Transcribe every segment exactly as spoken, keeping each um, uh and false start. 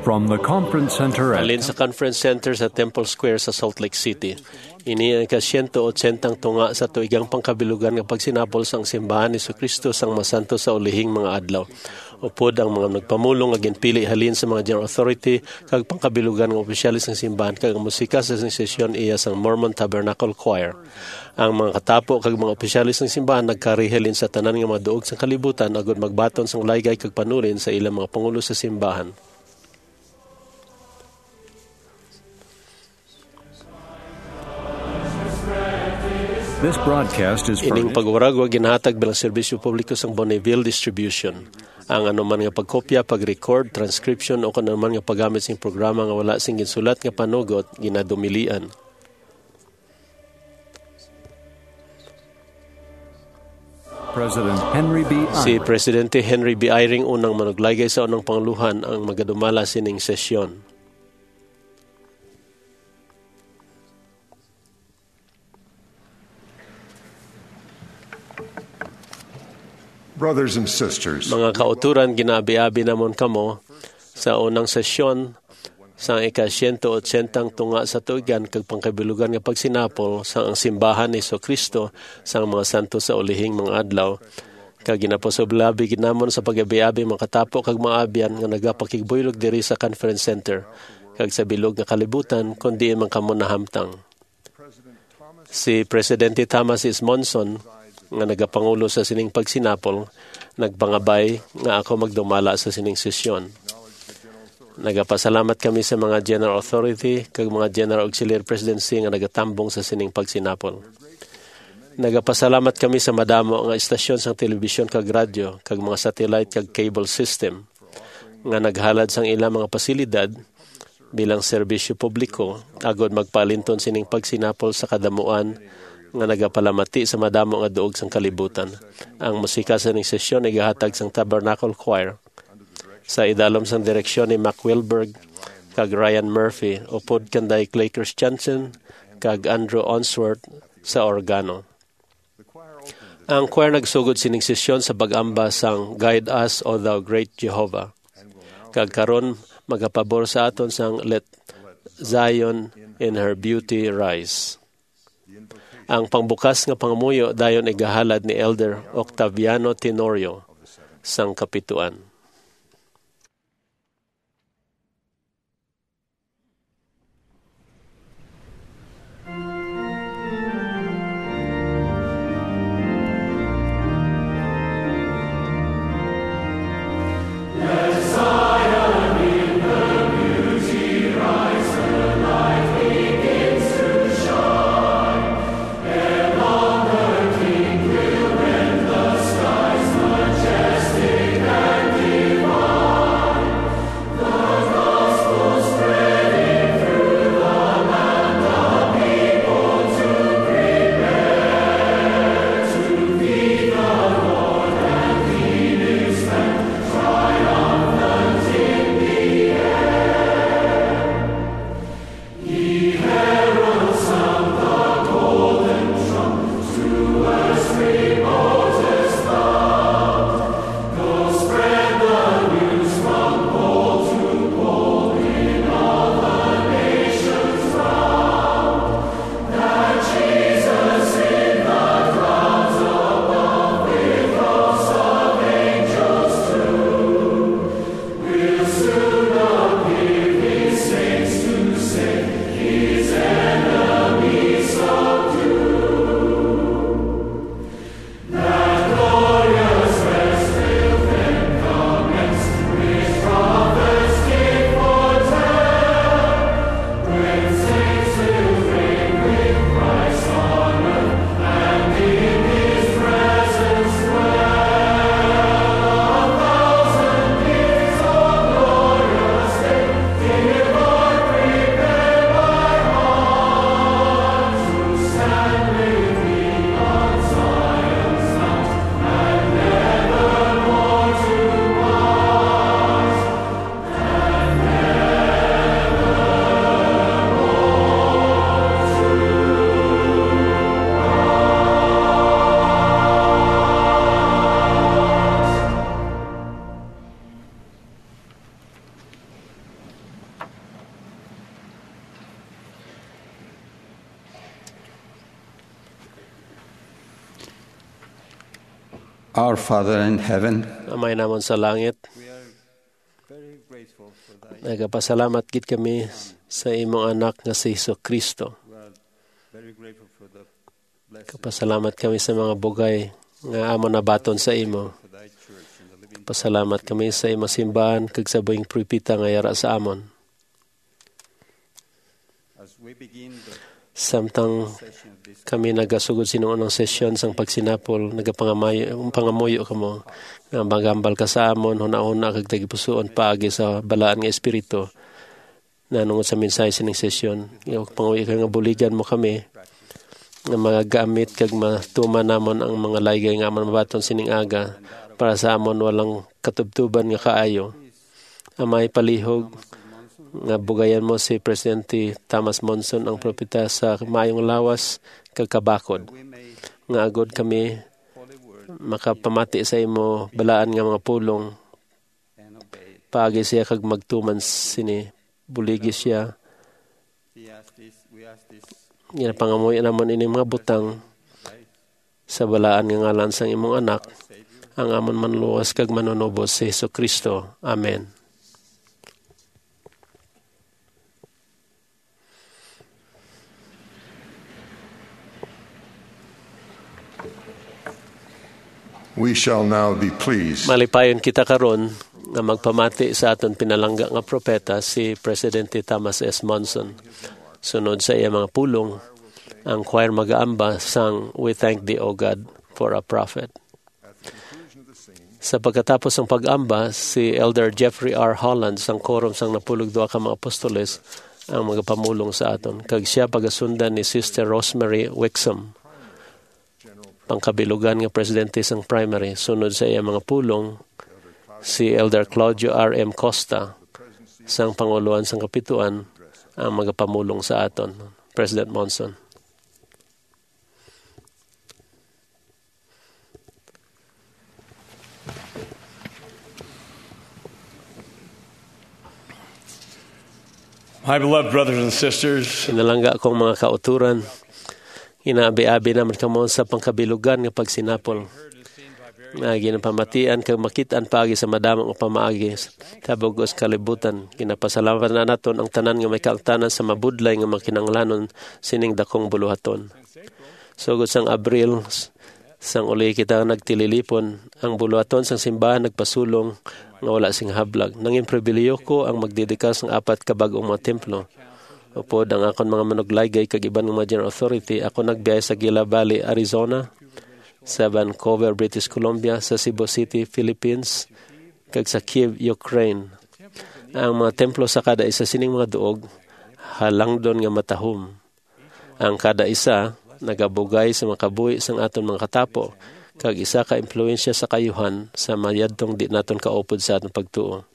From the Conference Center at Alin sa Conference Center sa Temple Square sa Salt Lake City. Ini ang ika-one eighty tunga sa tuigang pangkabilugan nga pagsinapol sang simbahan ni Kristo sang masanto sa ulihing mga adlaw. Upod ang mga nagpamulong nga ginpili halin sa mga general authority kag pangkabilugan nga opisyalis ng simbahan kag musika sa sesyon iya sang Mormon Tabernacle Choir. Ang mga katapo kag mga opisyalis ng simbahan nagkarihelin sa tanan nga mga duog sa kalibutan agud magbaton sang laygay kag panulin sa ilang mga pangulo sa simbahan. This broadcast is Ining pagwaragwa ginhatag bilang serbisyo publiko sang Bonneville Distribution. Ang anuman nga pagkopya, pag-record, transcription o kanuman nga paggamit sing programa nga wala sing ginsulat nga panugot ginadumilian. President Henry B. Si Presidente Henry B. Eyring unang manuglaygay sa unang pangluhan ang magadumala sining sesyon. Brothers and sisters, Mga kauturan, ginabi-abi namon kamo sa unang sesyon sa ika-one eighty tunga sa tuigan kag pangkabilugan nga pagsinapol sa ang simbahan ni Kristo sa mga santo sa ulihing mga adlaw. Kag ginaposoblabi ginamon sa pag-abi-abi mga katapo kag mga abyan nga nagapakigbuyog diri sa Conference Center kag sa bilog nga kalibutan kundi man kamo nahamtang. Si Presidente Thomas S. Monson nga nagapangulo sa sining pagsinapol, nagpangabay nga ako magdumala sa sining sesyon. Nagapasalamat kami sa mga General Authority kag mga General Auxiliary Presidency nga nagatambong sa sining pagsinapol. Nagapasalamat kami sa madamo nga istasyon sa telebisyon kag radyo kag mga satellite kag cable system nga naghalad sang ilang mga pasilidad bilang serbisyo publiko agod magpalinton sining pagsinapol sa kadamuan nga nagapalamati sa madamo nga duog sang kalibutan. Ang musika sa ning sesyon ay gahatag sang Tabernacle Choir sa idalom sang direksyon ni Mac Wilberg kag Ryan Murphy upod kanday Clay Christensen kag Andrew Onsworth sa organo. Ang choir nagsugod sining sesyon sa pag-amba sang Guide Us, O Thou Great Jehovah. Kag karon magapabor sa aton sang Let Zion in Her Beauty Rise. Ang pangbukas nga pangamuyo dayon ay gahalad ni Elder Octaviano Tenorio sang kapituan. Majestic and Our Father in heaven, Amay namon sa langit, we are very grateful for thy. nagapasalamat gid kami sa imong anak nga si Jesucristo. We are very grateful for the blessing Kapasalamat kami sa mga bugay nga amon nabaton sa imo. for thy church and the living. Pasalamat kami sa imong simbahan kag sa buhing propeta nga yara sa amon. As we begin the Samtang session of this, kami nagasugod sinuunang sesyon sang pagsinapol, nagapangamayo pangamuyo kamo nga magambal ka sa amon huna-una kag tagipusoon paagi sa balaan nga espiritu nanungod sa mensahe sining sesyon. Nga panguwi ka nga buligan mo kami nga magagamit kag matuman namon ang mga laygay nga amon mabaton sining aga para sa amon walang katubtuban nga kaayo. Amay palihog nga bugayan mo si Presidente Thomas Monson ang propeta sa mayong lawas kag kabakod we may nga agod kami holy word makapamati sa imo balaan nga mga pulong and obey it. paagi siya kag magtuman sini buligi siya. We ask this, we ask this Ginapangamuyo namon ini mga butang sa balaan nga ngalan sang imong anak ang amon manluwas kag manunubos si Jesucristo. Amen. We shall now be pleased Malipayon kita karon nga magpamati sa aton pinalangga nga propeta si Presidente Thomas S. Monson. Sunod sa iya mga pulong, ang choir mag-aamba sang We Thank Thee, O God, for a Prophet. Sa pagkatapos ng pag-amba, si Elder Jeffrey R. Holland sang korum sang napulog duha ka mga apostoles ang magapamulong sa aton. Kag siya pagasundan ni Sister Rosemary Wixom, pangkabilugan nga presidente sang primary. Sunod sa iya mga pulong, si Elder Claudio R. M. Costa, sang panguluan sang kapituan, ang magapamulong sa aton. President Monson. My beloved brothers and sisters, Inalangga akong mga kauturan, inaabi-abi naman kamo sa pangkabilugan nga pagsinapol. Nga ginapamatian kag makitaan paagi sa madamang upamaagi tabog us kalibutan. Ginapasalamat na naton ang tanan nga may kaangtanan sa mabudlay nga makinanglanon sining dakong buluhaton. Sugod sang Abril, sang uli kita nagtililipon, ang buluhaton sang simbahan nagpasulong nga wala sing hablag. Nanging pribiliyo ko ang magdedikar sang apat ka bag-ong mga templo. Upod ang akon mga manuglaygay kag iban nga mga general authority, ako nagbiyahe sa Gila Valley, Arizona, sa Vancouver, British Columbia, sa Cebu City, Philippines, kag sa Kiev, Ukraine. Ang mga templo sa kada isa sining mga duog, halangdon nga matahom. Ang kada isa, nagabugay sa mga kabuhi sang aton mga katapo, kag isa ka impluensya sa kayuhan sa mayadtong di naton kaupod sa aton pagtuo.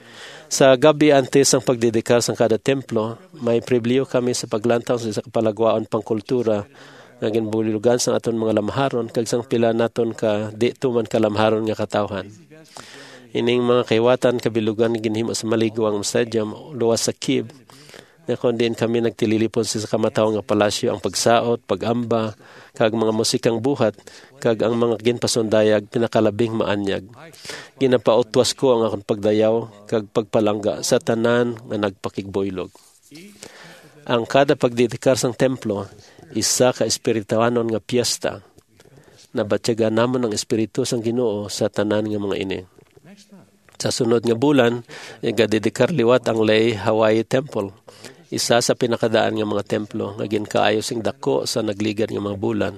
Sa gabi antes ang pagdedikar sang kada templo, may pribiliyo kami sa paglantaw sa isa kapalagwaon pangkultura nga ginbulilugan sang aton mga lamharon kag sang pila naton ka di tuman ka lamharon nga katawhan. Ining mga kaywatan kabilugan ginhimo sa maliguang stadium luwas sa Kiev na kondin kami nagtililipon sa kamataw nga palasyo ang pagsaot, pagamba, kag mga musikang buhat, kag ang mga ginpasundayag pinakalabing maanyag. Ginapautwas ko ang akong pagdayaw, kag pagpalangga sa tanan nga nagpakigboylog. Ang kada pagdedikar sang templo, isa ka espirituanon nga piyesta, na batyaga namon ang espiritu sang Ginoo sa tanan nga mga ini. Sa sunod nga bulan, igadedikar liwat ang Lei Hawaii Temple, isa sa pinakadaan nga mga templo nga ginkaayos sing dako sa nagligad nga mga bulan.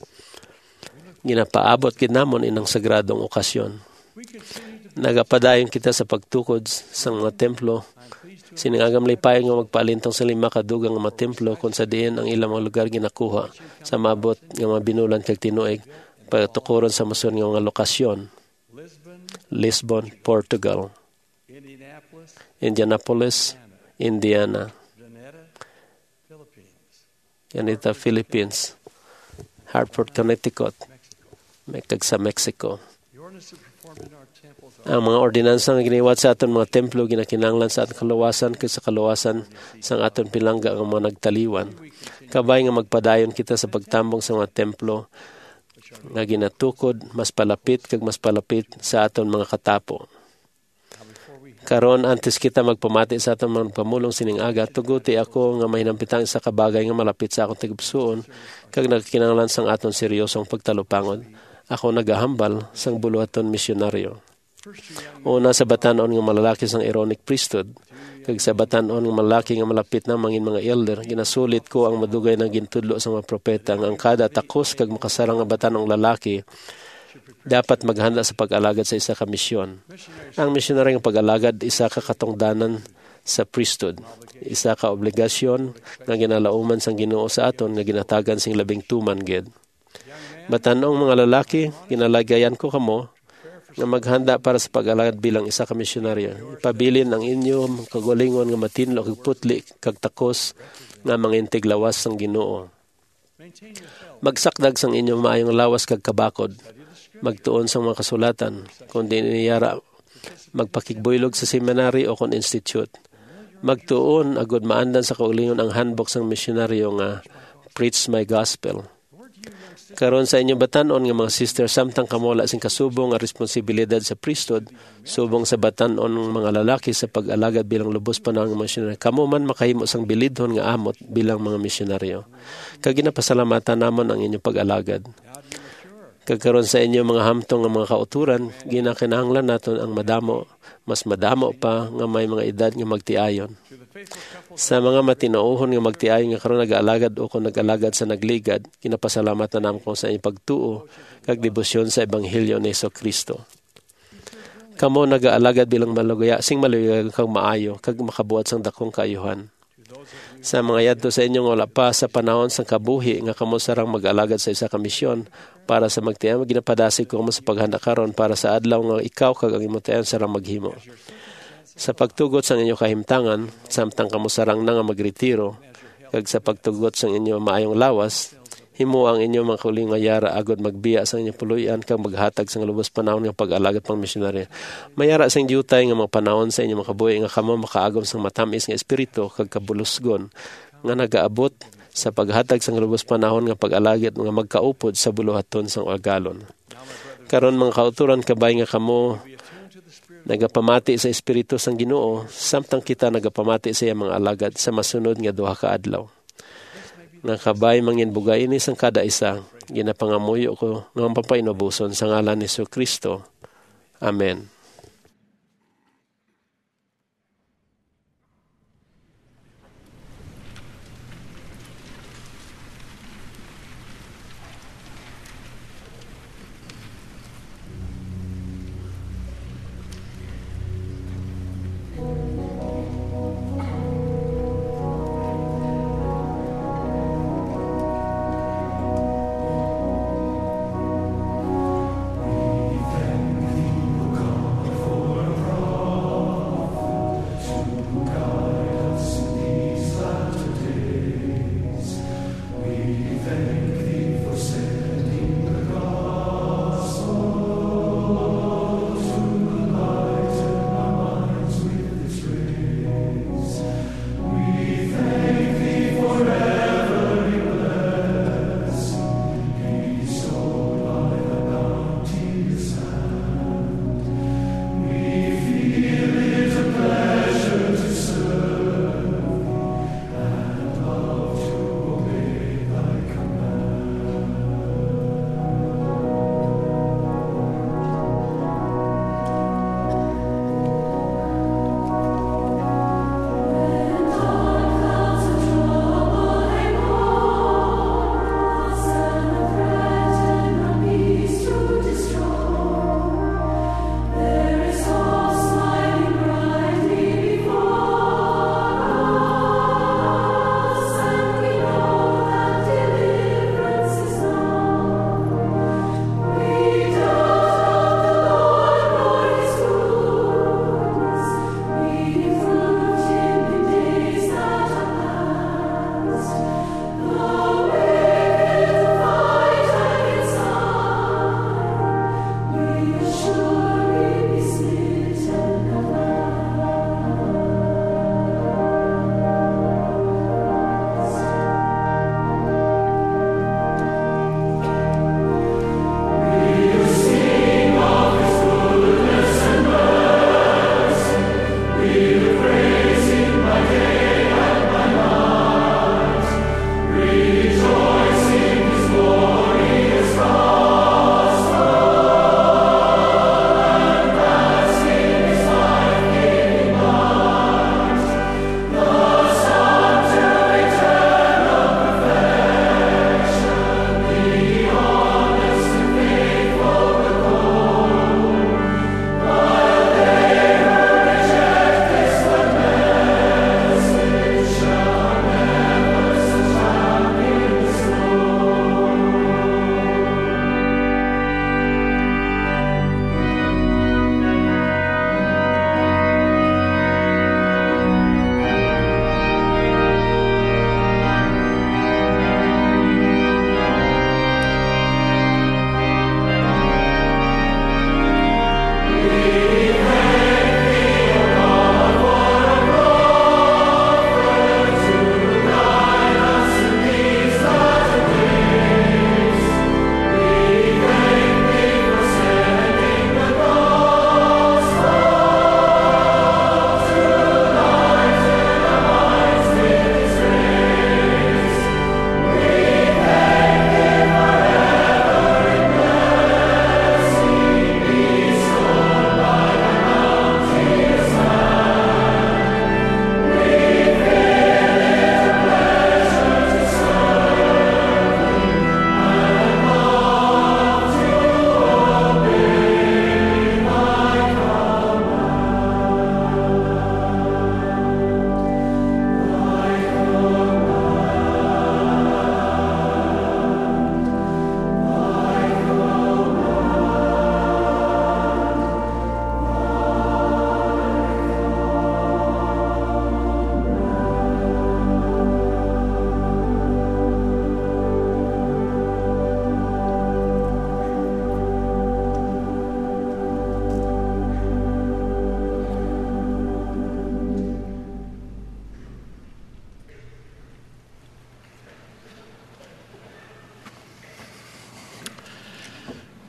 Ginapaabot gid namon inang sagradong okasyon. Nagapadayon kita sa pagtukod sa mga templo. Siningagam lipayon nga magpaalintong sa lima kadugang nga mga templo kung sa diin ang ilang mga lugar ginakuha sa mabot nga mga binulan kag tinuig pagtukuron sa masun nga mga lokasyon. Lisbon, Portugal. Indianapolis, Indiana. Yanita, Philippines. Hartford, Connecticut. Kag sa Mexico. Ang mga ordinansa nga giniwat sa aton mga templo ginakinanglan sa aton kaluwasan kag sa kaluwasan sang aton pilangga nga mga nagtaliwan. Kabay nga magpadayon kita sa pagtambong sa mga templo nga ginatukod mas palapit kag mas palapit sa aton mga katapo. Karon antes kita magpamati sa aton mga pamulong sining aga, tuguti ako nga mahinampitang isa ka bagay nga malapit sa akong tigubsuon kag nagkinahanglan sang aton seryosong pagtalupangod. Ako nagahambal sang buluhaton misyonaryo. Una sa batanon nga malalaki sang Aaronic priesthood, kag sa batanon nga malalaki nga malapit na mangin mga elder, ginasulit ko ang madugay na gintudlo sa mga propeta nga ang kada takos kag makasarang nga batanong lalaki dapat maghanda sa pag-alagad sa isa ka misyon. Ang misyonary nga pag-alagad isa ka katungdanan sa priesthood, isa ka obligasyon nga ginalauman sang Ginoo sa aton nga ginatagan sing labing tuman gid. Batanong mga lalaki, ginalagayan ko kamo nga maghanda para sa pag-alagad bilang isa ka misyonaryo. Ipabilin ang inyong kagalingon nga matinlo kag putli kag takos nga mangintig lawas sang Ginoo. Magsakdag sang inyong maayong lawas kag kabakod. Magtuon sa mga kasulatan, kung di niyara magpakigbuylog sa seminary o kon institute. Magtuon agud maandan sa kaugalingon ang handbook sang misyonaryo nga Preach My Gospel. Karon sa inyong batanon nga mga sister, samtang kamola sing kasubong nga responsibilidad sa priesthood, subong sa batanon ng mga lalaki sa pag-alagad bilang lubos pa ng misyonaryo. Kamo man makahimo sang bilidhon nga amot bilang mga misyonaryo. Kag ginapasalamatan namon ang inyong pag-alagad. Kagkaroon sa inyo mga hamtong nga mga kauturan, ginakinahanglan naton ang madamo, mas madamo pa nga may mga edad nga magtiayon. Sa mga matinauhon nga magtiayon nga karon nag-aalagad o kung nag-alagad sa nagligad, ginapasalamatan naman ko sa inyong pagtuo kag debosyon sa Ebanghelyo ni Jesucristo. Kamo nag-aalagad bilang malugaya, sing malugaya kag maayo, kag makabuhat sang dakong kaayuhan. Sa mga yadto sa inyong wala pa sa panahon sang kabuhi nga kamo sarang mag-alagad sa isa ka misyon para sa magtiayon, ginapadasig ko kamo sa paghanda karon para sa adlaw nga ikaw kag ang imong tiayon sarang maghimo. Sa pagtugot sa inyong kahimtangan, samtang kamo sarang na nga magretiro, kag sa pagtugot sa inyong maayong lawas, himo ang inyong mga kuling nga yara agod magbiya sa inyong puluyan kag maghatag sa lubos panahon nga pag-alagad pang misyonaryo. Mayara sang diutay nga mga panahon sa inyong mga kabuhi nga kamo makaagom sang matamis nga espiritu kag kabulusgon nga nagaabot sa paghatag sang lubos panahon nga pag-alagad nga magkaupod sa buluhaton sang agalon. Karon mga kauturan kabay nga kamo nagapamati sa espiritu sang Ginoo, samtang kita nagapamati sa iyang mga alagad sa masunod nga duha ka adlaw. Nga kabay mangin bugay ini sang kada isa, ginapangamuyo ko nga papainabuson sa ngalan ni Jesucristo. Amen. Come.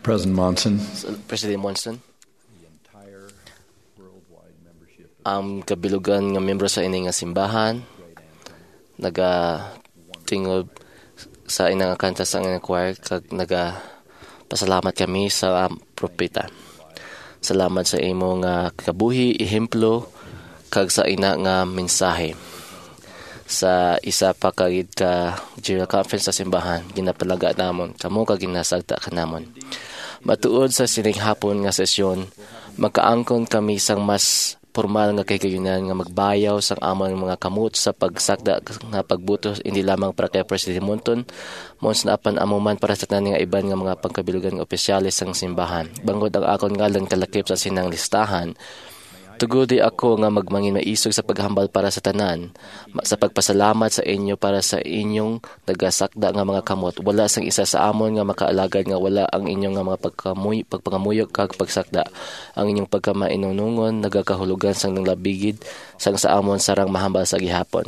President Monson, President Monson, ang kabilugan nga membro sa ini nga simbahan, naga tingob sa ina nga kanta sa nga choir, kag naga pasalamat kami sa um, propeta. Salamat sa imo nga kabuhi, ehemplo, kag sa ina nga mensahe. Sa isa pa kagid ka General Conference sa simbahan, ginapalaga namon, kamo kag ginasagta ka namon. Matuod sa sining hapon nga sesyon, magkaangkon kami sang mas formal nga kahigayunan nga magbayaw sang amon mga kamot sa pagsakda nga pagbutos hindi lamang para kay President Monton, mons na apan amuman para sa tanan nga iban nga mga pangkabilugan nga opisyales sang simbahan. Bangod ang akon ngalan kalakip sa sinang listahan, tugodi ako nga magmangin maisog sa paghambal para sa tanan, sa pagpasalamat sa inyo para sa inyong nagasakda nga mga kamot. Wala sang isa sa amon nga makaalagad nga wala ang inyong nga mga pagkamuy, pagpangamuyok kag pagsakda. Ang inyong pagkamainunungon nagakahulugan sang nanglabigid sang sa amon sarang mahambal sa gihapon.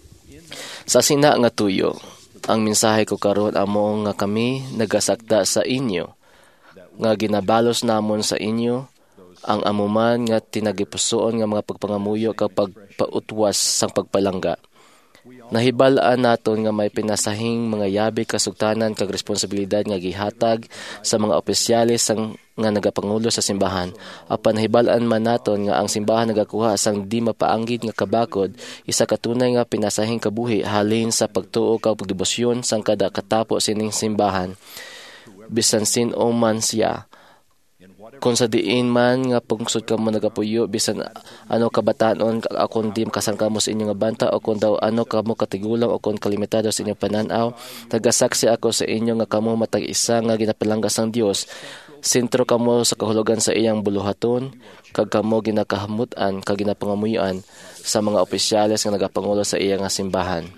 Sa sina nga tuyo, ang mensahe ko karon amo nga kami nagasakda sa inyo, nga ginabalos namon sa inyo ang amuman nga tinagipusoon nga mga pagpangamuyo kapag pautwas sang pagpalangga. Nahibalaan naton nga may pinasahing mga yabi kasugtanan kag responsibilidad nga gihatag sa mga opisyales sang nga nagapangulo sa simbahan. Apan nahibalaan man naton nga ang simbahan nagakuha sang di mapaanggid nga kabakod, isa katunay nga pinasahing kabuhi halin sa pagtuo kag pagdebosyon sang kada katapo sining simbahan. Bisan sin-o man siya, kung sa diin man nga pungsod ka mo nagapuyo, bisan ano kabatanon akong di kasang kamo sa inyong banta, o kung daw ano kamo katigulang o kung kalimitado sa inyong pananaw, tagasaksi ako sa inyo nga kamo matag isa nga ginapalanggas ng Dios. Sentro kamo sa kahulugan sa iyang buluhaton, kag kamo ginakahamutan kag ginapangamuyuan sa mga opisyales nga nagapangulo sa iyang simbahan.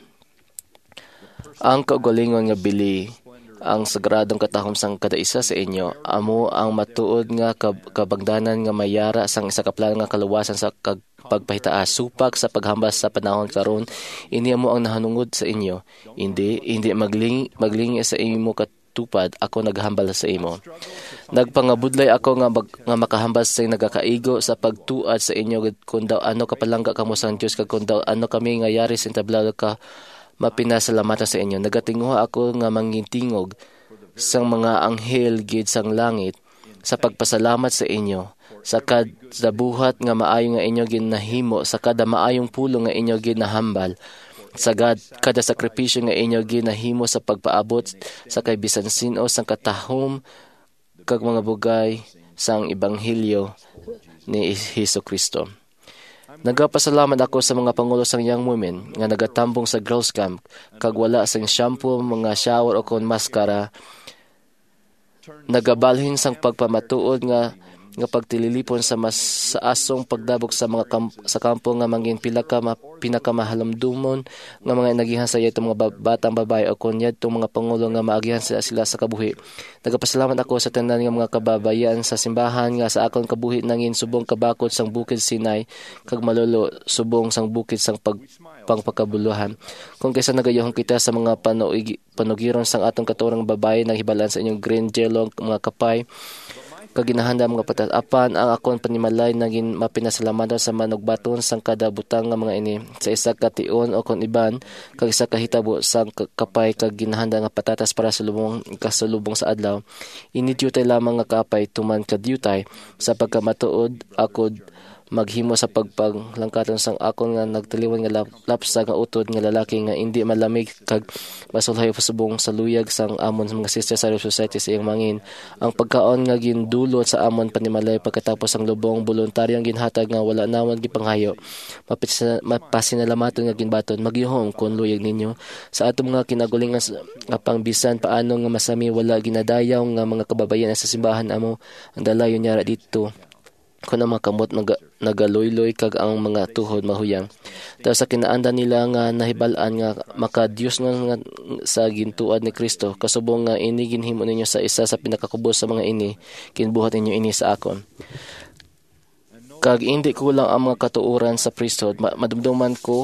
Ang kaugalingon nga bili ang sagradong katahom sang kada isa sa inyo, amo ang matuod nga kabagdanan nga mayara sang isa kaplan nga kaluwasan sa kag pagpahitaas supak sa paghambal sa panahon karon. Ini amo ang nahanungod sa inyo, hindi hindi magling maglingi sa imo katupad ako naghambal sa imo. Nagpangabudlay ako nga, mag, nga makahambal sa nagakaigo sa pagtuad sa inyo kun daw ano kapalangga kamo sang Dios kag kun daw ano kami nga yari sa tablado ka mapinasalamatan sa inyo. Nagatinguha ako nga mangintingog sang mga anghel gid sang langit sa pagpasalamat sa inyo sa kada buhat nga maayo nga inyo ginahimo, sa kada maayong pulong nga inyo ginahambal, sa kada sakripisyo nga inyo ginahimo sa pagpaabot sa kay bisan sin-o sang katahom kag mga bugay sang ebanghelyo ni Hesukristo. Nagapasalamat ako sa mga pangulo sang young women nga nagatambong sa girls camp kag wala sang shampoo, mga shower o kon maskara. Nagabalhin sang pagpamatuod nga nga pagtililipon sa mas sa asong pagdabog sa mga kamp, sa kampo nga mangin pila ka ma, pinakamahalamdumon nga mga nagihan sa itong mga batang babae o kon yadtong mga pangulo nga maagihan sila, sila sa kabuhi. Nagapasalamat ako sa tanan nga mga kababayan sa simbahan nga sa akon kabuhi nangin subong kabakod sang bukid Sinai kag malolo subong sang bukid sang pag pangpakabuluhan. Kung kaysa nagayahon kita sa mga panuig, panugiron sang atong katurang babae nang hibalan sa inyong green jello mga kapay kag ginahanda mga patas apan ang akon panimalay naging mapinasalamatan sa manugbaton sang kada butang nga mga ini sa isa ka tion o kon iban kag isa ka hitabo sang kapay kag ginahanda nga patatas para sa lubong kasulubong sa adlaw. Ini diutay lamang nga kapay tuman kadyutay sa pagkamatuod ako maghimo sa pagpaglangkaton sang akon nga nagtaliwan nga lap, lapsa nga utod nga lalaki nga indi malamig kag masulhay pasubong sa luyag sang amon mga sister sa society sa iyang mangin. Ang pagkaon nga gindulot sa amon panimalay pagkatapos ang lubong voluntaryong ginhatag nga wala namon gipanghayo. Mapasinalamaton nga ginbaton magyuhom kun luyag ninyo sa atong mga kinagulingan nga pangbisan paano nga masami wala ginadayaw nga mga kababayan sa simbahan amo ang dalayon niya dito. Kung ang mga kamot naga, nagaloy-loy kag ang mga tuhod mahuyang. Dahil sa kinaanda nila nga nahibalaan nga maka-Diyos nga, nga sa gintuad ni Kristo, kasubong nga ini ginhimo ninyo sa isa sa pinakakubos sa mga ini, kinbuhat ninyo ini sa akon. Kag hindi kulang ang mga katuuran sa priesthood, madumduman ko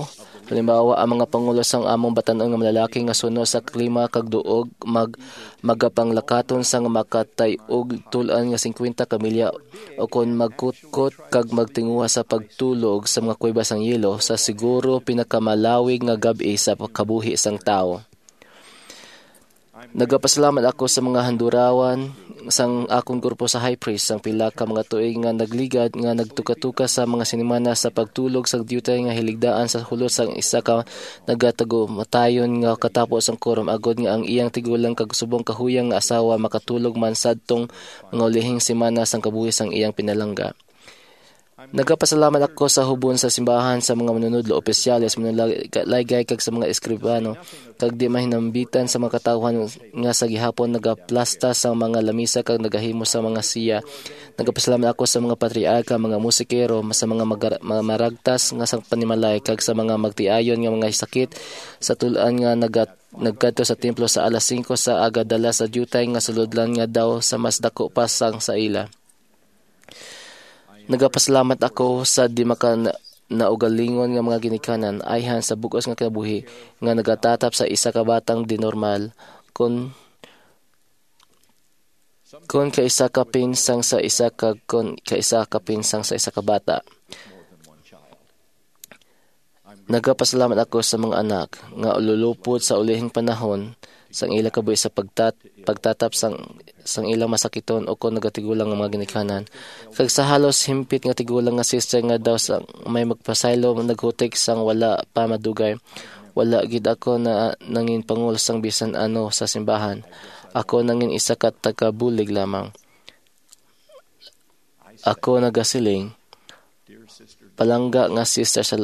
Halimbawa, ang mga pangulo sang among batan-on nga malalaki nga suno sa klima kag duog mag magapanglakaton sang makatay og tulan nga fifty ka milya o kon magkutkot kag magtinguha sa pagtulog sa mga kuweba sang yelo sa siguro pinakamalawig nga gabi sa kabuhi sang tao. Nagapasalamat ako sa mga handurawan sang akong grupo sa High Priest sang pila ka mga tuig nga nagligad nga nagtuka-tuka sa mga sinimana sa pagtulog sa diyutay nga hiligdaan sa hulot sang isa ka nagatago matayon nga katapos ang quorum agod nga ang iyang tigulang kag subong kahuyang nga asawa makatulog man sadtong mga ulihing semana sang kabuhi sang iyang pinalangga. Nagapasalamat ako sa hubon sa simbahan sa mga manunodlo opisyales manulaygay kag sa mga eskribano kag di mahinambitan sa mga katawhan nga sa gihapon nagaplasta sa mga lamisa kag nagahimo sa mga siya. Nagapasalamat ako sa mga patriarka, mga musikero, sa mga, magar- mga maragtas nga sa panimalay kag sa mga magtiayon nga mga sakit sa tulan nga nagat nagkadto sa templo sa alas singko sa aga dala sa diyutay nga sulodlan nga daw sa mas dako pa sang sa ila. Nagapasalamat ako sa di maka naugalingon nga mga ginikanan ayhan sa bugos nga kinabuhi nga nagatatap sa isa ka batang di normal kun kun kaisa ka pinsang sa isa ka kun kaisa ka pinsang sa isa ka bata. Nagapasalamat ako sa mga anak nga ululupod sa ulihing panahon sang ila kabuhi sa pagtat pagtatap sang sang ilang masakiton o kon nagatigulang nga mga ginikanan kag sa halos himpit nga tigulang nga sister nga daw sang may magpasaylo naghutik sang wala pa madugay. Wala gid ako na nangin pangulo sang bisan ano sa simbahan. Ako nangin isa ka taga-bulig lamang. Ako nagasiling palangga nga sister sa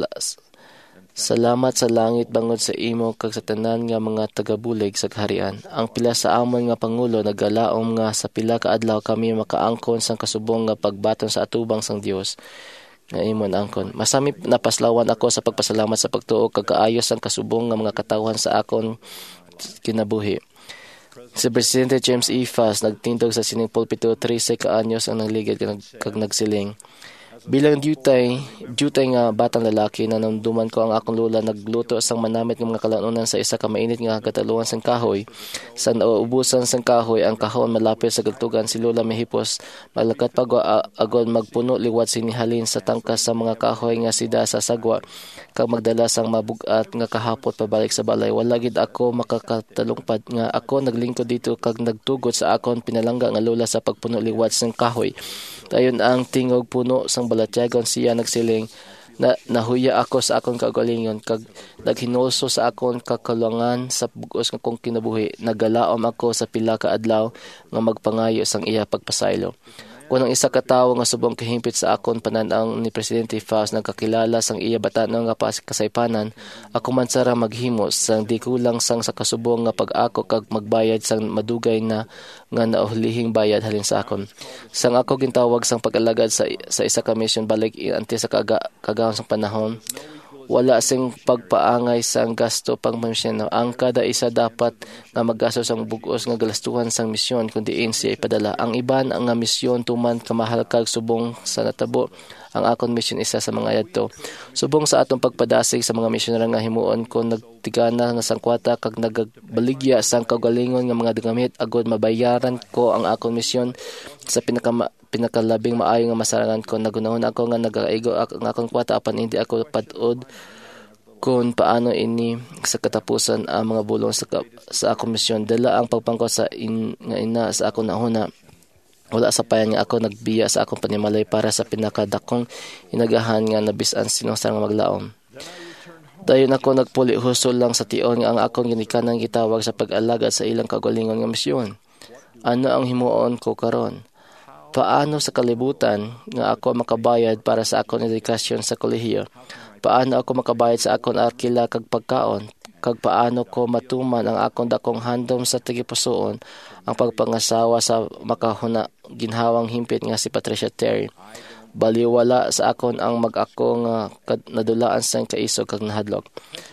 salamat sa langit bangod sa imo kag sa tanan nga mga taga-bulig sa kaharian. Ang pila sa amon nga pangulo nagalaom nga sa pila ka adlaw kami makaangkon sang kasubong nga pagbaton sa atubang sang Dios nga imon angkon. Masami napaslawan ako sa pagpasalamat sa pagtuo kag kaayos sang kasubong nga mga katawhan sa akon kinabuhi. Si Presidente James E. Fass nagtindog sa sining pulpito trese ka anyos ang nagligad kag, kag nagsiling. Bilang diyutay, diyutay nga batang lalaki na nanduman ko ang akong lola nagluto sang manamit ng mga kalanunan sa isa ka mainit nga kataluan sang kahoy. Sa nauubusan sang kahoy, ang kahon malapit sa gagtugan si lola mehipos. Malakat pag agod magpuno liwat sinihalin sa tangkas sa mga kahoy nga sida sa sagwa. Kag magdala sang mabugat nga kahapot pabalik sa balay. Wala gid ako makakatalungpad nga ako naglingkod dito kag nagtugot sa akon pinalangga nga lola sa pagpuno liwat sang kahoy. Dayon ang tingog puno sang balatyagon siya nagsiling na nahuya ako sa akong kagalingon kag naghinulso sa akong kakalangan sa bugos nga kong kinabuhi. Nagalaom ako sa pila ka adlaw nga magpangayo sang iya pagpasaylo. Kung ang isa ka tawo nga subong kahimpit sa akon pananaw ni Presidente Fass nagkakilala sang iya batan-o nga kasaypanan, ako man sara maghimo sang di kulang sang sa kasubong nga pag-ako kag magbayad sang madugay na nga naulihing bayad halin sa akon. Sang ako gintawag sang pag-alagad sa sa isa ka mission balik antes sa kaga, kagahon sang panahon, wala sing pagpaangay sang gasto pang misyon. Ang kada isa dapat nga maggastos sang bugos nga galastuhan sang misyon kundi in siya ipadala. Ang iban ang nga misyon tuman kamahal kag subong sa natabo. Ang akon misyon isa sa mga yadto. Subong sa atong pagpadasig sa mga misyonera nga himuon ko nagtigana nga sangkwata kag nagbaligya sang kaugalingon nga mga gamit agod mabayaran ko ang akon misyon sa pinaka pinakalabing maayo nga masarangan ko. Nagunahon ako nga nagaigo ang akong kwata apan hindi ako padud kung paano ini sa katapusan ang mga bulong sa, sa akong misyon. Dala ang pagpangko sa in, nga ina sa akong nahuna. Wala sa payan nga ako nagbiya sa akong panimalay para sa pinakadakong inagahan nga nabisan sinong sarang maglaom. Dayon ako nagpuli husol lang sa tion nga ang akong ginikanan gitawag sa pag-alagad sa ilang kagalingon nga misyon. Ano ang himuon ko karon? Paano sa kalibutan nga ako makabayad para sa akong edukasyon sa kolehiyo? Paano ako makabayad sa akong arkila kag pagkaon? Kag paano ko matuman ang akong dakong handom sa tigipusoon ang pagpangasawa sa makahuna ginhawang himpit nga si Patricia Terry. Baliwala sa akon ang mag-ako nga nadulaan sa kaisog kag nahadlok.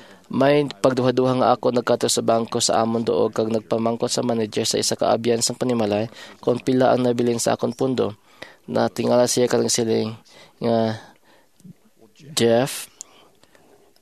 May pagduha-duha nga ako nagkato sa bangko sa amon doog kag nagpamangkot sa manager sa isa ka abyan sang panimalay kung pila ang nabilin sa akon pundo. Natingala siya kang siling nga Jeff,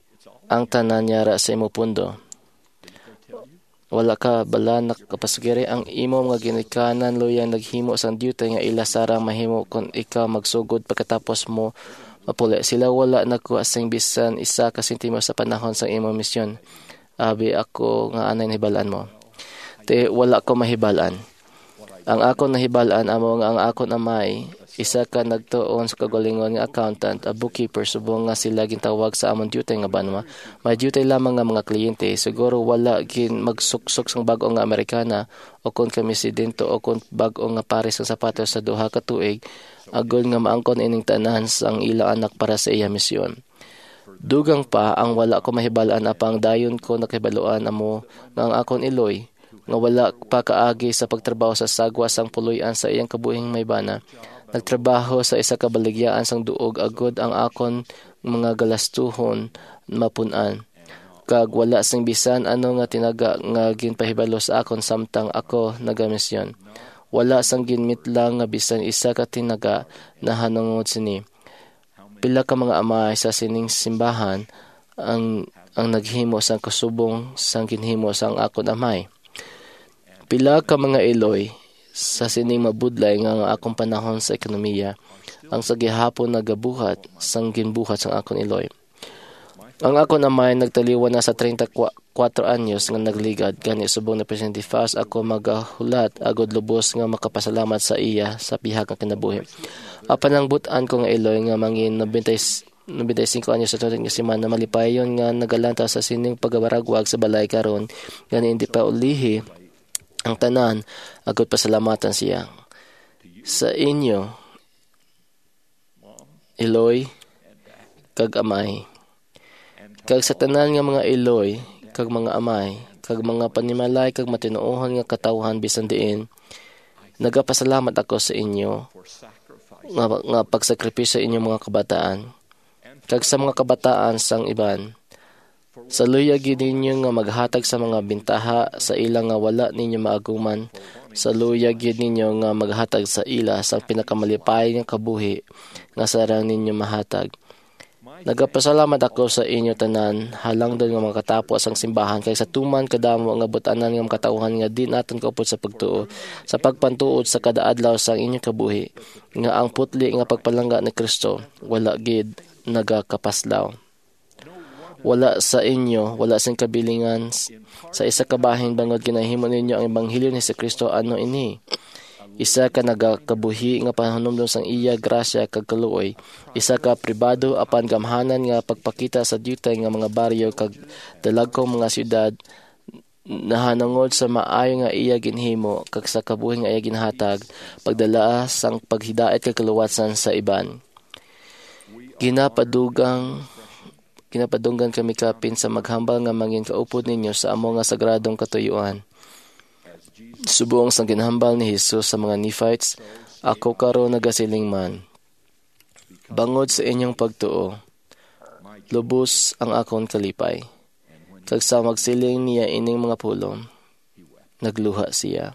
ang tanan yara sa imo pundo. Wala ka bala nakapasugiri ang imo mga ginikanan luyang naghimo sang duty nga ila sarang mahimo kung ikaw magsugod pagkatapos mo mapuli. Sila wala nakuha sing bisan isa ka sentimo sa panahon sa imo misyon. Abi ako nga anay nahibalaan mo. Te wala ko mahibalaan. Ang akon nahibalaan amo nga ang akon amay isa ka nagtuon sa kagalingon nga accountant, a bookkeeper, subong nga sila gintawag sa amon duty nga banwa. May duty lamang nga mga kliyente, siguro wala gin magsuksok sang bag-o nga Amerikana o kung kami sidento o kung bag-o nga pares ang sapatos sa duha ka tuig, agol nga maangkon ining tanan sang ila anak para sa iya misyon. Dugang pa ang wala ko mahibalaan apang dayon ko nakibaluan amo nga ang akon iloy nga wala pa kaagi sa pagtrabaho sa sagwa sang puloy-an sa iyang kabuhing may bana. Nagtrabaho sa isa ka baligyaan sang duog agod ang akon mga galastuhon mapunan. Kag wala sing bisan ano nga tinaga nga ginpahibalo sa akon samtang ako nagamisyon. Wala sang ginmitlang nga bisan isa ka tinaga na hanungod sini. Pila ka mga amay sa sining simbahan ang ang naghimo sang kasubong sang ginhimo sang akon amay. Pila ka mga iloy sa sining mabudlay nga nga akong panahon sa ekonomiya, ang sa gihapon nagabuhat sang ginbuhat sang akon iloy. Ang akon amay nagtaliwan na sa thirty-four anyos nga nagligad, gani subong na Presidente Faust ako magahulat agod lubos nga makapasalamat sa iya sa pihak nga kinabuhi. Apan ang butan ko nga iloy nga mangin ninety-five anyos sa tuig nga semana malipayon nga nagalanta sa sining pagabaragwag sa balay karon, gani hindi pa ulihi ang tanan, agad pasalamatan siya. Sa inyo, iloy, kag amay. Kag sa tanan nga mga iloy, kag mga amay, kag mga panimalay, kag matinuohan nga katawhan bisan diin, nagapasalamat ako sa inyo, nga, nga pagsakripisyo sa inyong mga kabataan. Kag sa mga kabataan sang iban, sa luya gid ninyo nga maghatag sa mga bintaha sa ila nga wala ninyo maaguman. Sa luya gid ninyo nga maghatag sa ila sa pinakamalipay nga kabuhi nga sarang ninyo mahatag. Nagapasalamat ako sa inyo tanan halang doon nga makatapos ang simbahan kay sa tuman kadamo nga butanan nga makatawhan nga di naton kaupod sa pagtuo sa pagpantuod sa kada adlaw sa inyong kabuhi nga ang putli nga pagpalangga ni Kristo wala gid nagakapaslaw. Wala sa inyo, wala sing kabilingan sa isa ka bahin bangod ginahimo ninyo ang ebanghelyo ni Kristo ano ini. Isa ka nagakabuhi nga panhanumdom sang iya grasya kag kaluoy. Isa ka pribado apan gamhanan nga pagpakita sa dutay nga mga baryo kag dalagkong mga syudad nahanungod sa maayo nga iya ginhimo kag sa kabuhi nga iya ginhatag pagdala sang paghidaet kag kaluwatsan sa iban. Ginapadugang Ginapadunggan kami kapin sa maghambal nga mangin kaupod ninyo sa amo nga sagradong katuyuan. Subong sang ginhambal ni Jesus sa mga Nephites, ako karon nagasiling man. Bangod sa inyong pagtuo, lubos ang akon kalipay. Kag sa magsiling niya ining mga pulong, nagluha siya.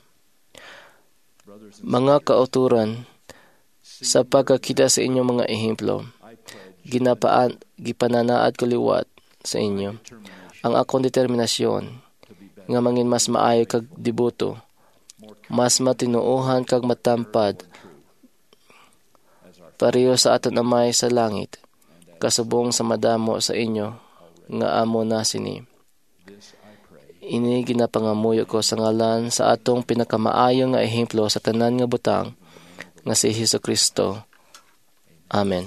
Mga kauturan, sa pagkakita sa inyong mga ehemplo, ginapaan, gipananaad ko liwat sa inyo ang akong determinasyon nga mangin mas maayo kag dibuto, mas matinuohan kag matampad pareho sa aton amay sa langit, kasubong sa madamo sa inyo nga amo na sini. Ini ginapangamuyo ko sa ngalan sa atong pinakamaayo nga ehemplo sa tanan nga butang nga si Hesukristo. Amen.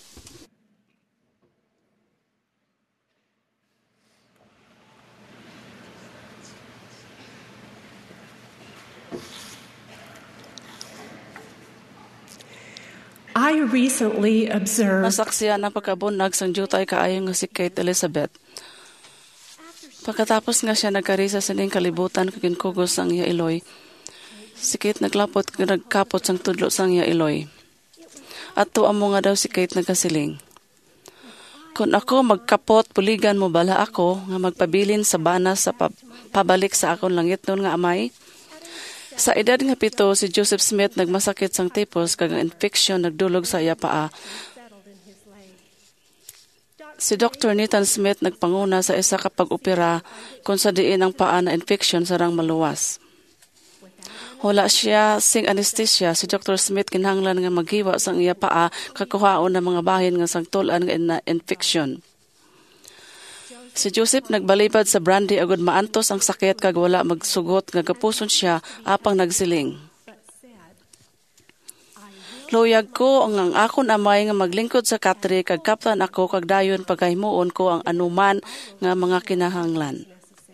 I recently observed nasaksiyan ang pagkabunag sang jutay kaayo nga si Kate Elizabeth. Pagkatapos nga siya nagkarisa sa ning kalibutan kagin kugos sang iya iloy, si Kate naglapot kag nagkapot sang tudlo sang iya iloy. Ato amo nga daw si Kate nagkasiling, kung ako magkapot, puligan mo bala ako nga magpabilin sa bana sa pab- pabalik sa akong langit nun nga amay. Sa edad nga pito, si Joseph Smith nagmasakit sang tipos kag ang infeksyon nagdulog sa iya paa. Si Doctor Nathan Smith nagpanguna sa isa ka pag-opera kung sa diin ang paa na infection sarang maluwas. Wala siya sing anesthesia, si Doctor Smith kinahanglan nga maghiwa sang iya paa kakuhaon ng mga bahin nga sagtulan nga na infection. Si Joseph nagbalibad sa brandy agud maantos ang sakit kag wala magsugot nga gapuson siya apang nagsiling. Luyag ko ang ang akon amay nga maglingkod sa katri kag kaptan ako kag dayon pagkahimuon ko ang anuman nga mga kinahanglan.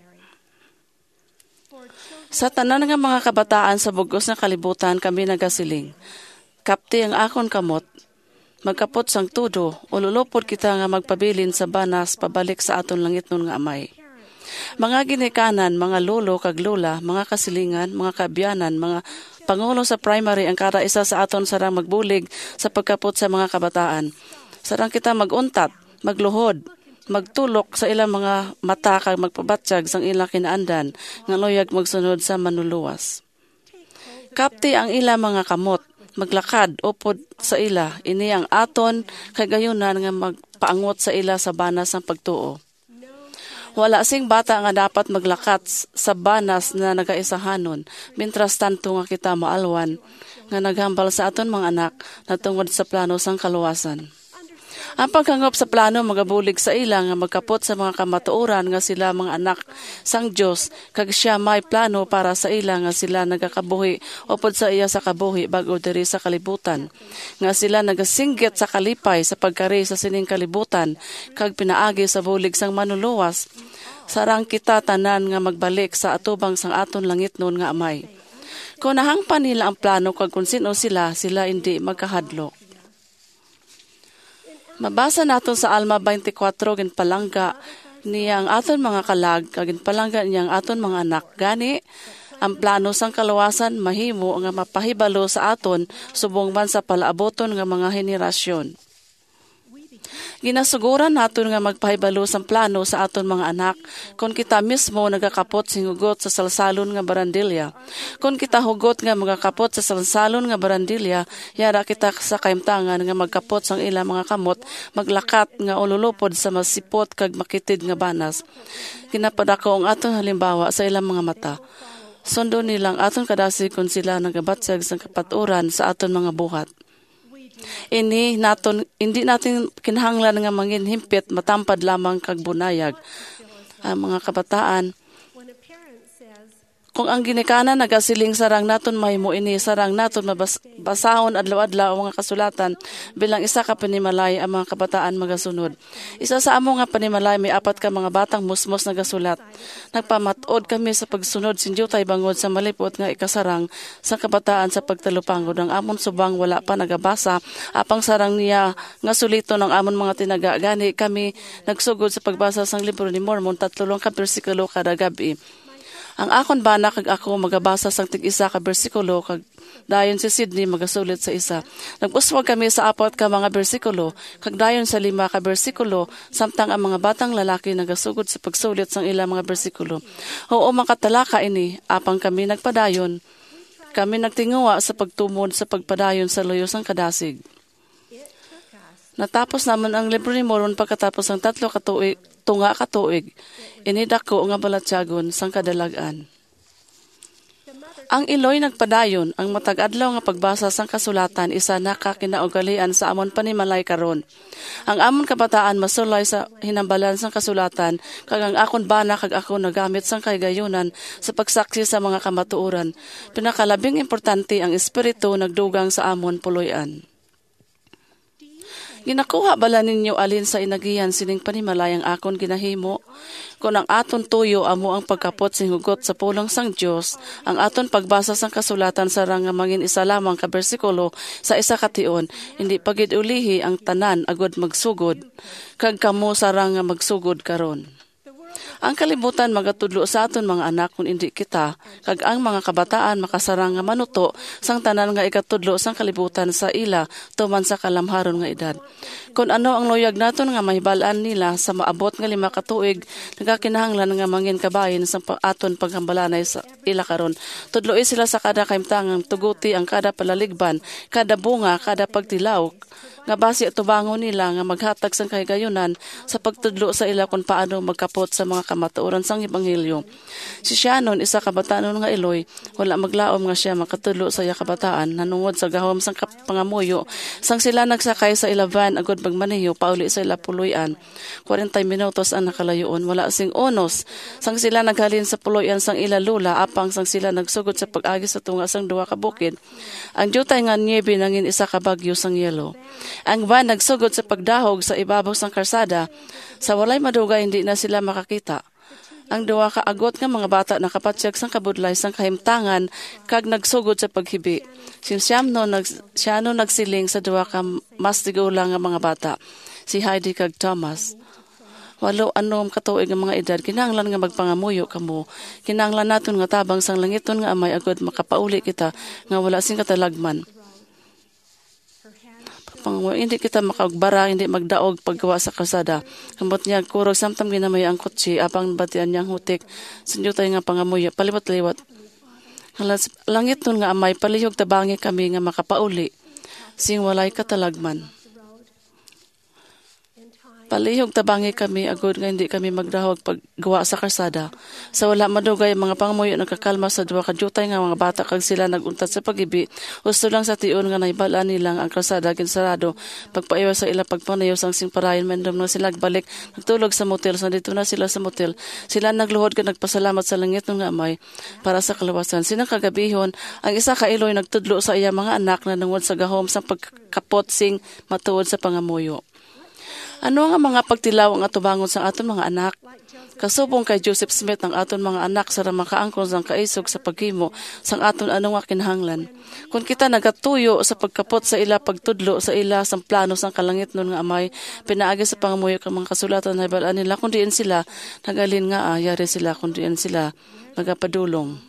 Sa tanan nga mga kabataan sa bugos nga kalibutan kami nagasiling. Kapti ang akon kamot, magkapot sang tudo, ululupod kita nga magpabilin sa banas pabalik sa aton langit nun nga amay. Mga ginikanan, mga lolo kag lola, mga kasilingan, mga kaabyanan, mga pangulo sa primary ang kada isa sa aton sarang magbulig sa pagkapot sa mga kabataan. Sarang kita maguntat, magluhod, magtulok sa ilang mga mata kag magpabatsyag sang ilang kinaandan nga loyag magsunod sa manuluwas. Kapti ang ilang mga kamot, maglakad upod sa ila, ini ang aton kay gayunan nga magpaangot sa ila sa banas ng pagtuo. Wala sing bata nga dapat maglakat sa banas na nagaisahanon, mintras tanto nga kita maalwan nga naghambal sa aton mga anak na tungod sa plano sang kaluwasan. Ang pagkangop sa plano magabulig sa ila nga magkapot sa mga kamatuoran nga sila mga anak sang Dios kag siya may plano para sa ila nga sila nagakabuhi upod sa iya sa kabuhi bago diri sa kalibutan. Nga sila nagasinggit sa kalipay sa pagkari sa sining kalibutan kag pinaagi sa bulig sang manuluwas. Sarang kita tanan nga magbalik sa atubang sang aton langit nun nga amay. Kung nahangpan nila ang plano kag kung sino sila, sila hindi magkahadlok. Mabasa naton sa Alma twenty-four ginpalangga niya ang aton mga kalag kag ginpalangga niya ang aton mga anak. Gani ang plano sang kaluwasan mahimo nga mapahibalo sa aton subong man sa palaaboton nga mga henerasyon. Ginasuguran naton nga magpahibalo sang plano sa aton mga anak kung kita mismo nagakapot sing hugot sa salsalon nga barandilya. Kung kita hugot nga magakapot sa salsalon nga barandilya, yara kita sa kaimtangan nga magkapot sang ila mga kamot, maglakat nga ululupod sa masipot kag makitid nga banas. Ginapadako ang aton halimbawa sa ilang mga mata. Sundo nilang aton kadasig kung sila nagabatsag sa kapaturan sa aton mga buhat. Ini naton hindi natin kinahanglan nga mangin himpit matampad lamang kag bunayag ang mga kabataan. Kung ang ginikanan nagasiling sarang naton mahimo ini sarang naton mabasahon adlaw-adlaw ang mga kasulatan bilang isa ka panimalay ang mga kabataan magasunod. Isa sa amo nga panimalay may apat ka mga batang musmos nagasulat. Nagpamatod kami sa pagsunod sindiyo tay bangod sa malipot nga ikasarang sa kabataan sa pagtalupangod. Ang amon subang wala pa nagabasa apang sarang niya nga sulito ng amon mga tinaga. Gani kami nagsugod sa pagbasa sang libro ni Mormon tatlong ka bersikulo kada gabi. Ang akon bana kag ako magabasa sang tig-isa ka bersikulo kag dayon si Sydney magasulit sa isa. Naguswag kami sa apat ka mga bersikulo kag dayon sa lima ka bersikulo samtang ang mga batang lalaki nagasugod sa pagsulit sang ilang mga bersikulo. Oo makatalaka ini apang kami nagpadayon. Kami nagtinguwa sa pagtumod sa pagpadayon sa luyos sang kadasig. Natapos naman ang libro ni Mormon pagkatapos ng tatlo ka tuig, tunga ka tuig. Inidako nga balatyagon sang kadalagan. Ang iloy nagpadayon ang matag-adlaw nga pagbasa sang kasulatan isa na ka kinaugalian sa amon panimalay karon. Ang amon kabataan masulay sa hinambalan sang kasulatan kag ang akon bana kag ako nagamit sang kaygayunan sa pagsaksi sa mga kamatuoran. Pinakalabing importante ang espiritu nagdugang sa amon puloy-an. Ginakuha bala ninyo alin sa inagihan sining panimalayang akon ginahimo? Kung ang aton tuyo amo ang pagkapot sing hugot sa pulong sang Dios, ang aton pagbasa sang kasulatan sarang nga mangin isa lamang ka bersikulo sa isa ka tion, hindi pagid ulihi ang tanan agud magsugod, kag kamo sarang nga magsugod karon. Ang kalibutan magatudlo sa aton mga anak kung hindi kita, kag ang mga kabataan makasarang nga manuto sang tanan nga ikatudlo sang kalibutan sa ila tuman sa kalamharon nga edad. Kung ano ang loyag naton nga mahibalaan nila sa maabot nga lima ka tuig, nagakinahanglan nga mangin kabahin sa aton paghambalanay sa ila karon. Tudloi sila sa kada kaimtangang tuguti ang kada palaligban, kada bunga, kada pagtilaw, nga base tubangon nila nga maghatag sang kahigayunan sa pagtudlo sa ila kung paano magkapot sa mga kamatuoran sang ebanghelyo. Si Shannon, isa kabatanon nga Iloy, wala maglaom nga siya makatudlo sa iya kabataan nanungod sa gahom sang pangamuyo sang sila nagsakay sa ila van agud magmaneho pauli sa ila puloy-an. forty minutos ang nakalayoon, wala sing onos sang sila naghalin sa puloy-an sang ila lula apang sang sila nagsugod sa pag-agi sa tunga sang duha ka bukid. Ang jutay nga niebe nangin isa ka bagyo sang yelo. Ang van nagsugod sa pagdahog sa ibabaw sang karsada. Sa walay madugay hindi na sila makakita. Ang duha ka agot nga mga bata nakapatsyak sang kabudlay sang kahimtangan kag nagsugod sa paghibi. Si Shamno nag Shano nagsiling sa duha ka mas tigulang nga mga bata, si Heidi kag Thomas. Walo anom katuig nga mga edad kinahanglan nga magpangamuyo kamo. Kinahanglan naton nga tabang sang langiton nga amay agud makapauli kita nga wala sing katalagman. Pangamuyo hindi kita makaugbara, hindi magdaog paggawa sa kalsada. Kambot niya kurog samtang ginamay ang kotse apang batian niyang hutik. Sunyutay nga pangamuyo paliwat-liwat. Langit nun nga amay palihog tabangi kami nga makapauli sing walay katalagman. Palihog tabangi kami agud nga hindi kami magdahog paggawa sa kalsada. Sa wala madugay mga pangamuyo nagkakalma sa duha ka jutay nga mga bata kag sila naguntat sa pagibi. Gusto lang sa tion nga naibala nilang ang kalsada ginsarado. Pagpaiwas sa ila pagpanayo sang singparayon mendom na sila balik nagtulog sa motel. Sa dito na sila sa motel. Sila nagluhod ka nagpasalamat sa langit ng amay para sa kalawasan. Sinang kagabihon ang isa ka Iloy nagtudlo sa iya mga anak na nangod sa gahom sa pagkapot sing matuod sa pangamuyo. Ano nga mga pagtilaw ang atubangon sa aton mga anak? Kasubong kay Joseph Smith ang aton mga anak sa makaangkon sang kaisog sa paghimo sang aton ano nga kinahanglan. Kung kita nagatuyo sa pagkapot sa ila pagtudlo sa ila sang plano sang kalangit nun nga amay pinaagi sa pangamuyo kang mga kasulatan na ibalaan nila kung diin sila nagalin nga ayari sila kung diin sila magapadulong.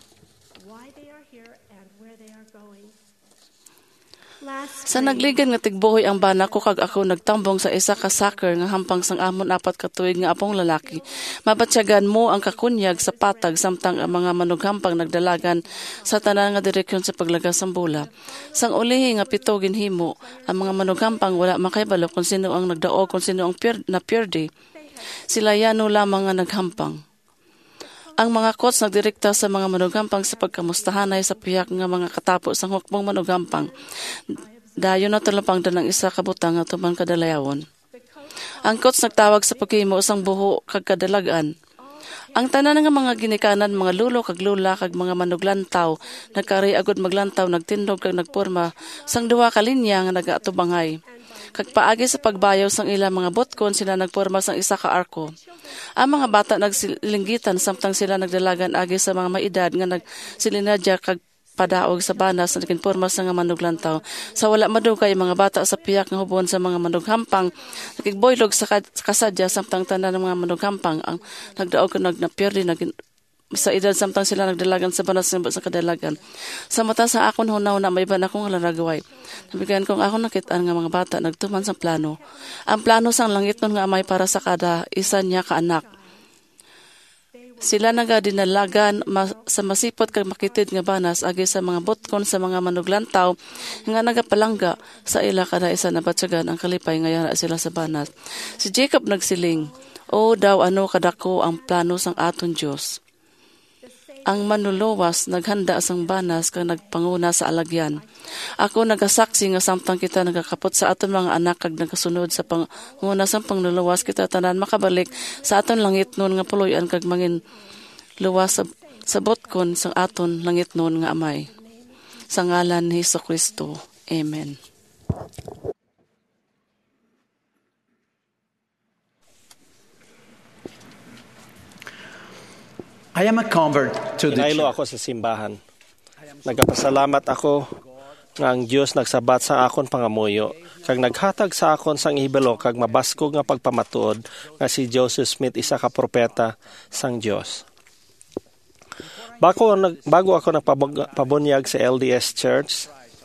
Sa nagligan nga tigbuhoy ang bana ko kag ako nagtambong sa isa ka soccer nga hampang sang amon apat ka tuig nga apong lalaki. Mabatsyagan mo ang kakunyag sa patag samtang ang mga manughampang nagdalagan sa tanan nga direksyon sa paglagas sang bola. Sang ulihi nga pito ginhimo, ang mga manughampang wala makaibalo kung sino ang nagdaog kung sino ang pier, na pierde. Sila yano lamang nga naghampang. Ang mga coach nagdirekta sa mga manughampang sa pagkamustahanay sa piyak nga mga katapos sang hukbong manughampang. Dayon na talapang danang isa kabutang nga tuman kadalayawon. Ang coach nagtawag sa paghimo sang buho kag kadalagan. Ang tanan nga mga ginikanan, mga lulo kag lula kag mga manuglantaw, nagkari agud maglantaw, nagtindog kag nagporma sang duha ka linya nga nagaatubangay. Kag paagi sa pagbayaw sang ila mga botkon sila nagporma sang isa ka arko. Ang mga bata nagsilinggitan samtang sila nagdalagan agi sa mga maedad nga nagsilinadya kag padaog sa banas na nagporma sa nga manuglantaw. Sa wala madugay mga bata sa piyak nga hubon sa mga manughampang nagigboylog sa kasadya samtang tanan ng mga manughampang ang nagdaog kag nagnapierde nagin sa edad samtang sila nagdalagan sa banas sa kadalagan. Sa mata sa akon hunaw na may ban akong laragaway. Nabigayan kong akong nakitaan nga mga bata nagtuman sa plano. Ang plano sang langit nun nga amay para sa kada isa niya ka anak. Sila nagadinalagan ma- sa masipot kag makitid nga banas agi sa mga botkon sa mga manuglantaw nga nagapalangga sa ila kada isa na batyagan ang kalipay nga yara sila sa banas. Si Jacob nagsiling, "O daw ano kadako ang plano sang aton Dios." Ang manluluwas naghanda sang banas kag nagpanguna sa alagyan. Ako nagasaksi nga samtang kita nagakapot sa aton mga anak kag nagasunod sa panguna sang pangluluwas kita tanan makabalik sa aton langit nun nga puloy-an kag mangin luwas sa, sa botkon sang aton langit nun nga amay. Sa ngalan ni Jesucristo. Amen. I am a convert to the Inaylo church. ako sa simbahan. Nagapasalamat ako nga ang Dios nagsabat sa akon pangamuyo kag naghatag sa akon sang ihibalo kag mabaskog nga pagpamatuod nga si Joseph Smith isa ka propeta sang Dios. Bago, bago ako nagpabunyag sa L D S Church,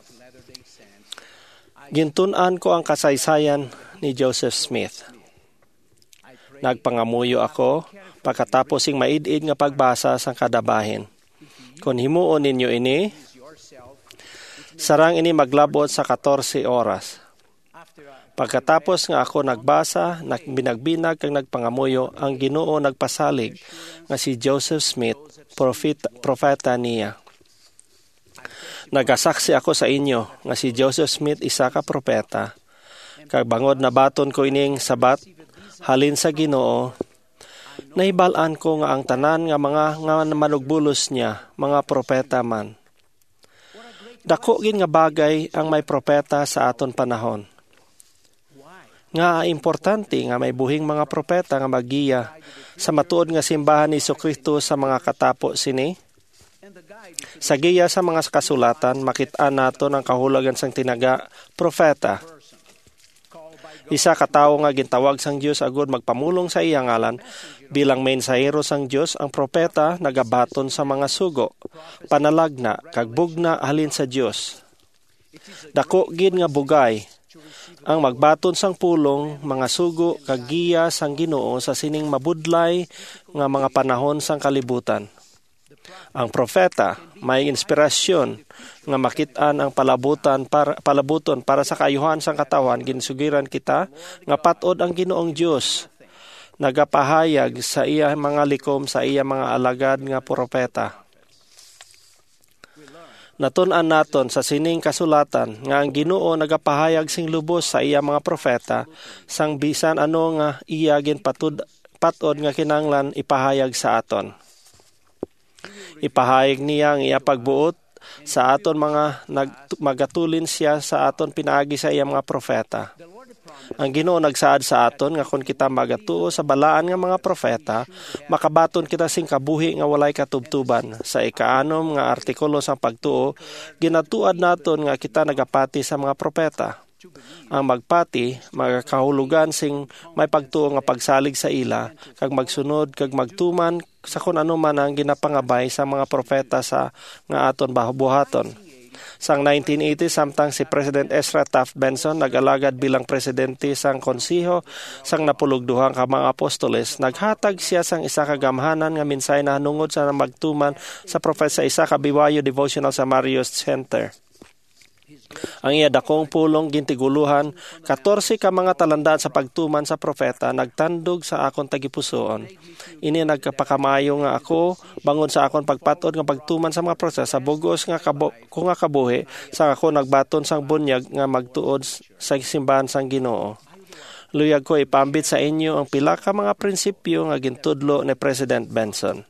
gintun-an ko ang kasaysayan ni Joseph Smith. Nagpangamuyo ako pagkatapos sing maid-id nga pagbasa sang kadabahin. Kung himuon ninyo ini, sarang ini maglabot sa fourteen oras. Pagkatapos nga ako nagbasa, nagbinagbinag kag nagpangamuyo, ang Ginoo nagpasalig nga si Joseph Smith, propeta, propeta niya. Nagasaksi ako sa inyo nga si Joseph Smith isa ka propeta. Kag bangod na baton ko ining sabat halin sa Ginoo, nahibalaan ko nga ang tanan nga mga nga manugbulos niya, mga propeta man. Dako gin nga bagay ang may propeta sa aton panahon. Nga importante nga may buhing mga propeta nga magiya sa matuod nga simbahan ni Jesucristo sa mga katapo sini. Sa giya sa mga kasulatan, makit-an nato ang kahulugan sang tinaga propeta. Isa ka tawo nga gintawag sang Dios agud magpamulong sa iyang ngalan bilang mensahero sang Dios, ang propeta nagabaton sa mga sugo, panalagna kag bugna halin sa Dios. Dako gid nga bugay ang magbaton sang pulong, mga sugo kag giya sang Ginoo sa sining mabudlay nga mga panahon sang kalibutan. Ang propeta may inspirasyon nga makit-an ang palabutan para palabuton para sa kaayuhan sang katawan. Ginsugiran kita nga patod ang Ginoong Dios nagapahayag sa iya mga likom sa iya mga alagad nga propeta. Natun-an naton sa sining kasulatan nga ang Ginoo nagapahayag sing lubos sa iya mga propeta sang bisan ano nga iya ginpatud patod nga kinahanglan ipahayag sa aton. Ipahayag niya ang iya pagbuot sa aton mga nag, magatulin siya sa aton pinaagi sa iya mga propeta. Ang Ginoo nagsaad sa aton nga kun kita magatuo sa balaan nga mga propeta, makabaton kita sing kabuhi nga walay katubtuban. Sa ikaanom nga artikulo sa pagtuo, ginatuad naton nga kita nagapati sa mga propeta. Ang magpati, magakahulugan sing may pagtuo nga pagsalig sa ila, kag magsunod, kag magtuman sa kung ano man ang ginapangabay sa mga propeta sa nga aton buhaton. Sang nineteen eighty, samtang si President Ezra Taft Benson nag-alagad bilang presidente sang konsiho sang napulugduhang ka mga apostoles, naghatag siya sang isa ka gamhanan nga minsay na hanungod sa magtuman sa propeta sa isa ka biwayo devotional sa Marius Center. Ang iya dakong pulong gintiguluhan, katorse ka mga talandaan sa pagtuman sa propeta, nagtandog sa akon tagipusoon. Ini nagkapakamayo nga ako, bangon sa akon pagpatod nga pagtuman sa mga propeta, sa bugos nga kabo, ko nga kabuhi, sa ako nagbaton sang bunyag nga magtuod sa simbahan sang Ginoo. Luyag ko ipambit sa inyo ang pila ka mga prinsipyo nga gintudlo ni President Benson.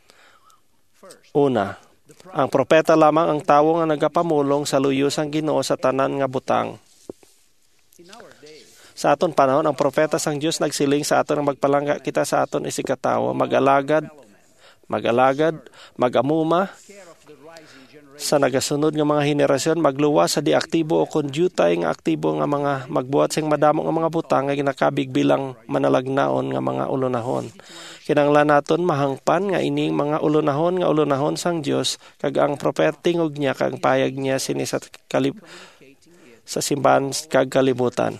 Una, ang propeta lamang ang tawo nga nagapamulong sa luyo sang Ginoo sa tanan nga butang. Sa aton panahon, ang propeta sang Dios nagsiling sa aton nga magpalangga kita sa aton isikatawo, mag-alagad, mag-alagad, mag-amuma sa nagasunod nga mga henerasyon, magluwas sa di aktibo o kondyutay nga aktibo nga mga magbuhat sing madamo nga mga butang nga ginakabig bilang manalagnaon nga mga ulunahon. Kinanglan naton mahangpan nga ining mga ulunahon nga ulunahon sang Dios, kag ang propeta tingog niya kag payag niya sini sa kalib sa simbahan kag kalibutan.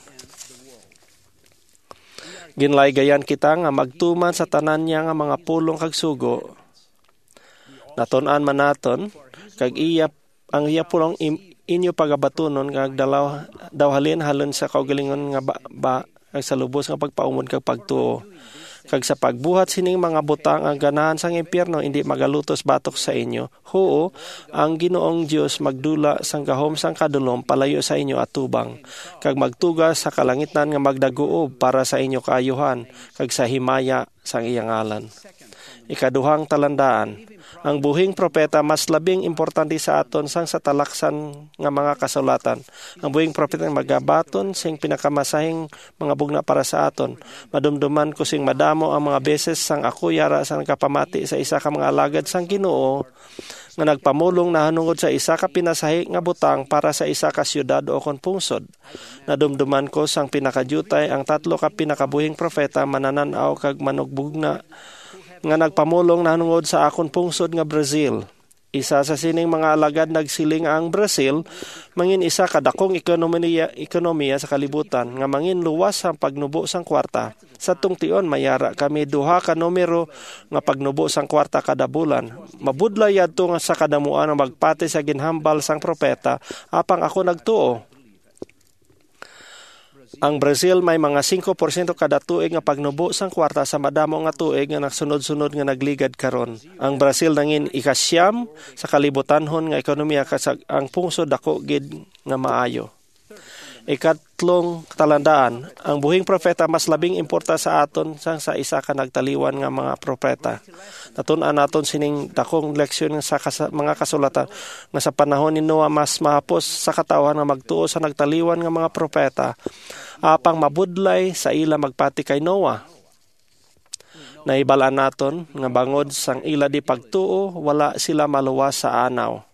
Ginlaygayan kita nga magtuman sa tanan niya nga mga pulong kag sugo. Natun-an man naton kag iya ang iya pulong im, inyo pagabatunon kag dalaw daw halin halon sa kaugalingon nga ba, ba kag sa lubos nga pagpaumon kag pagtuo. Kag sa pagbuhat sining mga butang ang ganahan sang impyerno hindi magalutos batok sa inyo. Huo, ang Ginoong Dios magdula sang gahom sang kadulom palayo sa inyo atubang. Kag magtugas sa kalangitan nga magdaguob para sa inyo kaayuhan, kag sa himaya sang iyang ngalan. Ikaduhang talandaan, ang buhing propeta mas labing importante sa aton sang sa talaksan nga mga kasulatan. Ang buhing propeta magabaton sing pinakamasahing mga bugna para sa aton. Madumduman ko sing madamo ang mga beses sang ako yara sa nagkapamati sa isa ka mga alagad sang Ginoo nga nagpamulong na hanungod sa isa ka pinasahi nga butang para sa isa ka syudad o kon pungsod. Nadumduman ko sang pinakajutay ang tatlo ka pinakabuhing propeta manananaw kag manugbugna nga nagpamulong na hanungod sa akon pungsod nga Brazil. Isa sa sining mga alagad nagsiling ang Brazil, mangin isa kadakong ekonomiya, ekonomiya sa kalibutan, nga mangin luwas ang pagnubo sang kwarta. Sa tungtion, mayara kami duha ka numero nga pagnubo sang kwarta kada bulan. Mabudlay yadto nga sa kadamuan ang magpati sa ginhambal sang propeta, apang ako nagtuo. Ang Brazil may mga five percent kada tuig nga pagnubo sang kwarta sa madamo nga tuig nga nagsunod-sunod nga nagligad karon. Ang Brazil nangin ikasyam sa kalibutanhon nga ekonomiya kasag ang pungsod dako gid nga maayo. Ikatlong talandaan, ang buhing propeta mas labing importa sa aton sang sa isa ka nagtaliwan nga mga propeta. Natun-an naton sining dakong leksyon sa kas- mga kasulatan nga sa panahon ni Noah mas mahapos sa katawan nga magtuo sa nagtaliwan nga mga propeta apang mabudlay sa ila magpati kay Noah. Naibalaan naton nga bangod sang ila di pagtuo wala sila maluwas sa anaw.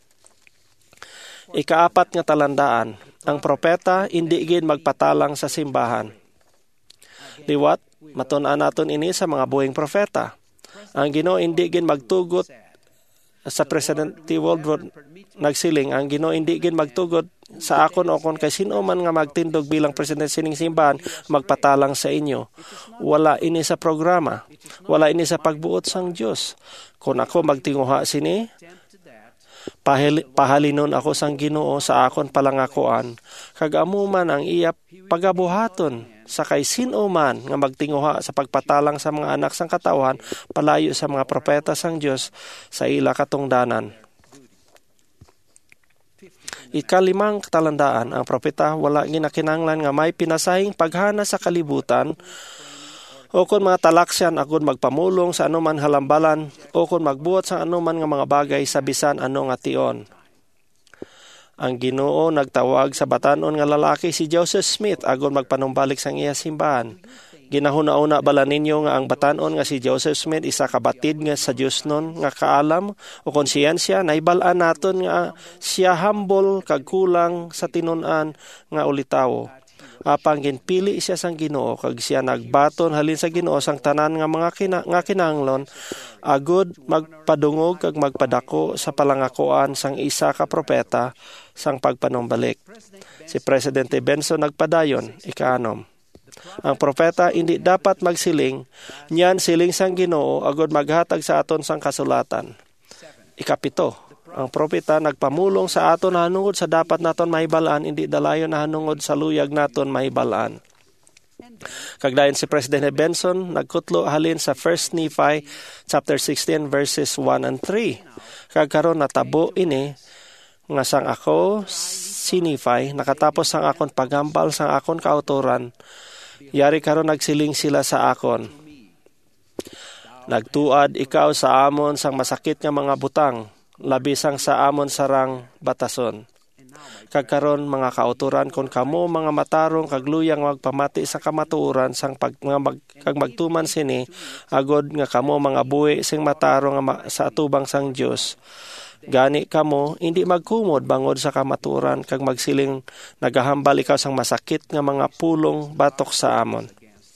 Ikaapat nga talandaan, ang propeta hindi gid magpatalang sa simbahan. Liwat, matun-an naton ini sa mga buhing propeta. Ang Ginoo hindi gid magtugot sa President T. Woodward nagsiling, ang Ginoo hindi gid magtugot sa akon o kon kay sino man nga magtindog bilang president sining simbahan magpatalang sa inyo. Wala ini sa programa. Wala ini sa pagbuot sang Dios. Kung ako magtinguha sini, Pahil, pahalinon ako sang Ginoo sa akon palangakoan, kag amo man ang iya pagabuhaton sa kay sino man nga magtinguha sa pagpatalang sa mga anak sang katawan palayo sa mga propeta sang Dios sa ila katungdanan. Ikalimang talandaan, ang propeta wala ginakinanglan nga may pinasahing paghana sa kalibutan o kung mga talaksyan agud magpamulong sa anuman halambalan o kung magbuot sa anuman nga mga bagay sa bisan ano nga tion. Ang Ginoo nagtawag sa batanon nga lalaki si Joseph Smith agud magpanumbalik sang iya simbahan. Ginahuna-una bala ninyo nga ang batanon nga si Joseph Smith isa ka batid nga sa Dios nun nga kaalam o konsiyensya naibalaan naton nga siya humble kag kulang sa tinun-an nga ulitawo. Apang ginpili siya sang Ginoo kag siya nagbaton halin sa Ginoo sang tanan nga mga kina, nga kinahanglan agud magpadungog kag magpadako sa palangakoan sang isa ka propeta sang pagpanumbalik. Si Presidente Benson nagpadayon ikaanom. Ang propeta hindi dapat magsiling, niyan siling sang Ginoo agud maghatag sa aton sang kasulatan. Ikapito. Ang propeta nagpamulong sa aton hanungod sa dapat naton mahibalaan, hindi dalayon na hanungod sa luyag naton mahibalaan. Kagdayon si President Benson, nagkutlo halin sa First Nephi chapter sixteen verses one and three. Kagkaron natabo ini, nga sang ako, si Nephi, nakatapos sang akon paghambal sang akon kautoran, yari karon nagsiling sila sa akon. Nagtuad ikaw sa amon sang masakit nga mga butang, labisang sa amon sarang batason. Kagkaron mga kauturan kon kamo mga matarong kagluyang magpamati sa kamatuoran sang pag nga mag, kag magtuman sini agod nga kamo mga buhi sing matarong nga ma, sa atubang sang Dios. Gani kamo hindi magkumod bangod sa kamatuoran kag magsiling nagahambal ikaw sang masakit nga mga pulong batok sa amon.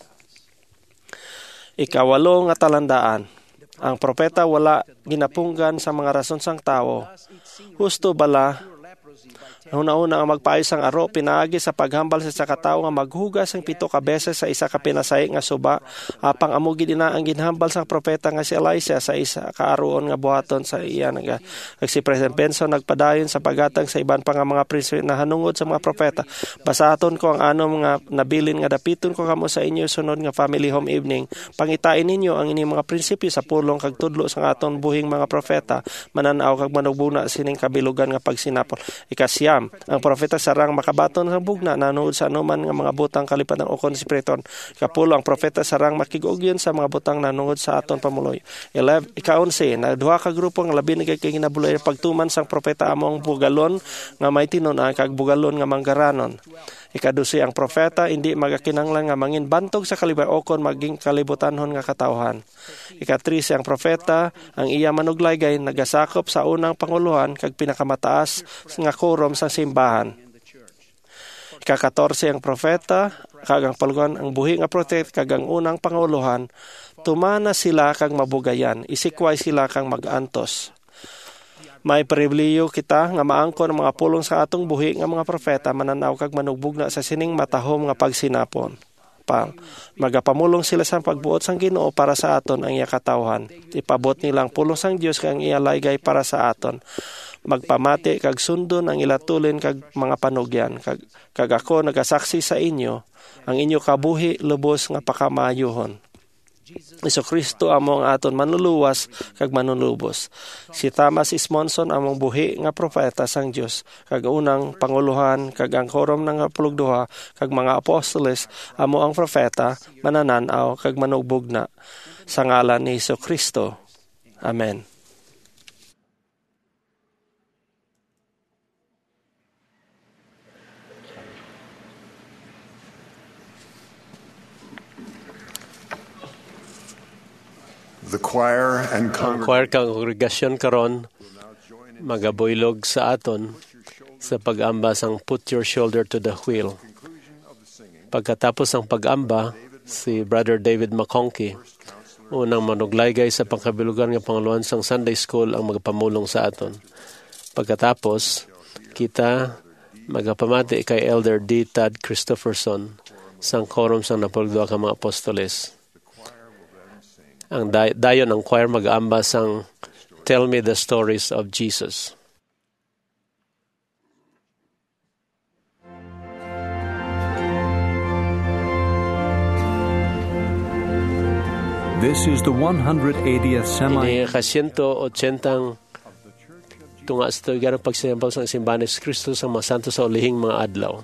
Ikawalo nga talandaan, ang propeta wala ginapunggan sa mga rason sang tawo. Husto bala, una-una ang magpaayos ang aro, pinaagi sa paghambal sa isa ka tawo nga maghugas ang pito ka beses sa isa ka pinasay nga suba, apang amo gid ina ang ginhambal sa propeta nga si Elisha sa isa ka aruon nga buhaton sa iya nga si President Benson nagpadayon sa paghatag sa iban pa nga mga prinsipyo na hanungod sa mga propeta. Basaton ko ang anom nga nabilin nga dapiton ko kamo sa inyo sunod nga family home evening. Pangitain ninyo ang ining mga prinsipyo sa pulong kag tudlo sa aton buhing mga propeta, mananaw kag manugbuna sining kabilugan nga pagsinapol. Ikasya, ang propeta sarang makabaton sa bugna nanood sa anuman nga mga butang kalipatan o konspiriton. Kapulo, ang propeta sarang makigugyon sa mga butang nanood sa aton pamuloy. eleven Ikaunse, na duha ka grupo nga labi nagay kay ginabuloy pagtuman sang propeta among bugalon nga may tinunan kag bugalon nga manggaranon. Ikadusi, ang propeta hindi magakinanglan nga mangin bantog sa kalibay o kon maging kalibutanhon nga katawhan. Ikatrisi, ang propeta ang iya manuglay gay nagasakop sa unang panguluhan kag pinakamataas nga korum sa simbahan. Ika-katorse, ang propeta kag ang palugan ang buhi nga propeta kag ang unang panguluhan tumana sila kag mabugayan, isikway sila kang mag-antos. May pribileyo kita nga maangkon ang mga pulong sa atong buhi nga mga propeta mananaw kag manugbugna sa sining matahom nga pagsinapon. Pa, magapamulong sila sa pagbuot sang Ginoo para sa aton ang iya katawhan. Ipabot nilang pulong sang Dios kang iya laygay para sa aton. magpamati kag sundon ang ilatulin kag mga panugyan. Kag, kag ako nagasaksi sa inyo, ang inyo kabuhi lubos nga pakamayohon. Iso Kristo among aton manluluwas kag manlulubos. Si Thomas Ismonson among buhi nga propeta sang Dios, kag unang panguluhan kag ang korom ng apulugduha kag mga apostoles amo ang propeta manananaw kag manugbugna sa ngalan ni Iso Kristo. Amen. The choir and Ang choir kongregasyon karon magabuylog sa aton sa pag-amba sang Put Your Shoulder to the Wheel. Pagkatapos ang pag-amba, si Brother David McConkie, unang manuglaygay sa pangkabilugan ng Panguluhan sang Sunday School ang magpamulong sa aton. Pagkatapos, kita magapamati kay Elder D. Tad Christopherson sang korum sang napulugduha ka mga apostoles. Ang day- dayon ang choir mag-amba sang Tell Me the Stories of Jesus. This is the one hundred eightieth semi... Ini ka-siyento otsentang tunga sa tuwigan ng pagsinambal sa simbahan ni Kristo sa mga santo sa ulihing mga adlaw.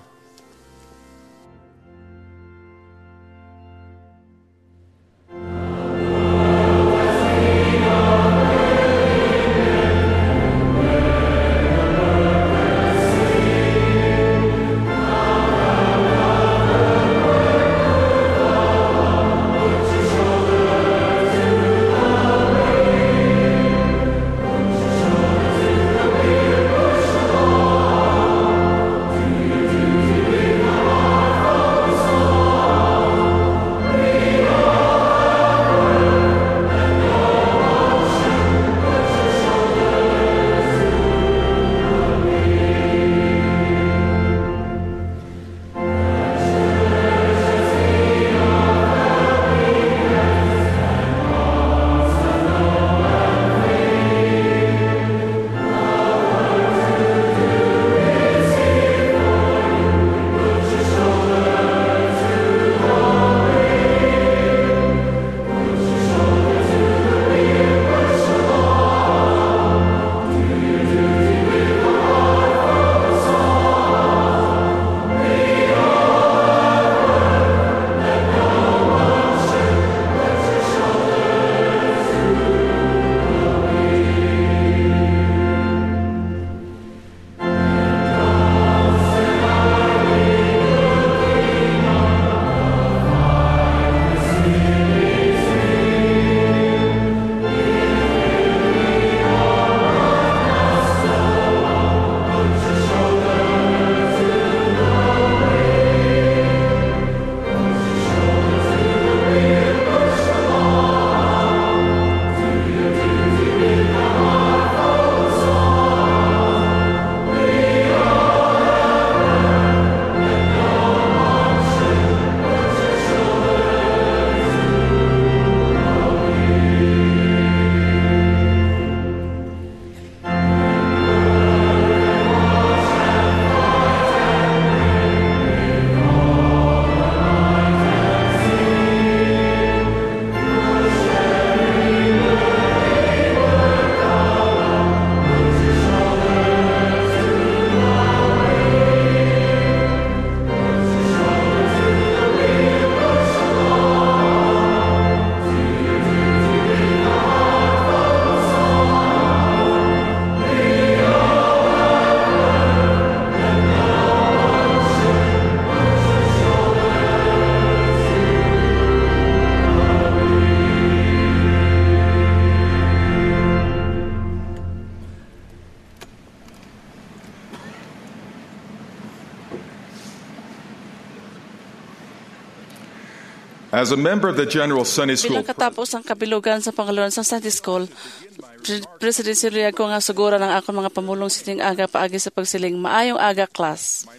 As a member of the General Sunday School, Bilang katapos ang kabilugan sa Panguluhan sa Sunday School, Pre- President Siriago nga sigura ng akong mga pamulong siting aga paagi sa pagsiling maayong aga class.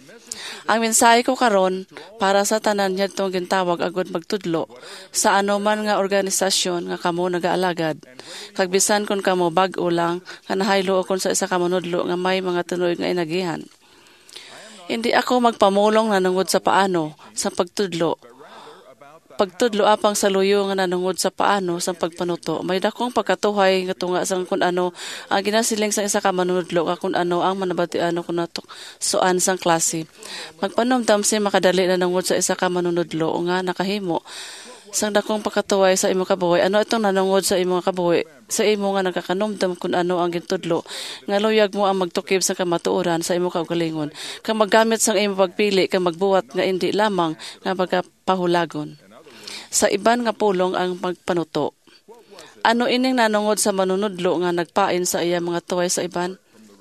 Ang mensahe ko karon para sa tanan niadtong gintawag agud magtudlo sa anuman nga organisasyon nga kamo nagaalagad. Kag bisan kun kamo bag-o lang kanahaylo kon sa isa ka manudlo nga may mga tunoy nga inagihan. Hindi ako magpamulong nanungod sa paano sa pagtudlo. Pagtudlo apang sa luyo nga nanungod sa paano sa pagpanuto. May dakong pagkatuhay nga tunga sang kun ano ang ginasiling sa isa ka manunudlo ka kun ano ang manabatian kun nato suan sang klase. Magpanumdam si makadali nanungod sa isa ka manunudlo nga nakahimo sang dakong pagkatuhay sa imo kabuhi. Ano itong nanungod sa imo kabuhi? Sa imo nga nakakanumdam kun ano ang gintudlo nga luyag mo ang magtukib sa kamatuoran sa imo kaugalingon. Kang maggamit sang imo pagpili kang magbuhat nga indi lamang nga pagpahulagon. Sa iban nga pulong ang magpanuto. Ano ining nanungod sa manunudlo nga nagpain sa iya mga tuway sa iban?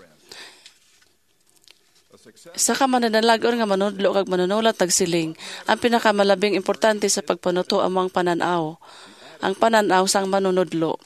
Sa kamananalag-on nga manunudlo kag manunulat tagsiling, ang pinakamalabing importante sa pagpanuto among pananaw. Ang pananaw sang manunudlo.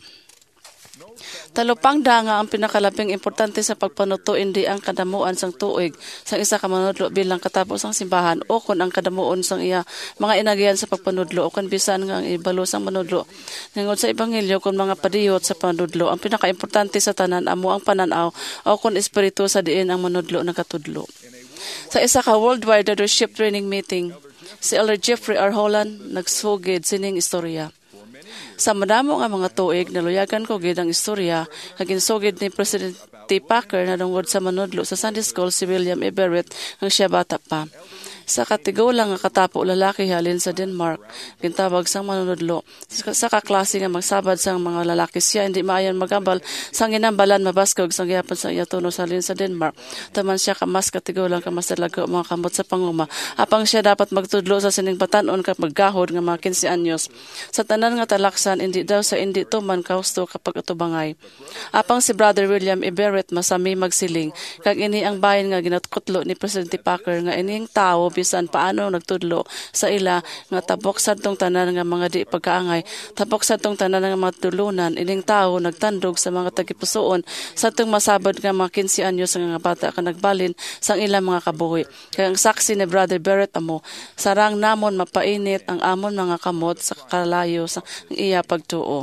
Talupang da nga ang pinakalabing importante sa pagpanuto hindi ang kadamuan sang tuig sang isa ka manudlo bilang katapos sang simbahan o kun ang kadamuon sang iya mga inagihan sa pagpanudlo o kun bisan nga ang ibalo sang manudlo. Ngod sa ebanghelyo kun mga padiyot sa panudlo, ang pinakaimportante sa tanan amo ang pananaw o kun espiritu sa diin ang manudlo nakatudlo. Sa isa ka worldwide leadership training meeting, si Elder Jeffrey R. Holland nagsugid sining istorya. Sa madamo nga mga tuig, naluyagan ko gid ang istorya nga ginsugid ni Presidente Packer na tungod sa manudlo sa Sunday School si William E. Barrett ang siya bata pa. Sa katigulang nga katapo lalaki halin sa Denmark, gintawag sang manunudlo. Sa kaklase nga magsabad sang mga lalaki siya, hindi maayon magambal sang ginambalan mabaskog sang gihapon sa iya tuno halin sa Denmark. Taman siya kamas katigulang kamas talaga mga kamot sa panguma. Apang siya dapat magtudlo sa sining batanon kag maggahod nga mga fifteen anyos. Sa tanan nga talaksan, hindi daw sa hindi tuman kausto kapag utubangay. Apang si Brother William E. Barrett masami magsiling, kag ini ang bahin nga ginatkutlo ni Presidente Packer nga ining tao bisan paano nagtudlo sa ila nga tabok sadtong tanan nga mga di pagkaangay, tabok sadtong tanan nga mga tulunan, ining tao nagtandog sa mga tagipusoon sadtong masabad nga mga fifteen anyos nga bata ka nagbalin sang ilang mga kabuhi. Kaya ang saksi ni Brother Barrett amo, sarang namon mapainit ang amon mga kamot sa kalayo sa iya pagtuo.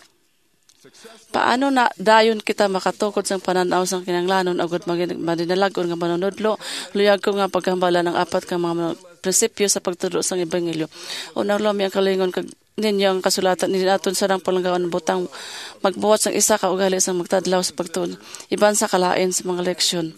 Paano na dayon kita makatukod sang pananaw sang kinanglanon agud madinalagon nga manunudlo? Luyag ko nga paghambala ng apat ka mga prinsipyo sa pagtudlo sang ebanghelyo. Unang lami ang kalingon kag ninyo ang kasulatan ni aton sarang palanggawan butang magbuhat sang isa ka ugali sang magtadlaw sa pagtuon. Iban sa kalain sa mga leksyon.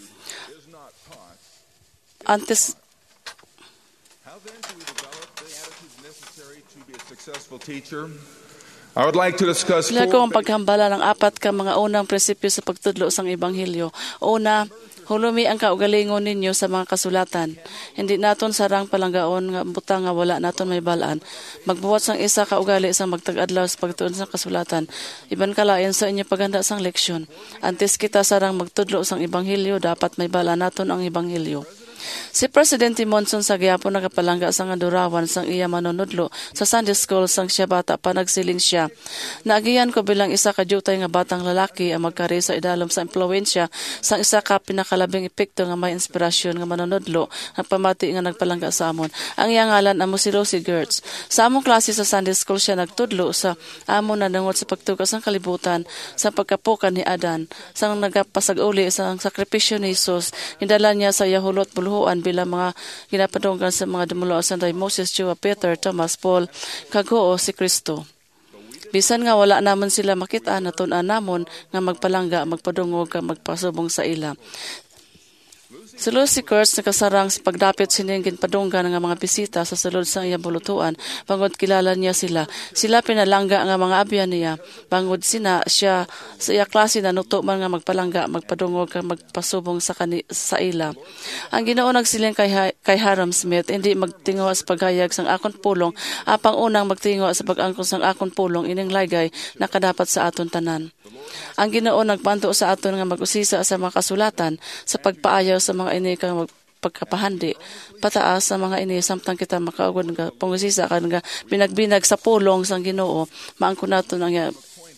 Antes How then do we develop the attitudes necessary to be a successful teacher? I would like to discuss four Sila ko ang paghambala ng apat ka mga unang prinsipyo sa pagtudlo sang ebanghelyo. Una, hulumi ang kaugalingon ninyo sa mga kasulatan. Hindi naton sarang palanggaon nga butang nga wala naton may balaan. Magbuhat sang isa ka ugali sang magtag-adlaw sa pagtuon sang kasulatan. Iban kalain sa inyo paghanda sang leksyon. Antes kita sarang magtudlo sang ebanghelyo, dapat may balaan naton ang ebanghelyo. Si Presidente Monson sa gihapon nakapalangga sang adurawan sang iya manunudlo sa Sunday School sang siya bata pa nagsiling siya. Naagiyan ko bilang isa ka jutay nga batang lalaki ang magkari sa idalom sa impluwensya sang isa ka pinakalabing epekto nga may inspirasyon nga manunudlo ang pamati nga nagpalangga sa amon. Ang iya ngalan amo si Rosie Gertz. Sa among klase sa Sunday School siya nagtudlo sa amon na nangot sa pagtugas sang kalibutan sa pagkapukan ni Adan sang nagapasag-uli sang sakripisyo ni Jesus. Hindala niya sa yahulot buluhuan bilang mga ginapadunggan sa mga dumulo sa Moses, Joa, Peter, Thomas, Paul, kagoo si Kristo. Bisan nga wala naman sila makita, natun-an namon nga magpalangga, magpadungog, magpasubong sa ila. Si Lucy Kurtz nakasarang sa pagdapit sining ginpadunggan nga mga bisita sa sulod sa iya bulutuan. Bangod kilala niya sila. Sila pinalangga nga mga abyan niya. Bangod sina siya sa iya klase na nuto man nga magpalangga, magpadungog, magpasubong sa kani, sa ila. Ang Ginoo nagsiling kay, kay Hiram Smith, hindi magtingo sa paghayag sang akon pulong, apang unang magtingo sa pag-angkon sang akon pulong ining laygay na kadapat sa aton tanan. Ang Ginoo nagpanto sa aton nga mag-usisa sa mga kasulatan sa pagpaayaw sa mga ini kang pagkapahandi pataas sa mga ini samtang kita makaugod nga pangusisa kan nga binagbinag sa pulong sang Ginoo maangkon naton ang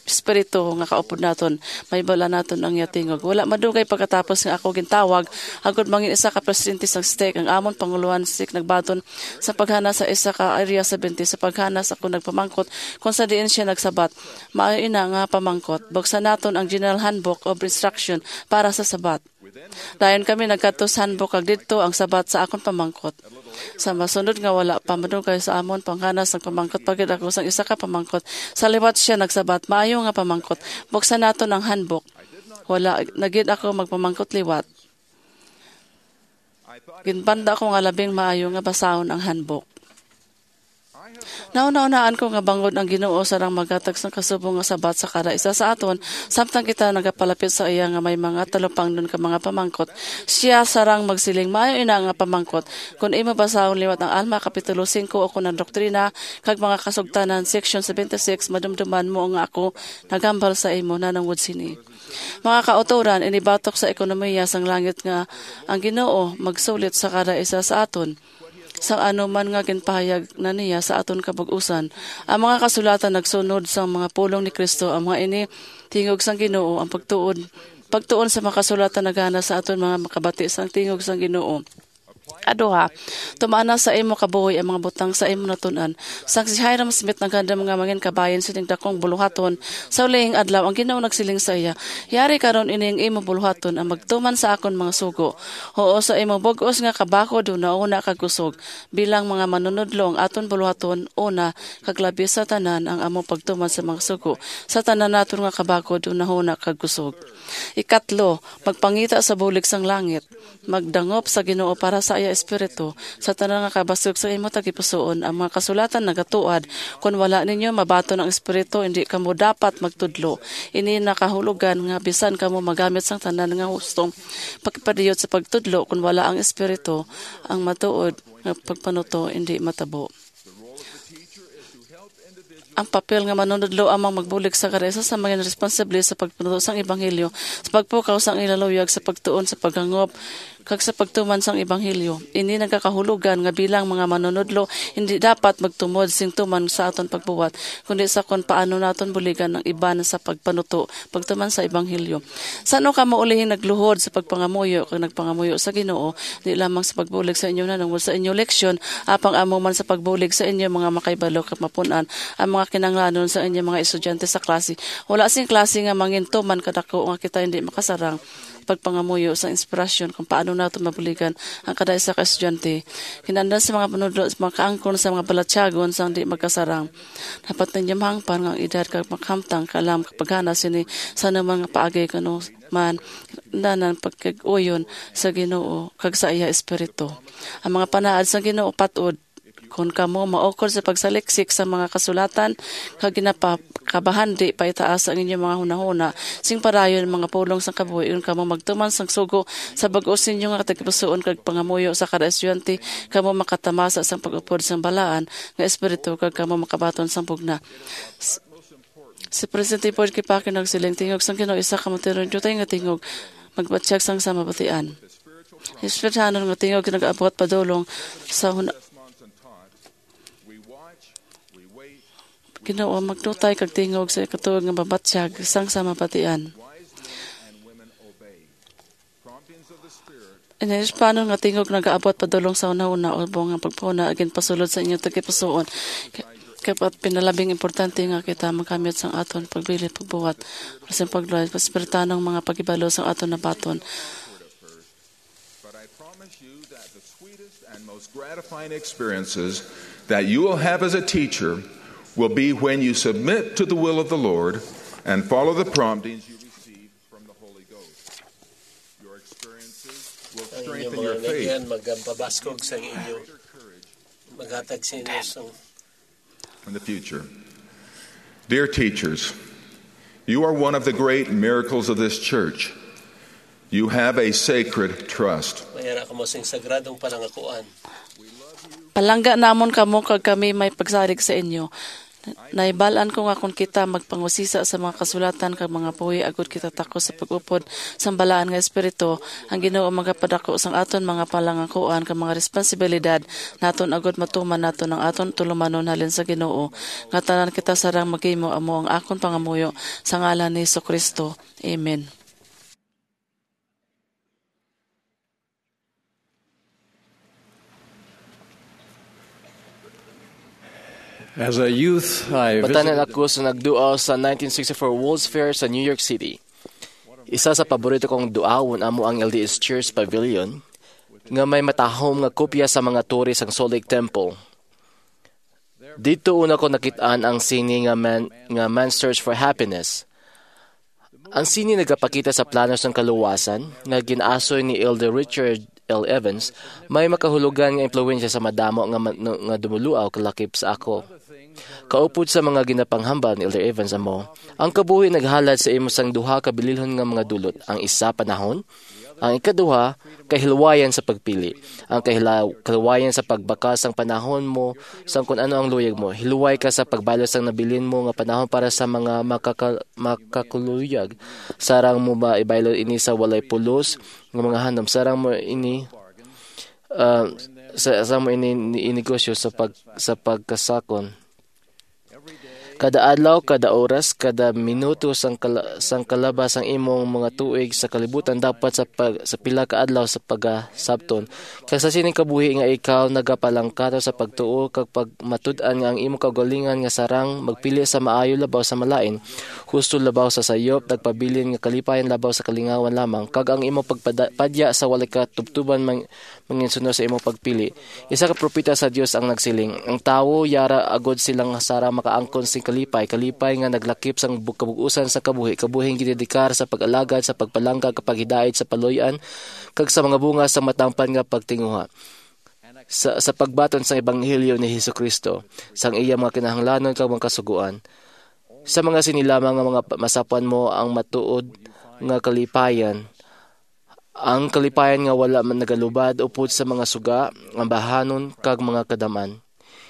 espiritu nga kaupod naton, may bala naton ang yatingog. Wala madugay pagkatapos nga ako gintawag, agod mangin isa ka presidente sa S T E C, ang amon panguluhan S T E C nagbaton sa paghana sa isa ka Area seventy, sa paghana sa ako nagpamangkot, kung sa diin siya nagsabat. Maayo ina nga pamangkot, buksan naton ang General Handbook of Instruction para sa sabat. Dayon kami nagkato sa handbook kag didto ang sabat sa akon pamangkot. Sa masunod nga wala pa madugay sa amon panghanas ng pamangkot pagid ako sang isa ka pamangkot. Sa liwat siya nagsabat, maayo nga pamangkot. Buksan naton ang handbook. Wala nagid ako magpamangkot liwat. Ginbanda ko nga labing maayo nga basahon ang handbook. Nauna-unaan ko nga bangod ang Ginoo sarang magatag sang kasubong nga sabat sa kada isa sa aton, samtang kita nagapalapit sa iya nga may mga talupang nun ka mga pamangkot. Siya sarang magsiling, maayo ina nga pamangkot. Kung imo basahon liwat ang Alma Kapitulo five o ako ng doktrina, kag mga kasugtanan, Section seventy-six, madumduman mo nga ako nagambal sa imo na nangud sini. Mga kautoran, inibatok sa ekonomiya sang langit nga ang Ginoo magsulit sa kada isa sa aton. Sang ano man nga ginpahayag na niya sa aton kabag-usan. Ang mga kasulatan nagsunod sa mga pulong ni Kristo, ang mga ini tingog sang Ginoo, ang pagtuon pagtuon sa mga kasulatan nagana sa aton mga makabati sang tingog sang Ginoo. Aduha, tumana sa imo kabuhi ang mga butang sa imo natun-an. Sang si Hiram Smith nagkanda mga mangin kabayan sa dakong buluhaton, sa ulihing adlaw ang Ginoo nagsiling sa iya, yari karon ining imo buluhaton ang magtuman sa akon mga sugo. Oo sa imo bug-os nga kabako do na una kagusog. Bilang mga manunudlo ang aton buluhaton, una kaglabi sa tanan ang amo pagtuman sa mga sugo. Sa tanan naton nga kabako do na una kagusog. Ikatlo, magpangita sa bulig sang langit, magdangop sa Ginoo para sa iya espiritu, sa tanan nga kabasog sa imo tagipusoon. Ang mga kasulatan nagatuad, kung wala ninyo mabato ng espiritu, hindi kamo dapat magtudlo. Ini nakahulugan nga bisan kamo magamit sang tanan nga hustong pagpadiyot sa pagtudlo, kung wala ang espiritu, ang matuod nga pagpanuto hindi matabo. Ang papel nga manunudlo amang magbulig sa kada isa sa mga responsable sa pagpanuto sang ebanghelyo, sa pagpukaw sang ilaluyag, sa pagtuon sa paghangop kag sa pagtuman sang ebanghelyo. Ini nagkakahulugan nga bilang mga manunudlo hindi dapat magtumod sing tuman sa aton pagbuwat, kundi sa kon paano naton buligan ng iban sa pagpanuto, pagtuman sa ebanghelyo. Sano ka maulihing nagluhod sa pagpangamuyo kag nagpangamuyo sa Ginoo, di lamang sa pagbulig sa inyo nanong sa inyo leksyon, apang amo man sa pagbulig sa inyo mga makaibalo kag mapunan ang mga kinanglanon sa inyo mga estudyante sa klase. Wala sing klase nga mangintuman kadako nga kita hindi makasarang pagpangamuyo sa inspirasyon kung paano nato mabuligan ang kada isa ka estudyante. Kinandan sa mga panudlo, sa mga kaangkon sa mga balatyagon sang di magkasarang. Dapat ninyo mahangpan nga edad kag maghamtang kalam kapag hana sini sa mga paagay kano man nanan pagkag-uyon sa Ginoo kag sa iya espiritu. Ang mga panaad sa Ginoo patud kung kamo maokol sa pagsaliksik sa mga kasulatan kag ginapa kabahandi pa itaas ang inyong mga hunahuna sing parayon mga pulong sang kabuhi kung kamo magtuman sang sugo sa bag-os ninyo nga tagipusoon kag pangamuyo sa kada estudyante, kamo makatamasa sang pag-upod sang balaan nga espiritu kag kamo makabaton sang pugna. Si Presidente Ford Kipaki nagsiling tingog sang Ginoo isa ka motiron jutay nga tingog magbatsyag sang samabatian. Espirituhanon nga tingog nagaabot padulong sa huna Ginoo magdutay kag tingog sa katuig nga babatsyag sang samapatian. Inis paano nga tingog nagaabot padulong sa una-una ubong nga pagpuna agin pasulod sa inyo tagipusoon. Kapat pinalabing importante nga kita magamit sang aton pagbili pagbuhat sa pagluway paspirtanong mga pagibalo sang aton na baton. But I promise you that the sweetest and most gratifying experiences that you will have as a teacher will be when you submit to the will of the Lord and follow the promptings you receive from the Holy Ghost. Your experiences will strengthen your faith. In the future. Dear teachers, you are one of the great miracles of this church. You have a sacred trust. Palangga namon kamo kag kami may pagsalig sa inyo. Naibalaan ko nga kung kita magpangusisa sa mga kasulatan kag mga puwi agud kita tako sa pag-upod sa balaan nga espiritu, ang Ginoo magapadako sang aton mga palangakuan kag mga responsibilidad naton agud matuman naton ang aton tulumanon halin sa Ginoo. Nga tanan kita sarang maghimo amo ang akon pangamuyo sa ngalan ni Jesucristo. Amen. As a youth, I Batanan visited ako sa nagduaw sa nineteen sixty-four World's Fair sa New York City. Isa sa paborito kong duawon amo ang L D S Church Pavilion nga may matahom nga kopya sa mga tore sang Salt Lake Temple. Dito una ko nakitaan ang sini nga man, nga Man's Search for Happiness. Ang sini nagapakita sa planos ng kaluwasan nga ginasoy ni Elder Richard L. Evans, may makahulugan nga impluwensya sa madamo nga, nga dumuluaw kalakip sa ako. Kaupod sa mga ginapanghambal ni Elder Evans amo, ang kabuhi naghalad sa imo sang duha ka bililhon nga mga dulot. Ang isa panahon, ang ikaduha kahilwayan sa pagpili. Ang kahilaw, kahilwayan sa pagbaka sang panahon mo sang kung ano ang luyag mo. Hiluway ka sa pagbalos sang nabilin mo nga panahon para sa mga makaka, makakuluyag. Sarang mo ba ibaylo ini sa walay pulos nga mga handom. Sarang mo ini uh, sa, sa mo ini inegosyo sa pag sa pagkasakon. Kada adlaw, kada oras, kada minuto sang, kala, sang kalabas ang imong mga tuig sa kalibutan dapat sa, pag, sa pila ka adlaw sa pagasabton. Kaya sa sining kabuhi nga ikaw nagapalangkato sa pagtuo kag pagmatud-an nga ang imong kaugalingan nga sarang magpili sa maayo labaw sa malain. Husto labaw sa sayop, nagpabilin nga kalipayan labaw sa kalingawan lamang. Kag ang imong pagpadya sa walay katubtuban mang, manginsunod sa imong pagpili. Isa ka propeta sa Dios ang nagsiling. Ang tawo yara agod silang sarang makaangkon sing kalipay, kalipay nga naglakip sang kabugusan sa kabuhi, kabuhing gidedikar sa pag-alagad, sa pagpalangka, kapag hidait sa paloyan, kag sa mga bunga sa matangpan nga pagtinguha. Sa, sa pagbaton sa Ebanghelyo ni Jesucristo, sang iya mga kinahanglanon kag mga kasuguan. Sa mga sinilamang nga mga masapan mo ang matuod nga kalipayan, ang kalipayan nga wala man nagalubad upod sa mga suga, ang bahanon kag mga kadaman.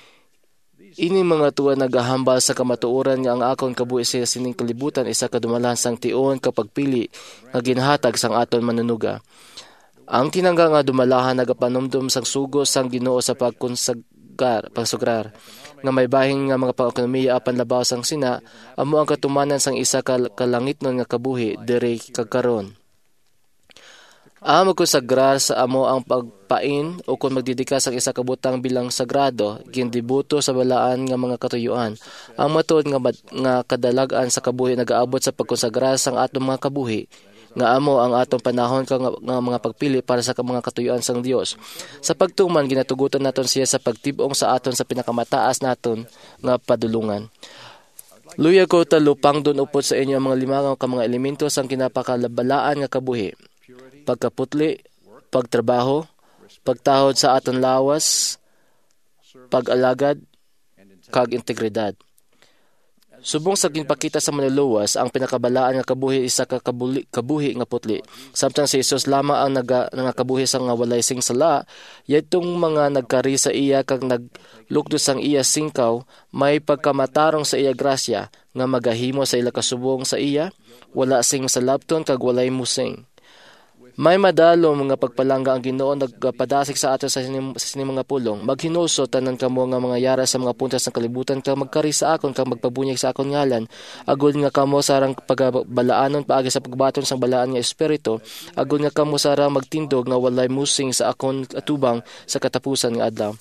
Ini mga tuwa nagahambal sa kamatuoran nga ang akon kabuhi sa sining kalibutan isa kadumalan sang tion kapag pili nga ginhatag sang aton manunuga. Ang tinangga nga dumalahan nagapanumdum sang sugos sang Ginoo sa pagkonsagar, pagsugrar nga may bahing nga mga pang-ekonomiya apan labaw sang sina amo ang katumanan sang isa ka kalangitnon nga kabuhi diri kagkaron. Amo ko sagrar sa amo ang pagpain o kung magdidika sa isa kabutang bilang sagrado, gindibuto sa balaan nga mga katuyuan. Ang matuod nga, nga kadalagan sa kabuhi nagaabot sa pagkonsagrar sang atong mga kabuhi, nga amo ang atong panahon ka nga, nga mga pagpili para sa mga katuyuan sang Dios. Sa pagtuman, ginatugutan naton siya sa pagtibong sa aton sa pinakamataas naton nga padulungan. Luya ko talupang dun upod sa inyo ang mga limangaw ka mga elemento sang kinapakalabalaan nga kabuhi. Pagkaputli, pagtrabaho, pagtahod sa aton lawas, pag-alagad, kag integridad. Subong sa ginpakita sa manluluwas, ang pinakabalaan nga kabuhi isa ka kabuli, kabuhi nga putli. Samtang si Jesus lamang ang naga, nangakabuhi sa nga walay sing sala, yatong mga nagkari sa iya kag naglukdo sang iya singkaw, may pagkamatarong sa iya grasya, nga magahimo sa ila kasubong sa iya, wala sing salabton kag walay musing. May madalo mga pagpalangga ang Ginoo nagpadasig sa ato sa sining, sa sining mga pulong. Maghinuso tanan kamo nga mga yara sa mga puntas ng kalibutan kag magkari sa akon kag magpabunyag sa akon ngalan. Agud nga kamo sarang pagbalaanon paagi sa pagbaton sang balaan nga espiritu. Agud nga kamo sarang magtindog nga walay musing sa akon atubang sa katapusan nga adlaw.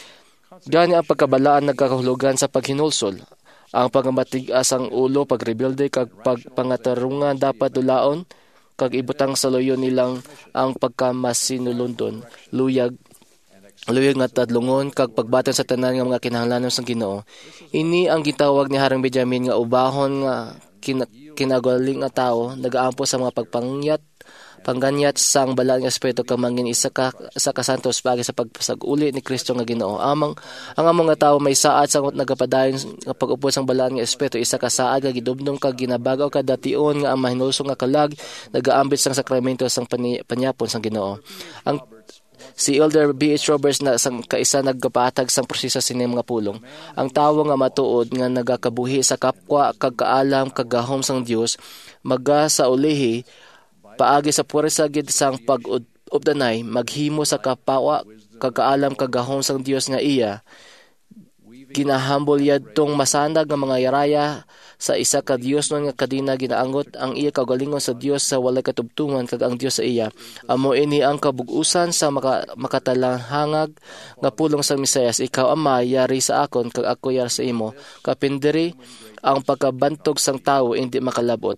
Gani ang pagkabalaan nagkakahulugan sa paghinulsol. Ang pagmatigas ang ulo, pagrebelde kag pagpangatarungan dapat dulaon kag ibutang sa loyo nilang ang pagkamasinulundon, luyag, luyag nga tadlungon, kag pagbaton sa tanan nga mga kinahanglanon sang Ginoo. Ini ang gitawag ni Haring Benjamin nga ubahon nga kin- kinagaling nga tao, nagaampo sa mga pagpangyat, pangganyat sang balaan nga espiritu kag mangin isa ka sa kasantos paagi sa pagpasag-uli ni Kristo nga Ginoo. Amang ang among nga tawo may saad sangot nagapadayon nga pag-upo sang balaan nga espiritu isa ka saad nga gidumdum kag ginabagaw kada tion nga ang mahinulsong nga kalag nagaambit sang sakramento sang panyapon sang Ginoo. Ang Si Elder B H Roberts na sang kaisa nagpatag sang proseso sini mga pulong. Ang tawo nga matuod nga nagakabuhi sa kapwa kag kaalam kag gahom sang Dios maga sa ulihi paagi sa puwersa gid sang pag-ubdanay maghimo sa kapawa kag kaalam kag gahom sang Dios nga iya ginahambol yadtong masandag nga mga yaraya sa isa ka Dios nun nga kadina ginaangot ang iya kaugalingon sa Dios sa walay katubtungan kag ang Dios sa iya. Amo ini ang kabugusan sa maka, makatalanghangag nga pulong sa Misayas. Ikaw ama yari sa akon kag ako yari sa imo. Kapindiri ang pagkabantog sang tawo hindi makalabot.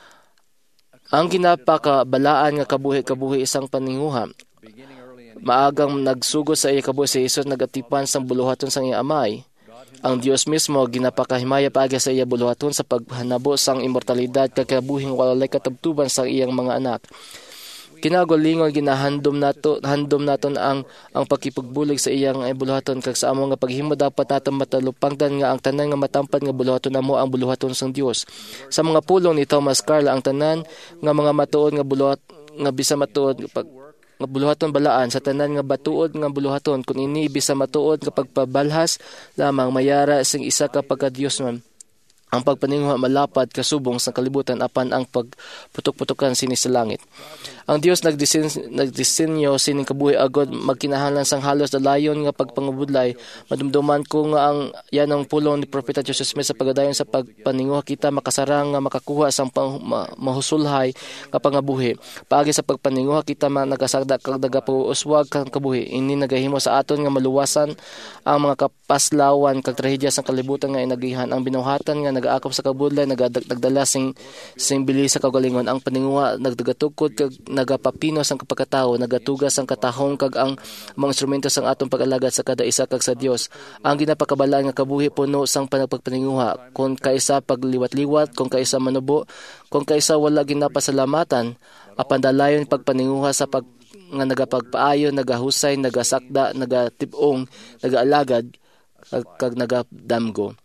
Ang ginapakabalaan nga kabuhi-kabuhi isang paninguha. Maagang nagsugod sa iya kabuhi si Jesus nagatipan sang buluhaton sang iya amay. Ang Dios mismo ginapakahimaya paagi sa iya buluhaton sa paghanabo sang immortalidad kag kabuhing walay katubtuban sa iyang mga anak. Kinagulingon ginahandom nato handom naton ang ang pagkipugbulig sa iyang buluhaton kag sa amo nga paghimo dapat naton matalupangdan nga ang tanan nga matampad nga buluhaton namo ang buluhaton sang Dios. Sa mga pulong ni Thomas Carla ang tanan nga mga matuod nga buluhat nga bisa matuod pag nga buluhaton balaan sa tanan nga batuod nga buluhaton kun ini bisa matuod nga pagpabalhas lamang mayara sing isa ka pagka Dios man ang pagpaninguha malapad kasubong sa kalibutan apan ang pagputok-putokan sini sa langit. Ang Dios nagdisenyo nagdisenyo sining kabuhi agod magkinahanglan sang halos dalayon nga pagpangabudlay. Madumduman ko nga ang yan ang pulong ni Propeta Joseph Smith sa pagadayon sa pagpaninguha kita makasarang nga makakuha sang pang, ma, mahusulhay nga pangabuhi. Paagi sa pagpaninguha kita man nagasagda kag nagapuuswag kang kabuhi. Ini nagahimo sa aton nga maluwasan ang mga kapaslawan kag trahedya sa kalibutan nga inagihan ang binuhatan nga nagaakop sa kabudlay nagadagdala sing sing bilis sa kaugalingon ang paninguha nagdagatugkod kag nagapapino sang kapagkatao nagatugas ang katahong kag ang mga instrumento sang atong pag-alagad sa kada isa kag sa Dios. Ang ginapakabalaan nga kabuhi puno sang panagpagpaninguha kung kaisa pagliwat-liwat kung kaisa manubo kung kaisa wala ginapasalamatan apan dalayon pagpaninguha sa pag nga nagapagpaayo nagahusay nagasakda nagatibong nagaalagad kag, kag nagadamgo.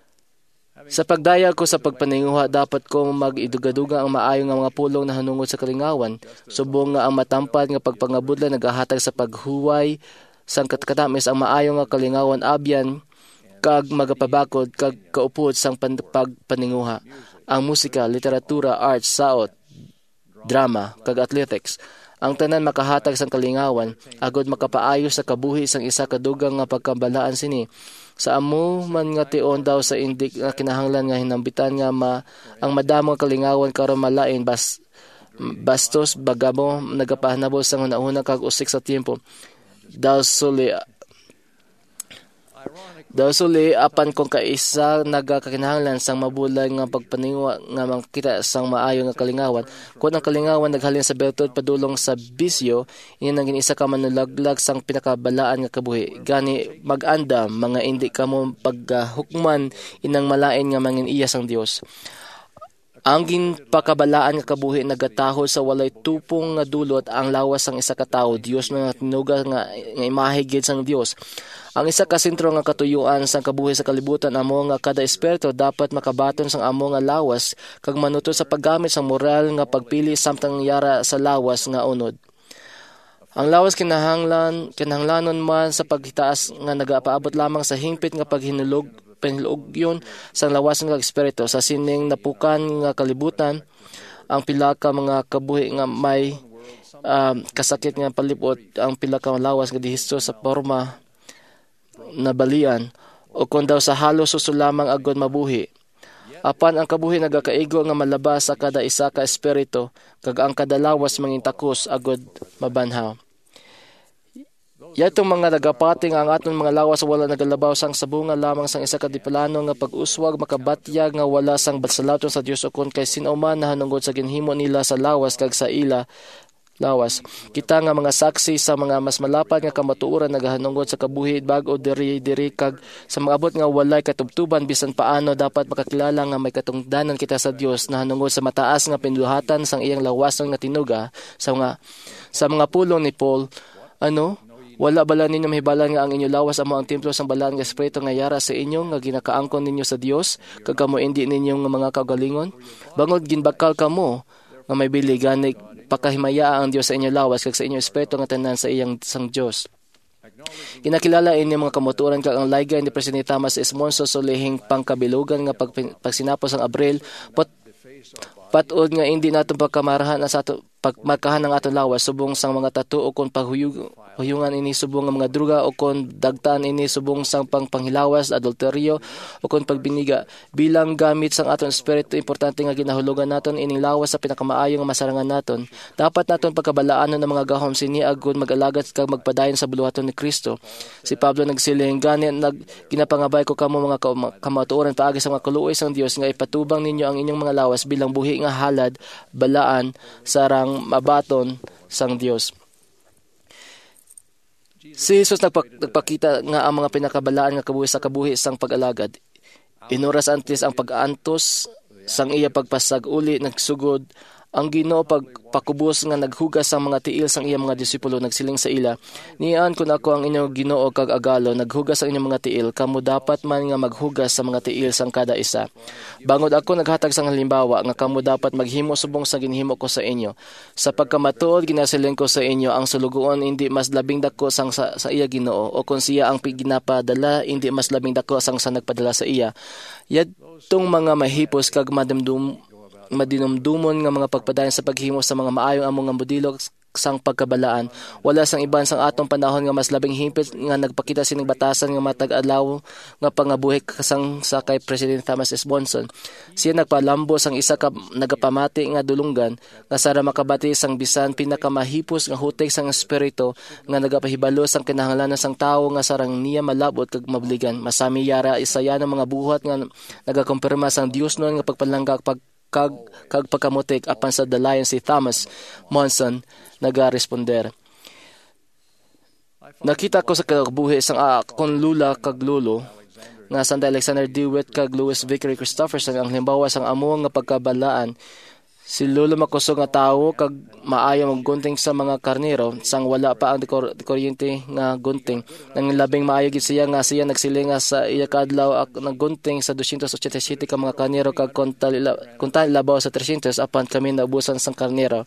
Sa pagdaya ko sa pagpaninguha, dapat kong mag-idugaduga ang maayo nga mga pulong na hanungod sa kalingawan. Subong nga ang matampad nga pagpangabudla nagahatag sa paghuway sang katatamis ang maayo nga kalingawan abyan kag magapabakod kag kaupod sang pagpaninguha. Ang musika, literatura, arts, saot, drama, kag athletics. Ang tanan makahatag sang kalingawan, agod makapaayo sa kabuhi sang isa kadugang nga pagkabalaan sini. Sa amo man nga tion daw sa indik nga kinahanglan nga hinambitan nga ma, ang madamo kalingawan karon malain bas bastos bagamo nagapahanabo sa una-una kag usik sa tiempo. Daw suli Daw suli apan kung kaisa nagakakinahanglan sang mabulay nga pagpaninguha nga makita sang maayo nga kalingawan kun ang kalingawan naghalin sa bertud padulong sa bisyo ini nang isa ka manulaglag sang pinakabalaan nga kabuhi gani mag-anda mga indi kamo paghukman inang malain nga mangin iya sang Dios. Ang ginpakabalaan nga kabuhi nagatahod sa walay tupong nga dulot ang lawas sang isa ka tawo Dios nga tinuga nga, nga imahe gid sang Dios. Ang isa ka sentro nga katuyuan sang kabuhi sa kalibutan amo nga kada espiritu dapat makabaton sang amo nga lawas kag manuto sa paggamit sang moral nga pagpili samtang yara sa lawas nga unod. Ang lawas kinahanglan kinahanglanon man sa paghitaas nga nagapaabot lamang sa hingpit nga paghinulog pinulogyon sang lawas nga espiritu sa sining napukan nga kalibutan ang pila ka mga kabuhi nga may uh, kasakit nga palibot ang pila ka lawas nga dihisto sa porma na balian o kung daw sa halos susulamang agod mabuhi. Apan ang kabuhi nagakaigo nga malabas sa kada isa ka espiritu kag ang kada lawas mangintakos agod mabanhaw. Yatong mga nagapating ang aton mga lawas wala nagalabaw sang sabunga lamang sang isa ka dipalano nga pag-uswag makabatyag nga wala sang batsalaton sa Dios o kun kay sino man nahanungod sa ginhimo nila sa lawas kag sa ila lawas. Kita nga mga saksi sa mga mas malapad nga kamatuoran nagahanungod sa kabuhi bago diri-diri kag sa mga abot nga walay katubtuban bisan paano dapat makakilala nga may katungdanan kita sa Dios nahanungod sa mataas nga pinduhatan sang iyang lawason nga tinuga sa mga sa mga pulong ni Paul. Ano? Wala bala ninyo mahibalan nga ang inyo lawas amo ang templo sang balaan nga espiritu nga yara sa inyo nga ginakaangkon ninyo sa Dios kag kamo indi ninyo nga mga kaugalingon. Bangod ginbakal kamo nga may bili gani pakahimaya ang Dios sa inyo lawas kag sa inyo espiritu nga tanan sa iyang sang Dios. Kinakilala ini mga kamuturan kag ang laygay ni Presidente Thomas S. Monson sulihing pangkabilugan nga pag, pagsinapos ang Abril pat patod nga hindi naton pagkamarahan sa ato pagmarkahan ng aton lawas subong sang mga tattoo o kon paghuyungan ini subong nga mga druga o kon dagtan ini subong sang pangpanghilawas, adulteryo o kon pagbiniga bilang gamit sang aton espiritu. Importante nga ginahulugan naton ining lawas sa pinakamaayo nga masarangan naton. Dapat naton pagkabalaanon ng mga gahom sini agud mag-alagad kag magpadayon sa buluhaton ni Kristo. Si Pablo nagsiling gani nag ginapangabay ko kamo mga kamatuoran paagi sa mga kaluoy sang Dios nga ipatubang ninyo ang inyong mga lawas bilang buhi nga halad balaan sarang mabaton sang Dios. Si Jesus nagpak- nagpakita nga ang mga pinakabalaan nga kabuhi sa kabuhi sang pag-alagad. Inuras antes ang pag-antos sang iya pagpasag uli nagsugod ang Ginoo pagpakubos nga naghugas sa mga tiil sang iya mga disipulo nagsiling sa ila, nian kun ako ang inyong Ginoo kag agalo naghugas sa inyong mga tiil, kamo dapat man nga maghugas sa mga tiil sang kada isa. Bangod ako naghatag sang halimbawa nga kamo dapat maghimo subong sa ginhimo ko sa inyo. Sa pagkamatuod ginasiling ko sa inyo ang sulugoon hindi mas labing dako sang sa, sa iya Ginoo o kung siya ang ginapadala hindi mas labing dako sang sa nagpadala sa iya. Yadtong mga mahipos kag madumdum madinumdumon nga mga pagpadayon sa paghimo sa mga maayong among nga modelo sang pagkabalaan. Wala sang iban sang atong panahon nga mas labing himpit nga nagpakita sining batasan nga matag adlaw nga pangabuhi kasang sa kay President Thomas S. Monson. Siya nagpalambo sang isa ka nagapamati nga dulunggan nga sara makabati sang bisan pinakamahipos nga hutek sang espiritu nga nagapahibalo sang kinahanglanon sang tawo nga sarang niya malabot kag mabligan. Masami yara isaya ng mga buhat nga nagakumpirma sang Dios noon nga pagpalangga pag kag kag pagkamutik apan sa dalayan si Thomas Monson nagaresponder. Nakita ko sa kabuhi sang akon lula kag lulo nga Santa Alexander DeWitt kag Louis Vickery Christopherson ang halimbawa sang amo nga pagkabalaan. Si Lolo makusog nga tawo kag maayo maggunting sa mga karnero sang wala pa ang dekor- kuryente nga gunting. Nang labing maayo gid siya nga siya nagsiling nga sa iya kadlaw ak naggunting sa two hundred eighty-seven ka mga karnero kag kontal kontal labaw sa three hundred apan kami naubusan sang karnero.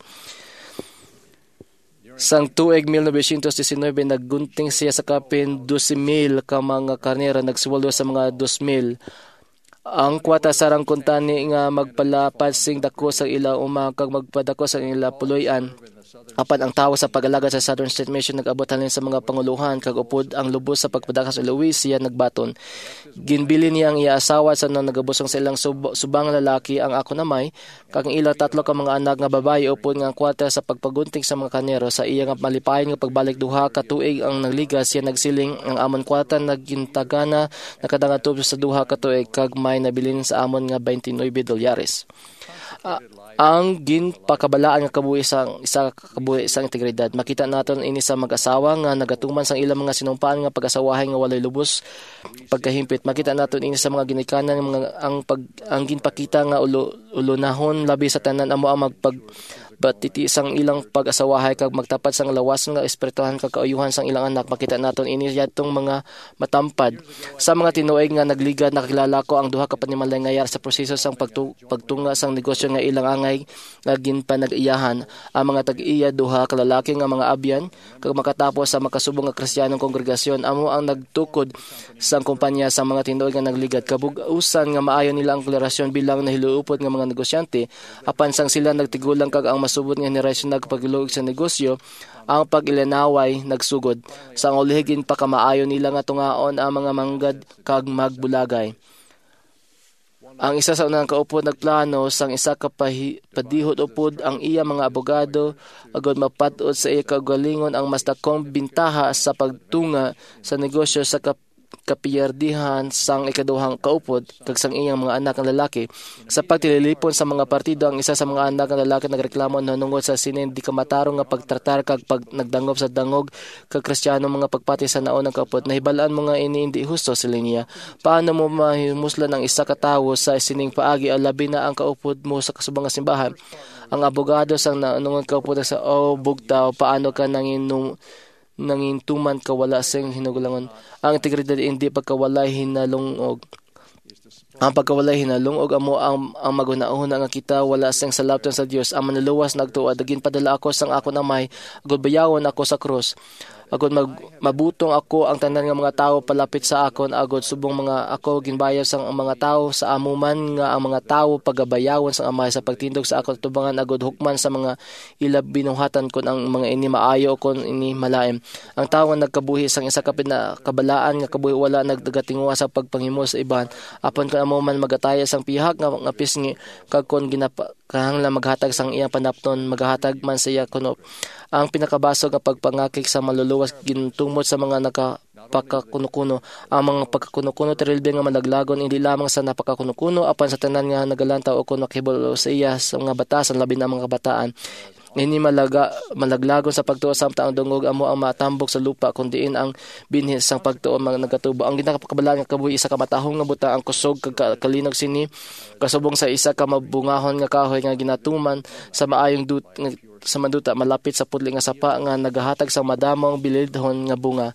Sang tuig nineteen nineteen naggunting siya sa kapin twelve mil ka mga karnero nagsuwalo sa mga two mil. Ang kwata sarang kuntani nga magpalapad sing dako sa ila umakag magpadako sa ila puloy-an. Apan ang tawo sa pag-alagad sa Southern State Mission nag-abot halin sa mga panguluhan kag upod ang lubos sa pagpadaka sa Louis siya nagbaton. Ginbili niya ang iya asawa sa nang nagabusong sa ilang sub- subang lalaki ang ako namay kag ang ilang tatlo ka mga anak nga babae upod nga kwata sa pagpagunting sa mga kanero sa iya nga malipayon nga pagbalik duha ka tuig ang nagligas siya nagsiling ang amon kwata nagintagana nakadangatup sa duha ka tuig kag may nabilin sa amon nga twenty-nine dolyares. Uh, ang ginpakabalaan nga kabuhi sang isa kabuhi sang integridad makita naton ini sa mag-asawa nga nagatuman sang ilang mga sinumpaan nga pag-asawahay nga walay lubos pagkahimpit. Makita naton ini sa mga ginikanan mga ang pag ang ginpakita nga ulo, ulunahon labi sa tanan amo ang magpag batiti sang ilang pag-asawahay kag magtapat sang lawas nga espirituhan kag kaayuhan sang ilang anak. Makita naton ini yadtong mga matampad sa mga tinuig nga nagligad. Nakilala ko ang duha ka panimalay nga yar sa proseso sang pagtu- pagtunga sang negosyo nga ilang angay nga ginpanag-iyahan ang mga tag-iya duha ka lalaki nga mga abyan kag makatapos sa makasubong nga Kristiyanong kongregasyon amo ang nagtukod sang kumpanya sa mga tinuig nga nagligad. Kabug-usan nga maayo nila ang deklarasyon bilang nahiluupod nga mga negosyante apan sang sila nagtigulang kag ang subod nga henerasyon nagpagluog sa negosyo ang pag-ilanaway nagsugod sa ulihigin pa kamaayo nila nga tungaon ang mga manggad kag magbulagay. Ang isa sa unang kaupod nagplano sang isa ka padihot upod ang iya mga abogado agod mapat-od sa iya kaugalingon ang mas dakong bintaha sa pagtunga sa negosyo sa kap kapiyardihan sang ikaduhang kaupod kag sang iyang mga anak ng lalaki. Sa pagtililipon sa mga partido ang isa sa mga anak ng lalaki nagreklamo nanungod sa sinin di kamatarong nga pagtratar kag pag nagdangop sa dangog kag Kristiyano mga pagpati sa naon ng kaupod. Nahibalaan mo nga ini hindi husto sila niya. Paano mo mahimuslan ang isa ka tawo sa sining paagi alabi na ang kaupod mo sa kasubang nga simbahan? Ang abogado sang nanungod kaupod sa oh bugtaw paano ka nanginum nangintuman kawala sing hinugulangon. Ang integridad hindi pagkawalay hinalungog. Ang pagkawalay hinalong og amo ang, ang magunahuna nga kita wala sang salabton sa Dios. Ang manuluwas nagtuad dagin padala ako sang akon amay agud bayawon ako sa krus. Agud mag, mabutong ako ang tanan nga mga tawo palapit sa akon agud subong mga ako ginbayad sang mga tawo sa amuman nga ang mga tawo pagabayawon sang amay sa pagtindog sa akon tubangan agud hukman sa mga ilab binuhatan kon ang mga ini maayo kon ini malaim. Ang tawo nga nagkabuhi sang isa ka pinakabalaan nga kabuhi wala nagdagatinguha sa pagpanghimo sa iban apan kon amo man magataya sang pihak nga nga pisngi kag kon ginapa kahanglan maghatag sang iyang panapton maghatag man siya kuno. Ang pinakabasog nga pagpangakik sa maluluwas gintumot sa mga nakapakakuno-kuno. Ang mga pagkakuno-kuno terilbi nga malaglagon hindi lamang sa napakakuno-kuno apan sa tanan nga nagalantaw o kuno kibolo sa iya sa mga batasan labi na mga kabataan. Hindi malaga, malaglagon sa pagtuo samtang ang dungog amo ang matambok sa lupa kundiin ang binhi sang pagtuo mga nagatubo. Ang ginakapakabalaan nga kabuhi isa ka matahong nga buta ang kusog kag kalinog sini kasubong sa isa ka mabungahon nga kahoy nga ginatuman sa maayong dut sa maduta malapit sa pudli nga sapa nga nagahatag sa madamong bilidhon nga bunga.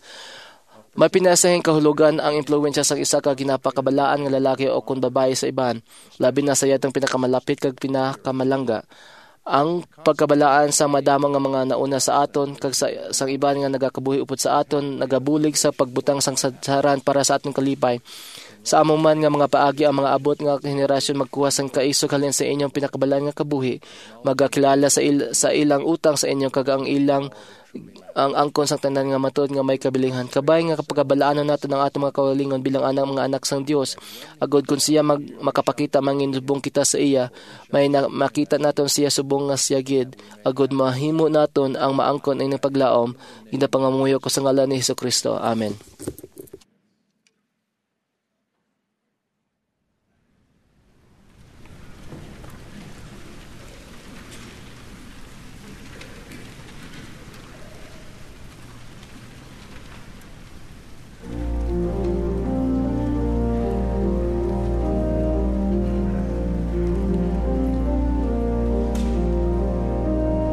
May pinasahing kahulugan ang impluwensya sa isa ka ginapakabalaan nga lalaki o kun babae sa iban. Labi na sa yatong pinakamalapit kag pinakamalangga. Ang pagkabalaan sa madamang nga mga nauna sa aton kag sa sang iban nga nagakabuhi upod sa aton nagabulig sa pagbutang sang sadsaran para sa aton kalipay. Sa amuman nga mga paagi ang mga abot nga henerasyon magkuha sang kaisog halin sa inyong pinakabalaan nga kabuhi magakilala sa il, sa ilang utang sa inyong kag ang ilang ang angkon sang tanan nga matuod nga may kabilinghan kabay nga kapagabalaanon nato ng atong mga kawalingon bilang anak mga anak sang Dios agod kun siya mag, makapakita manginubong kita sa iya may na, makita naton siya subong nga siya gid agod mahimo naton ang maangkon ay paglaom ginapangamuyo ko sa ngalan ni Hesukristo. Amen.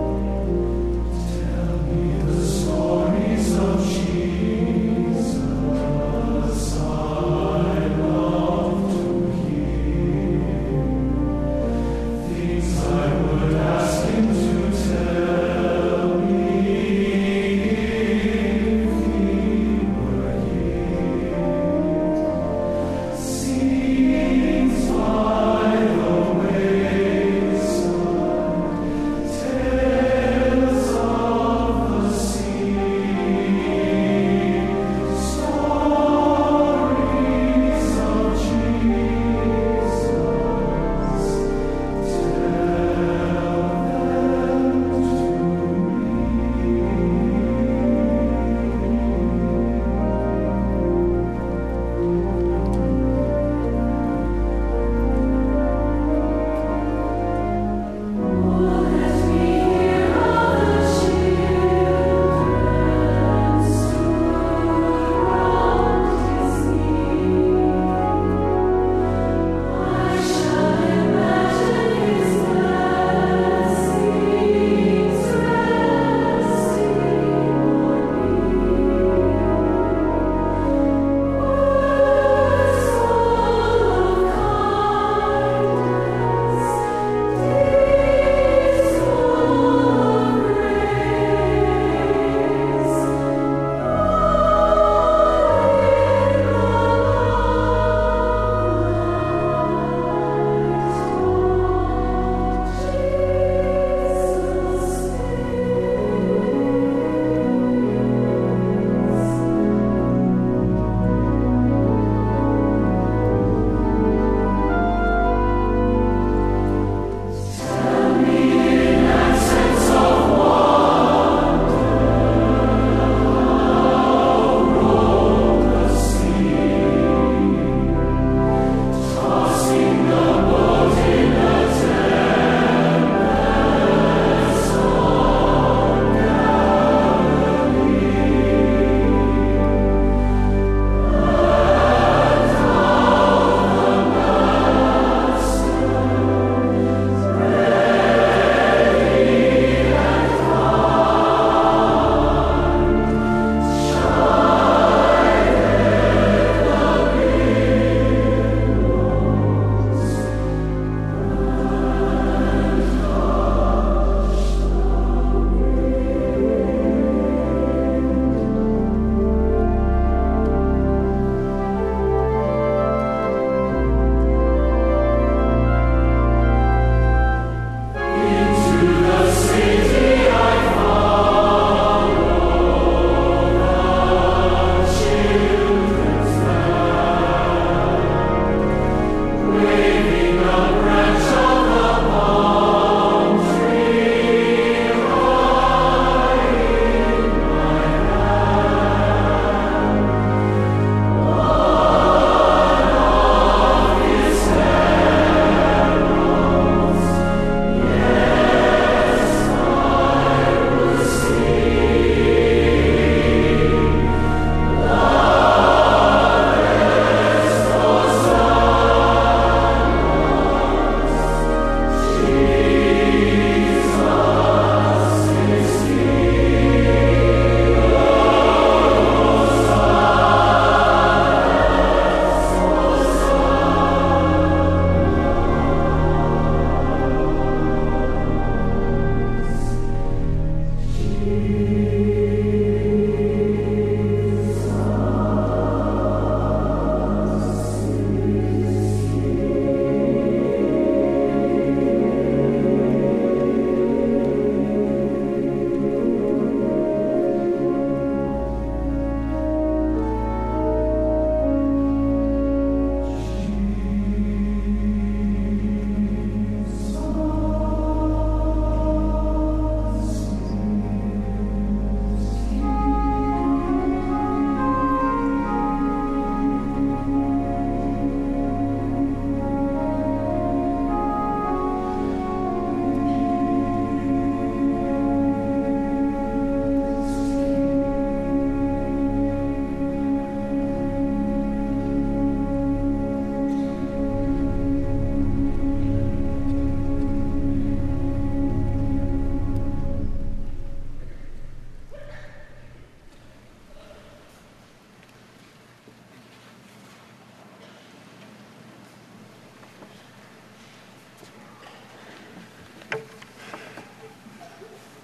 Stories of Jesus.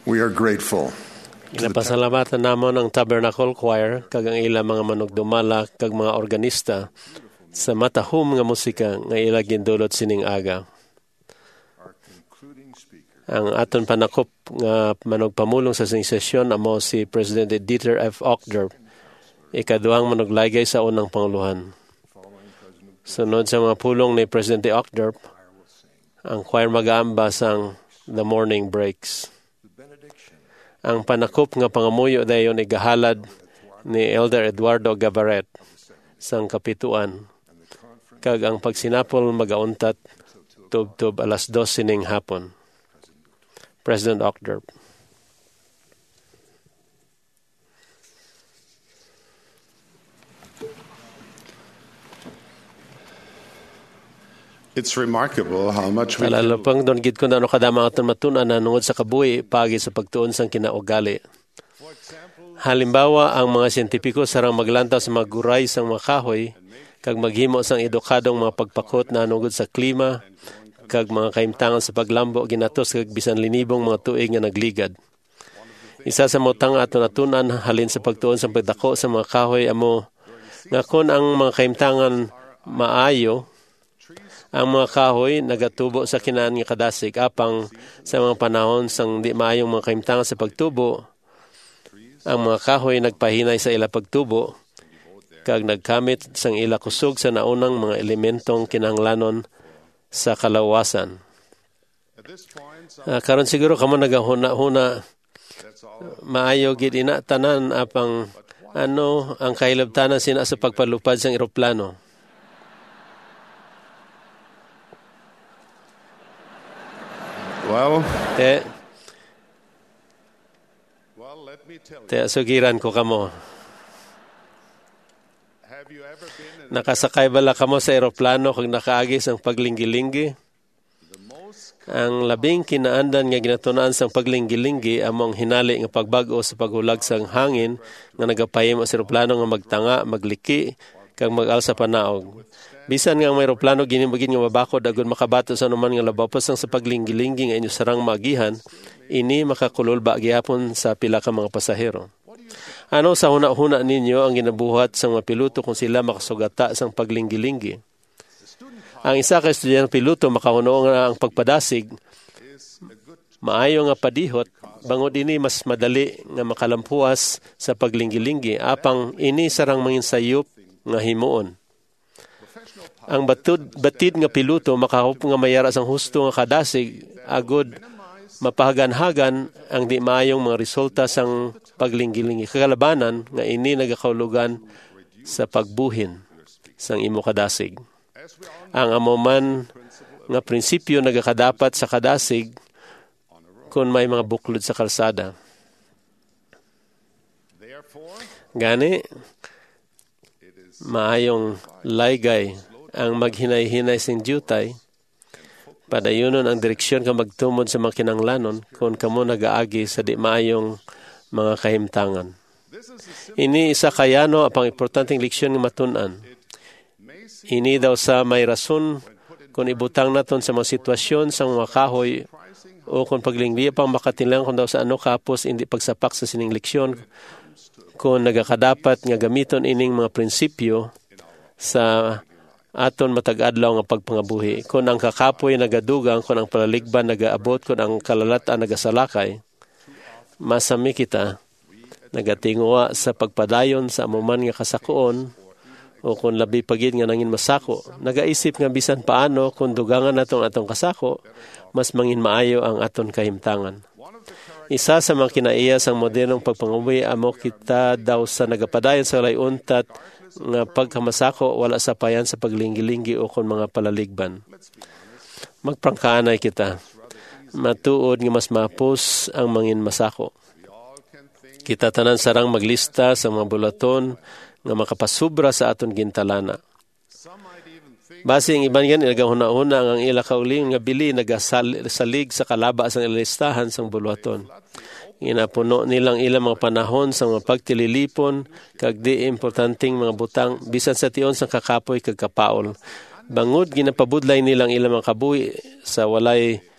We are grateful. Ginapasalamatan namon ang Tabernacle Choir kag ang ila mga manugdumala kag mga organista sa matahom nga musika nga ila gindulot sining aga. Ang aton panakop nga manugpamulong sa sining sesyon amo si President Dieter F. Uchtdorf, ikaduhang manuglagay sa unang panguluhan. Sunod sa mga pulong ni Presidente Uchtdorf, ang choir mag-aamba sang The Morning Breaks. Ang panakop nga pangamuyo dayon igahalad ni Elder Eduardo Gabaret sang kapituan, kag ang pagsinapol magauntat tub-tub alas dos sining hapon. President Uchtdorf. It's remarkable how much we Talalapang doon gid ko na ano kadama aton matunan na nungod sa kabuhi pagi sa pagtuon sang kinaugali. Halimbawa, ang mga siyentipiko sarang maglantaw sa maguray sang mga kahoy kag maghimo sang edukadong mga pagpakot na nungod sa klima kag mga kaimtangan sa paglambo ginatos kag bisan linibong mga tuig nga nagligad. Isa sa motang aton natunan halin sa pagtuon sa pagdako sa mga kahoy amo nga kon ang mga kaimtangan maayo, ang mga kahoy nagatubo sa kinaan nga kadasig apang sa mga panahon sang di maayong mga kaimtangan sa pagtubo, ang mga kahoy nagpahinay sa ila pagtubo kag nagkamit sang ila kusog sa naunang mga elementong kinahanglanon sa kalawasan. Uh, karon siguro kamo nagahuna-huna maayo gid ina tanan apang ano ang kahilabtanan sina sa pagpalupad sang eroplano. Well, te, well, let me tell you. te sugiran ko kamo. Have you ever been in Nakasakay bala kamo sa eroplano kung nakaagis ang paglinggi-linggi? Ang labing kinaandan nga ginatunan sang paglinggi-linggi among hinali nga pagbago sa paghulag sang hangin nga nagapahimo sa eroplano nga magtanga, magliki, kag mag-alsa panaog. Bisan nga ang may eroplano ginimugin nga mabako dagon makabato sa anuman nga labapos sang sa paglinggi-linggi nga inyo sarang maagihan, ini makakululba gihapon sa pila ka mga pasahero. Ano sa huna-huna ninyo ang ginabuhat sa mga piloto kung sila makasugata sang paglinggi-linggi? Ang isa ka estudyante piloto makahuno nga ang pagpadasig, maayo nga padihot, bangod ini mas madali nga makalampuas sa paglinggi-linggi, apang ini sarang manginsayop nga himuon. Ang batud, batid nga piloto makahop nga mayara sang husto nga kadasig, agod mapahagan-hagan ang di maayong mga resulta sang paglinggi-linggi. Kagalabanan nga ini nagakaulugan sa pagbuhin sang imo kadasig. Ang amoman nga prinsipyo nagakadapat sa kadasig kung may mga buklod sa kalsada. Gani, maayong laygay ang maghinay-hinay sing jutay, padayunon ang direksyon ka magtumod sa mga kinanglanon kung kamo nagaagi sa di maayong mga kahimtangan. Ini isa kayano apang importanteng leksyon nga matunan. Ini daw sa may rason kung ibutang naton sa mga sitwasyon sa mga kahoy o kung paglinggi pang makatilang kung daw sa ano kapos hindi pagsapak sa sining leksyon kung nagakadapat nga gamiton ining mga prinsipyo sa aton matag-adlaw nga pagpangabuhi. Kung ang kakapoy nagadugang, kung ang palaligban nagaabot, kung ang kalalatan nagasalakay, masami kita nagatinguwa sa pagpadayon sa amuman nga kasakuon o kung labi pagid nga nangin masako. Nagaisip nga bisan paano kung dugangan natong atong kasako, mas mangin maayo ang aton kahimtangan. Isa sa mga kinaiya sang modernong pagpangabuhi amo kita daw sa nagapadayon sa layuntat nga pagkamasako wala sa payan sa paglinggi-linggi o kon mga palaligban. Magprangkaanay kita. Matuod nga mas mapos ang mangin masako. Kita tanan sarang maglista sa mga bulaton nga makapasubra sa aton gintalana. Base ang iban yan, ilagahuna-una ang ila kauling nga bili nagasalig sa kalaba sa ilistahan sang bulaton. Inapuno nilang ilang mga panahon sa mga pagtililipon kag di importanteng mga butang bisan sa tion sang kakapoy kag kapaol. Bangod ginapabudlay nilang ilang mga kabuhi sa walay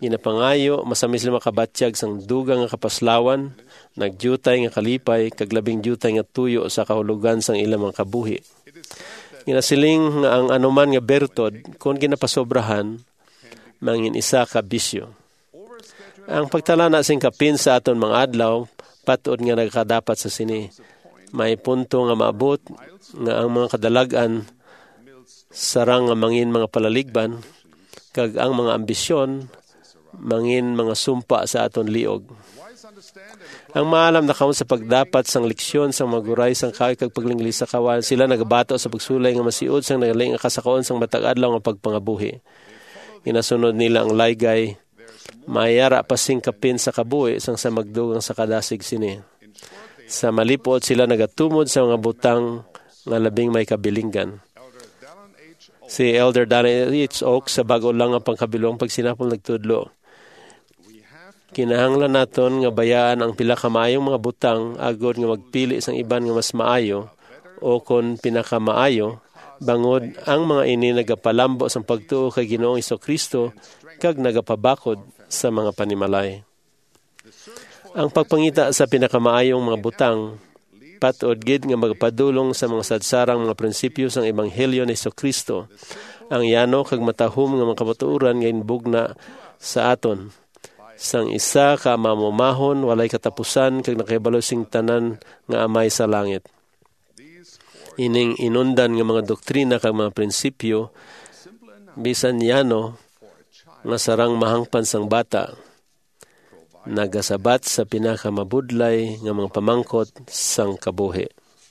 Ginapangayo masamis lima kabatyag sang dugang nga kapaslawan, nagjutay nga kalipay, kag labing jutay nga tuyo sa kahulugan sang ilang mga kabuhi. Ginasiling nga ang anuman nga bertod, kung ginapasobrahan, mangin isa ka bisyo. Ang pagtala na sing kapin sa aton mga adlaw, patuod nga nagkadapat sa sini. May punto nga maabot nga ang mga kadalagan sarang nga mangin mga palaligban, kag ang mga ambisyon mangin mga sumpa sa aton liog. Ang maalam na kaon sa pagdapat sang leksyon sang maguray sang kay kag paglingli sa kawan, sila nagabato sa pagsulay nga masiud sang nagaling nga kasakaon sang matag adlaw nga pagpangabuhi. Ginasunod nila ang laygay, mayara pasing kapin sa kabuhi sang sa magdugang sa kadasig sini. Sa malipod sila nagatumod sa mga butang nga labing may kabilinggan. Si Elder Dallin H. Oak sa bago lang ang pangkabilong pagsinapol nagtudlo. Kinahanglan naton nga bayaan ang pila ka maayong mga butang agod nga magpili sang iban nga mas maayo o kon pinakamaayo bangod ang mga ini nagapalambo sang pagtuo kay Ginoong Hesukristo kag nagapabakod sa mga panimalay. Ang pagpangita sa pinakamaayong mga butang patuod gid nga magpadulong sa mga sadsarang mga prinsipyo sang ebanghelyo ni Hesukristo. Ang yano kag matahom nga mga kamatuoran nga inbugna sa aton. Sang isa ka mamumahon, walay katapusan, kag nakahibalo sing tanan nga amay sa langit. Ining inundan nga mga doktrina kag mga prinsipyo, bisan yano, nga sarang mahangpan sang bata, nagasabat sa pinakamabudlay nga mga pamangkot sang kabuhi.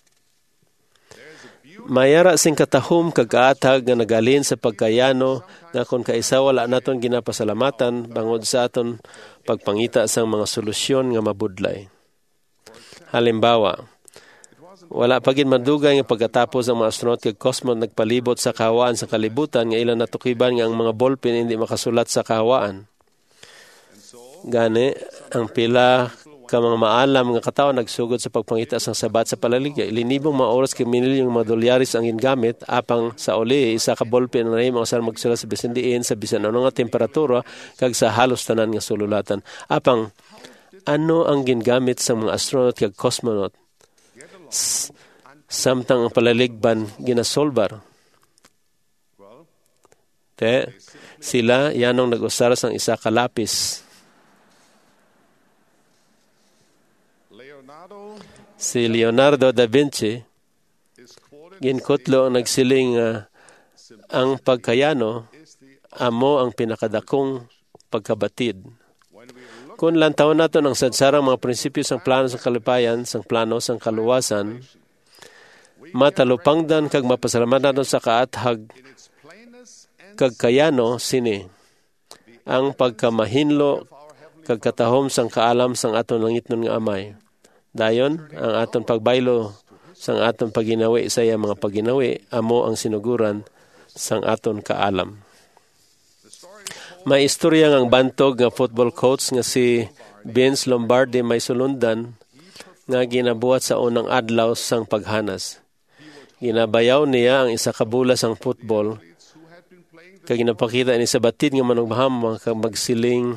Mayara sing katahom kag kaatag nga nagalin sa pagkayano nga kung kaisa wala naton ginapasalamatan bangod sa aton pagpangita sang mga solusyon nga mabudlay. Halimbawa, wala pa gid madugay nga pagkatapos ang mga astronaut kag cosmonaut nagpalibot sa kahawaan sa kalibutan nga ilang natukiban nga ang mga ballpen hindi makasulat sa kahawaan. Gani, ang pila ka mga maalam nga katawo nagsugod sa pagpangita sang sabat sa palaligya. Ilinibong mga oras kay mililyong mga dolyaris ang gingamit apang sa uli isa ka ballpen na mga sar magsulat sa bisan diin sa bisan ano nga temperatura kag sa halos tanan nga sululatan. Apang ano ang gingamit sa mga astronaut kag cosmonaut? S- samtang ang palaligban ginasolbar. Te, sila yanong nag-usara sang isa ka lapis. Si Leonardo da Vinci, ginkutlo ang nagsiling uh, ang pagkayano, amo ang pinakadakong pagkabatid. Kung lantaw nato ang sadsarang mga prinsipyo sang plano sang kalipayan, sang plano sang kaluwasan, matalupangdan kag mapasalamat nato sa kaathag kag kayano sini ang pagkamahinlo kag katahom sang kaalam sang aton langitnon nga amay. Dayon, ang aton pagbaylo sang aton paginawi sa iya mga paginawi, amo ang sinuguran sang aton kaalam. May istorya ngang bantog nga football coach nga si Vince Lombardi may sulundan nga ginabuhat sa unang adlaw sang paghanas. Ginabayaw niya ang isa ka bola sang football kag ginapakita ni sa batid nga manugbaham mga magsiling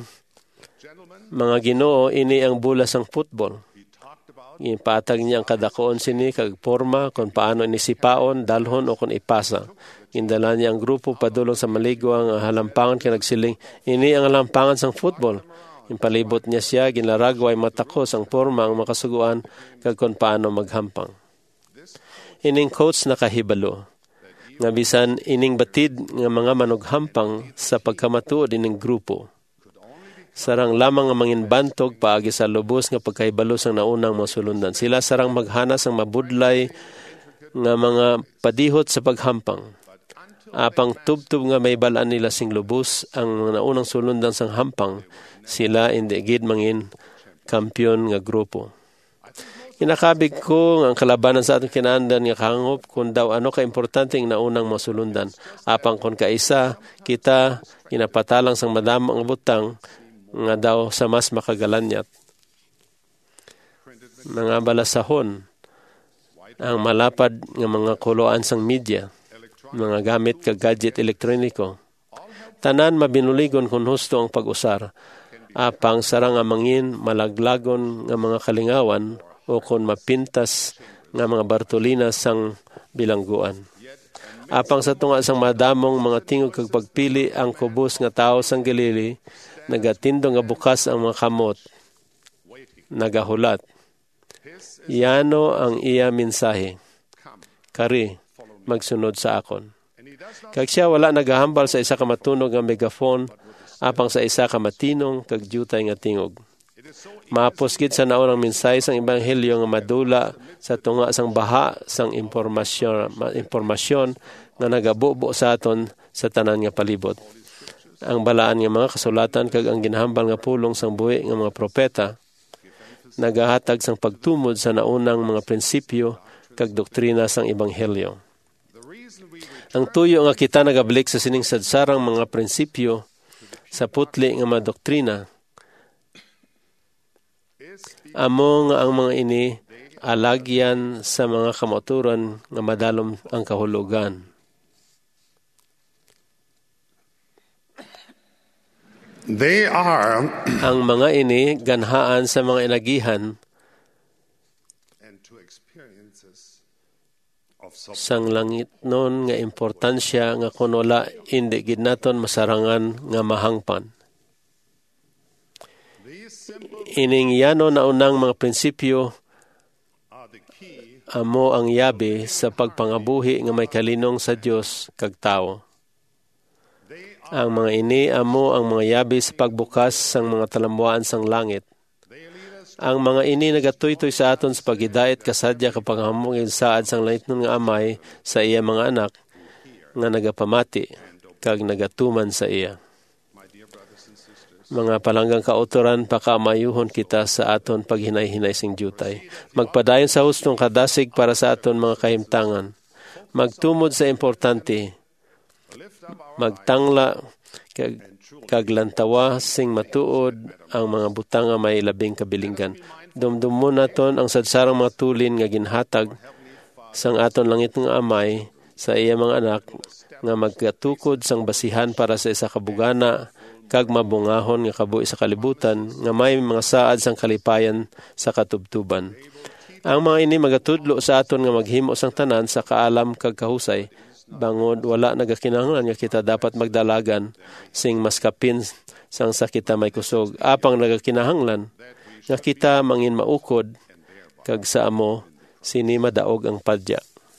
mga Ginoo ini ang bola sang football. Ginpatag niya ang kadakoon sini kag porma kung paano inisipaon, dalhon o kung ipasa. Gindala niya ang grupo padulong sa maligwa ang halampangan kay nagsiling, ini ang halampangan sang football. Impalibot niya siya, ginlaragway matakos ang porma ang makasuguan kag kung paano maghampang. Ining coach nakahibalo. Nga bisan ining batid nga mga manughampang sa pagkamatuod ining grupo. Sarang lamang ang mangin bantog paagi sa lubos nga pagkahibalo sang naunang masulundan. Sila sarang maghanas ang mabudlay nga mga padihot sa paghampang. Apang tubtub nga may balaan nila sing lubos ang naunang sulundan sang hampang, sila hindi gid mangin kampyon nga grupo. Kinakabig ko ang kalabanan sa atong kinaandan nga kahangop kung daw ano ka-importante ang naunang masulundan. Apang kung kaisa, kita kinapatalang sang madamo ang butang nga daw sa mas makagalanyat. Mga balasahon, ang malapad nga mga kuloan sang media, mga gamit kag gadget elektroniko, Tanan mabinuligon kung husto ang pag-usar. Apang sarang amangin malaglagon nga mga kalingawan o kung mapintas nga mga Bartolina sang bilangguan. Apang sa tunga sang madamong mga tingog kag pagpili ang kubos nga tao sang Galili, nagatindo nga bukas ang mga kamot, nagahulat. Yano ang iya mensahe. Kari, magsunod sa akon. Kag siya wala nagahambal sa isa ka matunog nga megaphone, apang sa isa ka matinong kag jutay nga tingog. Maapos gid sa naunang mensahe sang ebanghelyo nga madula sa tunga sang baha sang impormasyon impormasyon nga nagabubo sa aton sa tanan nga palibot. Ang balaan nga mga kasulatan kag ang ginahambal nga pulong sang buhi nga mga propeta nagahatag sang pagtumod sa naunang mga prinsipyo kag doktrina sang ebanghelyo. Ang tuyo nga kita nagabalik sa sining sadsarang mga prinsipyo sa putli nga mga doktrina, amo nga ang mga ini alagyan sa mga kamaturan nga madalom ang kahulugan. They are ang mga ini ganhaan sa mga inagihan and to experiences of sang langit nun nga importansya nga kun wala indi gid naton masarangan nga mahangpan. Ining yano na unang mga prinsipyo amo ang yabi sa pagpangabuhi nga may kalinong sa Dios kag tao. Ang mga ini amo ang mga yabi sa pagbukas sang mga talambuan sang langit. Ang mga ini nagatuytoy sa aton sa paghidayat kasadya kapag hamungin saad sang langit nun nga amay sa iya mga anak nga nagapamati kag nagatuman sa iya. Mga palanggang kauturan, pakamayuhon kita sa aton paghinay-hinay sing jutay. Magpadayon sa hustong kadasig para sa aton mga kahimtangan. Magtumod sa importante. Magtangla kag, kaglantawa sing matuod ang mga butang nga may labing kabilinggan. Dumdum naton ang sadsarang mga tulin nga ginhatag sang aton langit nga amay sa iya mga anak nga magkatukod sang basihan para sa isa kabugana kag mabungahon nga kabuhi sa kalibutan nga may mga saad sang kalipayan sa katubtuban. Ang mga ini magatudlo sa aton nga maghimo sang tanan sa kaalam kag kahusay bangod wala nagakinahanglan nga kita dapat magdalagan sing maskapin sang sa kita may kusog apang nagakinahanglan nga kita mangin maukod kag sa amo sini madaog ang padya.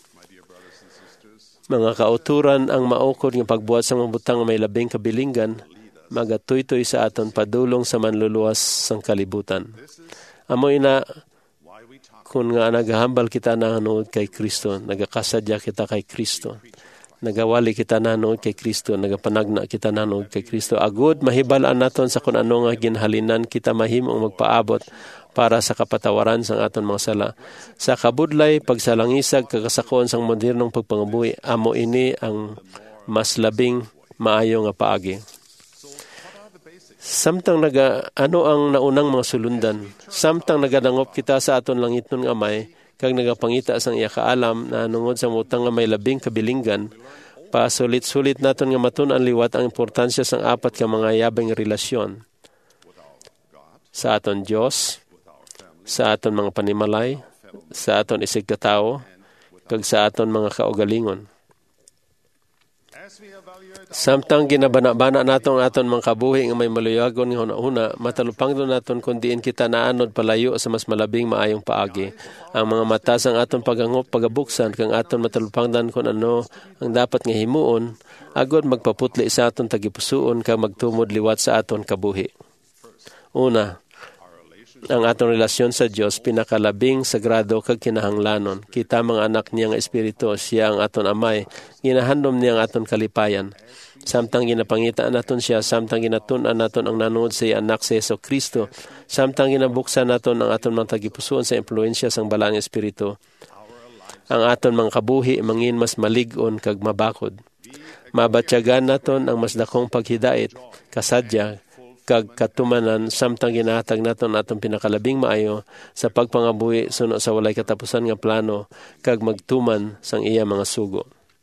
Mga kauturan ang maukod nga pagbuhat sa mga butang may labing kabilinggan magatuytoy sa aton padulong sa manluluwas sang kalibutan. Amo ina kun nga nagahambal kita nanood kay Kristo, nagakasadya kita kay Kristo, nagawali kita nanood kay Kristo, nagapanagna kita nanood kay Kristo. Agud mahibalaan naton sa kun ano nga ginhalinan kita mahimong magpaabot para sa kapatawaran sang aton mga sala. Sa kabudlay pagsalangisag kagasakuan sang modernong pagpangabuhi, amo ini ang mas labing maayo nga paagi. Samtang naga ano ang naunang mga sulundan, samtang nagadangop kita sa aton langit nun amay, kag nagapangita sang iya kaalam na nungod sa mutang nga may labing kabilinggan, pasulit-sulit naton nga matun-an liwat ang importansya sang apat ka mga yabing relasyon. Sa aton Dios, sa aton mga panimalay, sa aton isig katao, kag sa aton mga kaugalingon. Samtang ginabana-bana naton aton mga kabuhi nga may maluyagon nga hunahuna, matalupang doon naton kung diin kita naanod palayo sa mas malabing maayong paagi. Ang mga mata sang aton pagangop pagabuksan kang aton matalupangdan kung ano ang dapat nga himuon, agod magpaputli sa aton tagipusuon kang magtumod liwat sa aton kabuhi. Una, ang atong relasyon sa Dios pinakalabing sagrado kag kinahanglanon. Kita mga anak niya nga espiritu, siya ang aton amay, ginahandom niya ang aton kalipayan. Samtang ginapangitaan naton siya, samtang ginatun-an naton ang nanood sa anak sa Hesus Kristo, samtang ginabuksan naton ang aton mga tagipusoon sa impluensya sang balang espiritu. Ang aton mga kabuhi mangin mas malig-on kag mabakod. Mabatyagan naton ang mas dakong paghidait, kasadya, kag katumanan samtang ginahatag naton atong pinakalabing maayo sa pagpangabuhi suno sa walay katapusan nga plano kag magtuman sang iya mga sugo.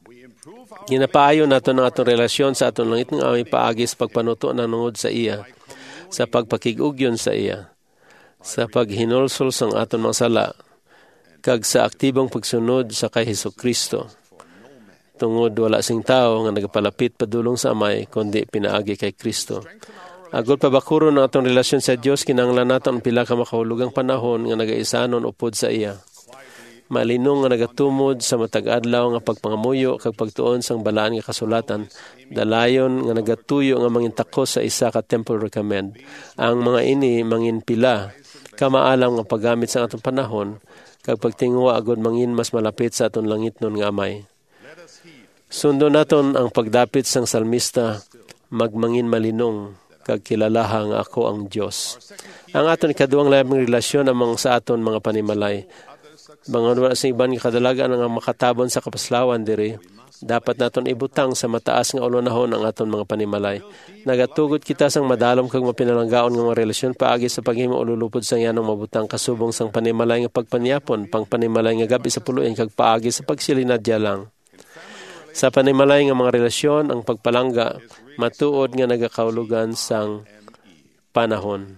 Ginapaayo nato ng atong relasyon sa atong langit nga may paagi sa pagpanuto na nungod sa iya, sa pagpakig-ugyon sa iya, sa paghinulsol sang aton mga sala, kag sa aktibong pagsunod sa kay Hesukristo. Tungod wala sing tao nga nagapalapit padulong sa Amay, kundi pinaagi kay Kristo. Agod pabakuro ng atong relasyon sa Dios, kinahanglan naton ang pila ka makahulugang panahon nga nagaisanon upod sa iya. Malinong nga nagatumod sa matag adlaw nga pagpangamuyo kag pagtuon sang balaan nga kasulatan, dalayon nga nagatuyo nga mangintakos sa isa ka temple recommend. Ang mga ini mangin pila kamaalam nga paggamit sa atong panahon kag pagtingwa agod mangin mas malapit sa atong langitnon nga Amay. Sundo naton ang pagdapit sang salmista, magmangin malinong kag kilalaha nga ako ang Dios. Ang aton ikaduhang labing relasyon among sa aton mga panimalay. Mga wala sa iban nga kadalagan nga makatabon sa kapaslawan diri, dapat naton ibutang sa mataas nga ulonahon ang aton mga panimalay. Nagatugod kita sang madalom kag mapinalanggaon nga mga relasyon paagi sa paghimo ululupod sang yanong mabutang kasubong sang panimalay nga pagpanyapon, pang panimalay nga gabi sa puluin kag paagi sa pagsilinadya lang. Sa panimalay nga mga relasyon, ang pagpalangga matuod nga nagakaulugan sang panahon.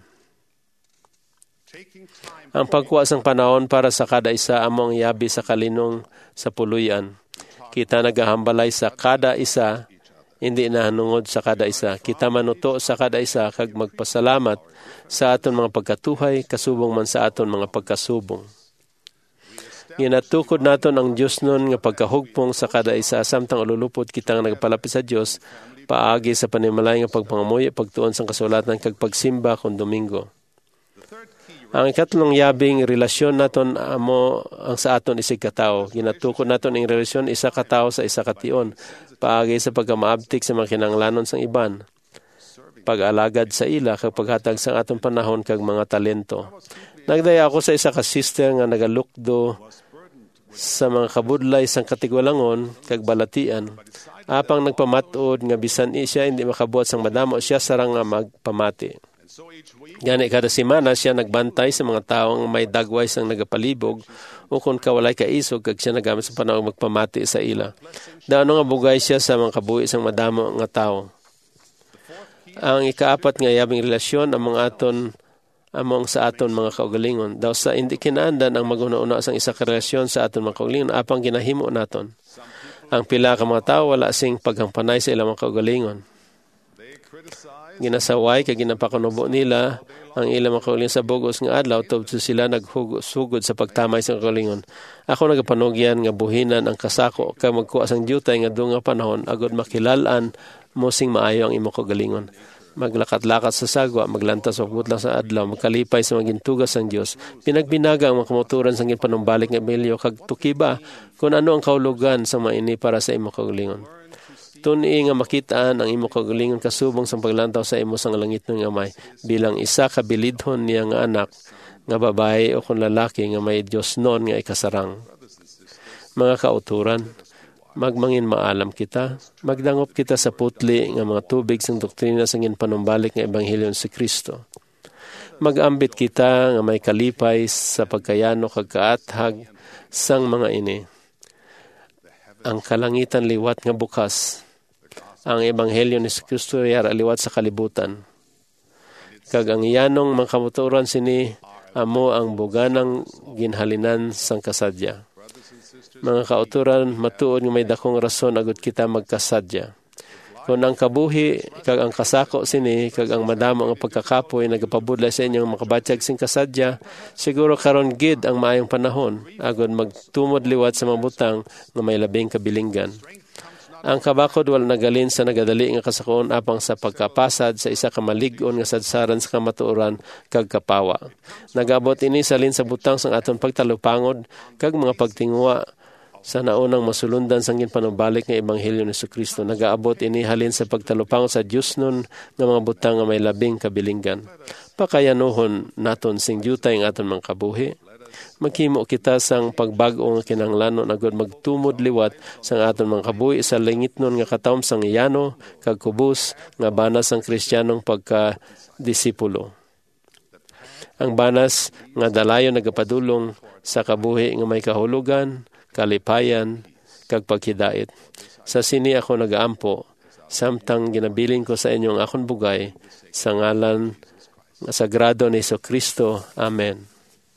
Ang pagkuha sang panahon para sa kada isa amo ang yabi sa kalinong sa puluyan. Kita nagahambalay sa kada isa, hindi na hanungod sa kada isa. Kita manuto sa kada isa kag magpasalamat sa aton mga pagkatuhay, kasubong man sa aton mga pagkasubong. Ginatukod naton ang Dios nun nga pagkahugpong sa kada isa, samtang ululupod kita nga nagpalapit sa Dios, paagi sa panimalay nga pagpangamuy, pagtuon sang kasulatan kag pagsimba kon Domingo. Ang ikatlong yabing relasyon naton amo ang sa aton isig katao. Ginatukod naton ang relasyon isa ka tawo sa isa ka tion, paagi sa pagkamaabtik sa mga kinahanglanon sang iban, pag-alagad sa ila kag paghatag sang aton panahon kag mga talento. Nagdaya ako sa isa ka sister nga nagalukdo sa mga kabudlay sang katigwalangon kag balatian. Apang nagpamatod nga bisan siya hindi makabuhat sang madamo, siya sarang nga magpamati. Gani kada semana siya nagbantay sa mga taong may dagway sang nagapalibog o kung kawalay kaisog kag siya nagamit sa panahon magpamati sa ila. Daano nga bugay siya sa mga kabuhi sang madamo nga tawo. Ang ikaapat nga yabing relasyon among aton among sa aton mga kaugalingon. Daw sa hindi kinaandan ang maguna-una sang isa ka relasyon sa aton mga kaugalingon apang ginahimo naton. Ang pila ka mga tawo wala sing paghangpanay sa ilang mga kaugalingon. Ginasaway kag ginapakunubo nila ang ilang mga kaugalingon sa bugos nga adlaw tubso sila naghugod sa pagtamay sa kaugalingon. Ako nagapanugyan nga buhinan ang kasako kag magkuha sang jutay nga dunga panahon agod makilal-an mo sing maayo ang imong kaugalingon. Maglakat-lakat sa sagwa, maglantas o putlang sa adlaw, magkalipay sa magintugas ng Diyos. Pinagbinaga ang mga kamuturan sa panumbalik ng Emilio kag tukiba kung ano ang kaulugan sa maini para sa imong kaugalingon. Tuni nga makitaan ang imong kaugalingon kasubong sa paglantaw sa imo sang langit ng Amay bilang isa ka bilidhon niya nga anak nga babae o kung lalaki nga may Diyos non nga ikasarang. Mga kauturan, magmangin maalam kita, magdangop kita sa putli nga mga tubig sang doktrina sang panumbalik nga ebanghelyo si Kristo. Magambit kita nga may kalipay sa pagkayano kag kaathag sang mga ini. Ang kalangitan liwat nga bukas. Ang ebanghelyo ni Kristo yara liwat sa kalibutan. Kag ang yanong mga kamuturan sini amo ang buganang ginhalinan sang kasadya. Mga kauturan, matuod nga may dakong rason agud kita magkasadya. Kung ang kabuhi, kag ang kasako sini, kag ang madamo nga pagkakapoy, nagapabudlay sa inyong makabatyag sing kasadya, siguro karon gid ang maayong panahon, agud magtumod liwat sa mga butang nga may labing kabilinggan. Ang kabakod wala nagalin sa nagadali nga kasakon apang sa pagkapasad sa isa ka malig-on nga sadsaran sa kamatuoran kag kapawa. Nagabot ini salin sa butang sang aton pagtalupangod kag mga pagtingwa sa naunang masulundan sang ginpanumbalik nga ebanghelyo ni Kristo. Nagaabot ini halin sa pagtalupangod sa Dios nun nga mga butang nga may labing kabilinggan. Pakayanuhon naton sing jutay ang aton mga kabuhi. Maghimo kita sang pagbag-o nga kinahanglanon agud magtumod liwat sang aton mga kabuhi sa langitnon nga katawom sang iyano kag kubos nga banas sang Kristiyanong pagka-disipulo. Ang banas nga dalayon nagapadulong sa kabuhi nga may kahulugan, kalipayan, kag paghidait. Sa sini ako nagaampo, samtang ginabilin ko sa inyong akon bugay, sa ngalan nga sagrado ni Jesucristo. Amen.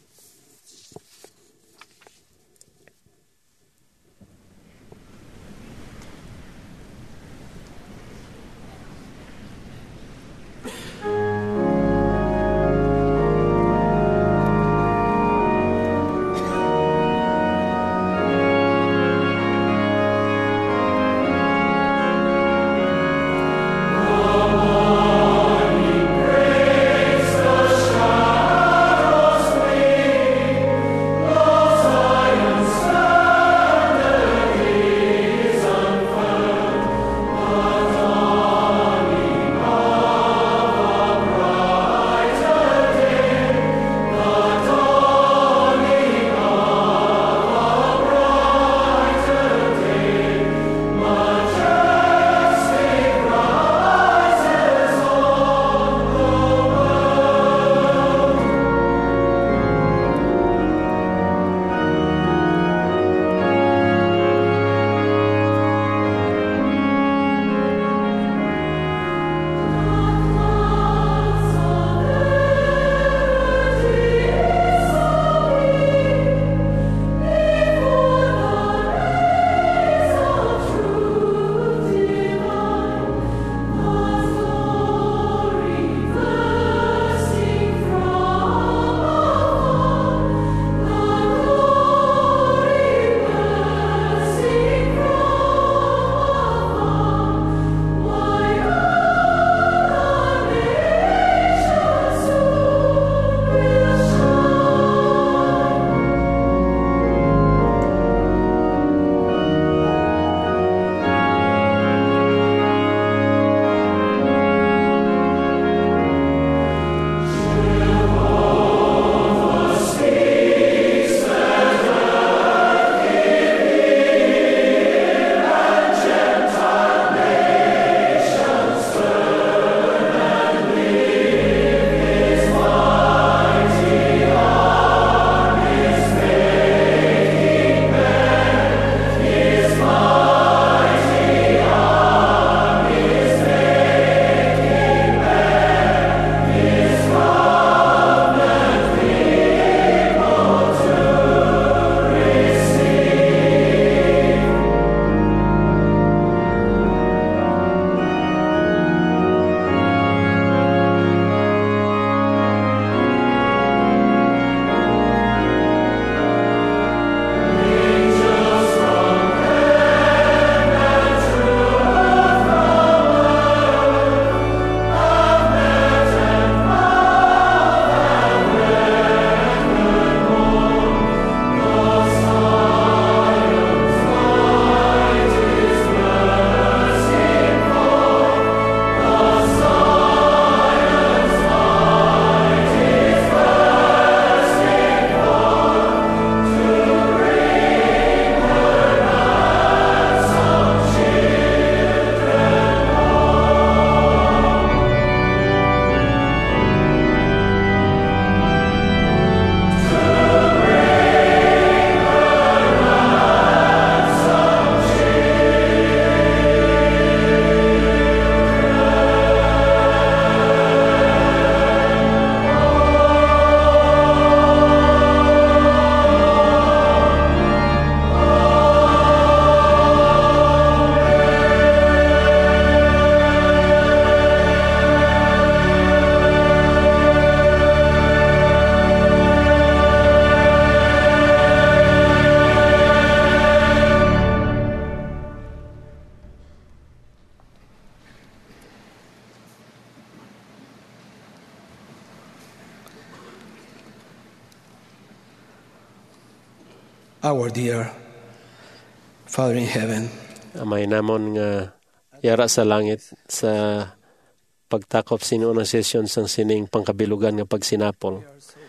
Our dear Father in heaven, Amay namon nga yara sa langit sa pagtakop sinuunang sesyon sang sining pangkabilugan nga pagsinapol.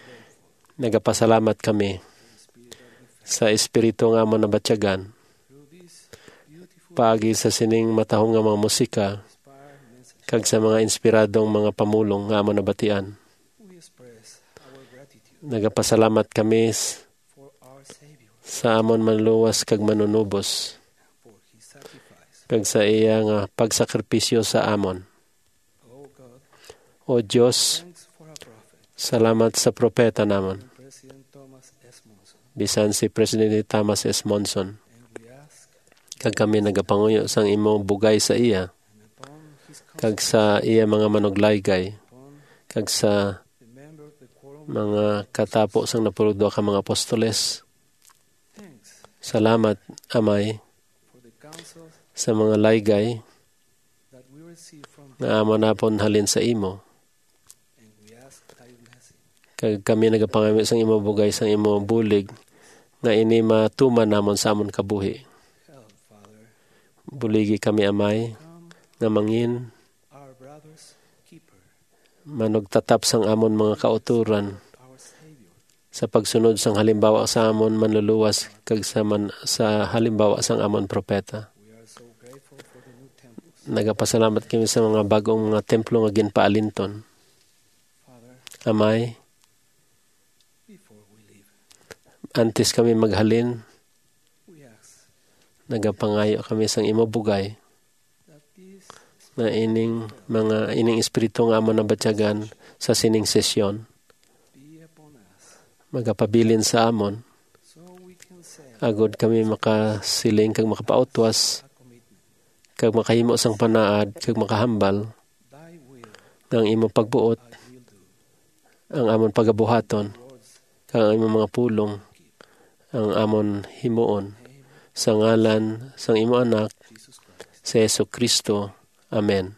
Nagapasalamat kami sa espiritu nga mo nabatyagan paagi sa sining matahong nga mga musika kag sa mga inspiradong mga pamulong nga mo nabatian. Nagapasalamat kami sa amon manluwas kag manunubos kag sa iya nga pagsakripisyo sa amon. O Dios, salamat sa propeta namon, bisan si Presidente Thomas S. Monson. Kag kami nagapanguyo sang imo bugay sa iya, kag sa iya mga manuglaygay, kag sa mga katapo sang napuludwa ka mga apostoles. Salamat, Amay, sa mga laygay na amo napon halin sa imo. Kag kami nagapangami sang imo bugay sang imo bulig nga ini matuman namon sa amon kabuhi. Buligi kami, Amay, nga mangin manugtatap sang amon mga kauturan sa pagsunod sang halimbawa sa amon manluluwas kag sa man, sa halimbawa sang amon propeta. Nagapasalamat kami sa mga bagong mga templo nga ginpaalinton. Amay, antes kami maghalin, nagapangayo kami sang imo bugay na ining mga ining espiritu nga amon nabatyagan sa sining sesyon magapabilin sa amon agod kami makasiling kag makapautwas kag makahimo sang panaad kag makahambal ng imo pagbuot ang amon pagabuhaton kag ang imo mga pulong ang amon himuon sa ngalan sang imo anak sa Hesus Kristo. Amen.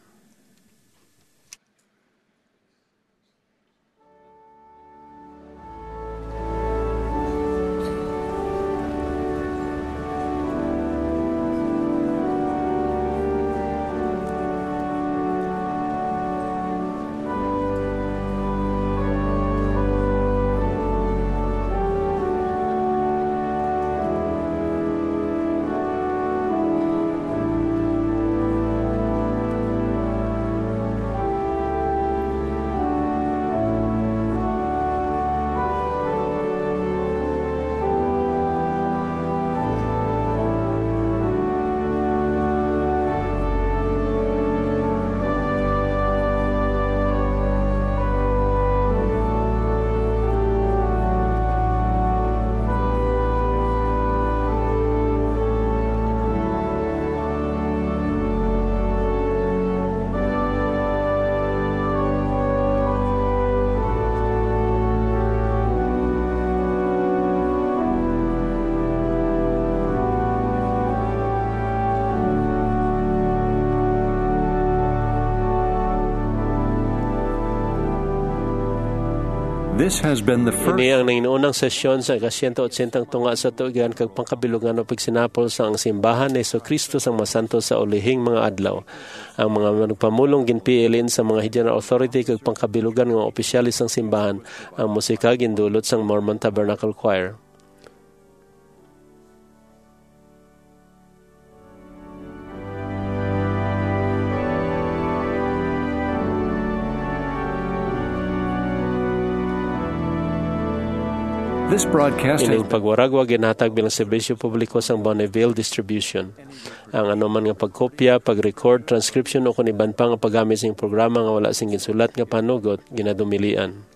This has been the first. Ini ang nanginunang sesyon sa one eighty tunga sa tuigan kag pangkabilugan o pagsinapol sa ang simbahan ni Hesus Kristo sang masanto sa ulihing mga adlaw. Ang mga nagpamulong ginpiilin sa mga General Authority kag pangkabilugan nga opisyalis sang simbahan ang musika gindulot sang Mormon Tabernacle Choir. This broadcast Ining pagwaragwa ginhatag bilang serbisyo publiko sang Bonneville Distribution. Ang anuman nga pagkopya, pag-record, transcription o kung iban pa nga paggamit sa programa nga wala sing ginsulat nga panugot, ginadumilian.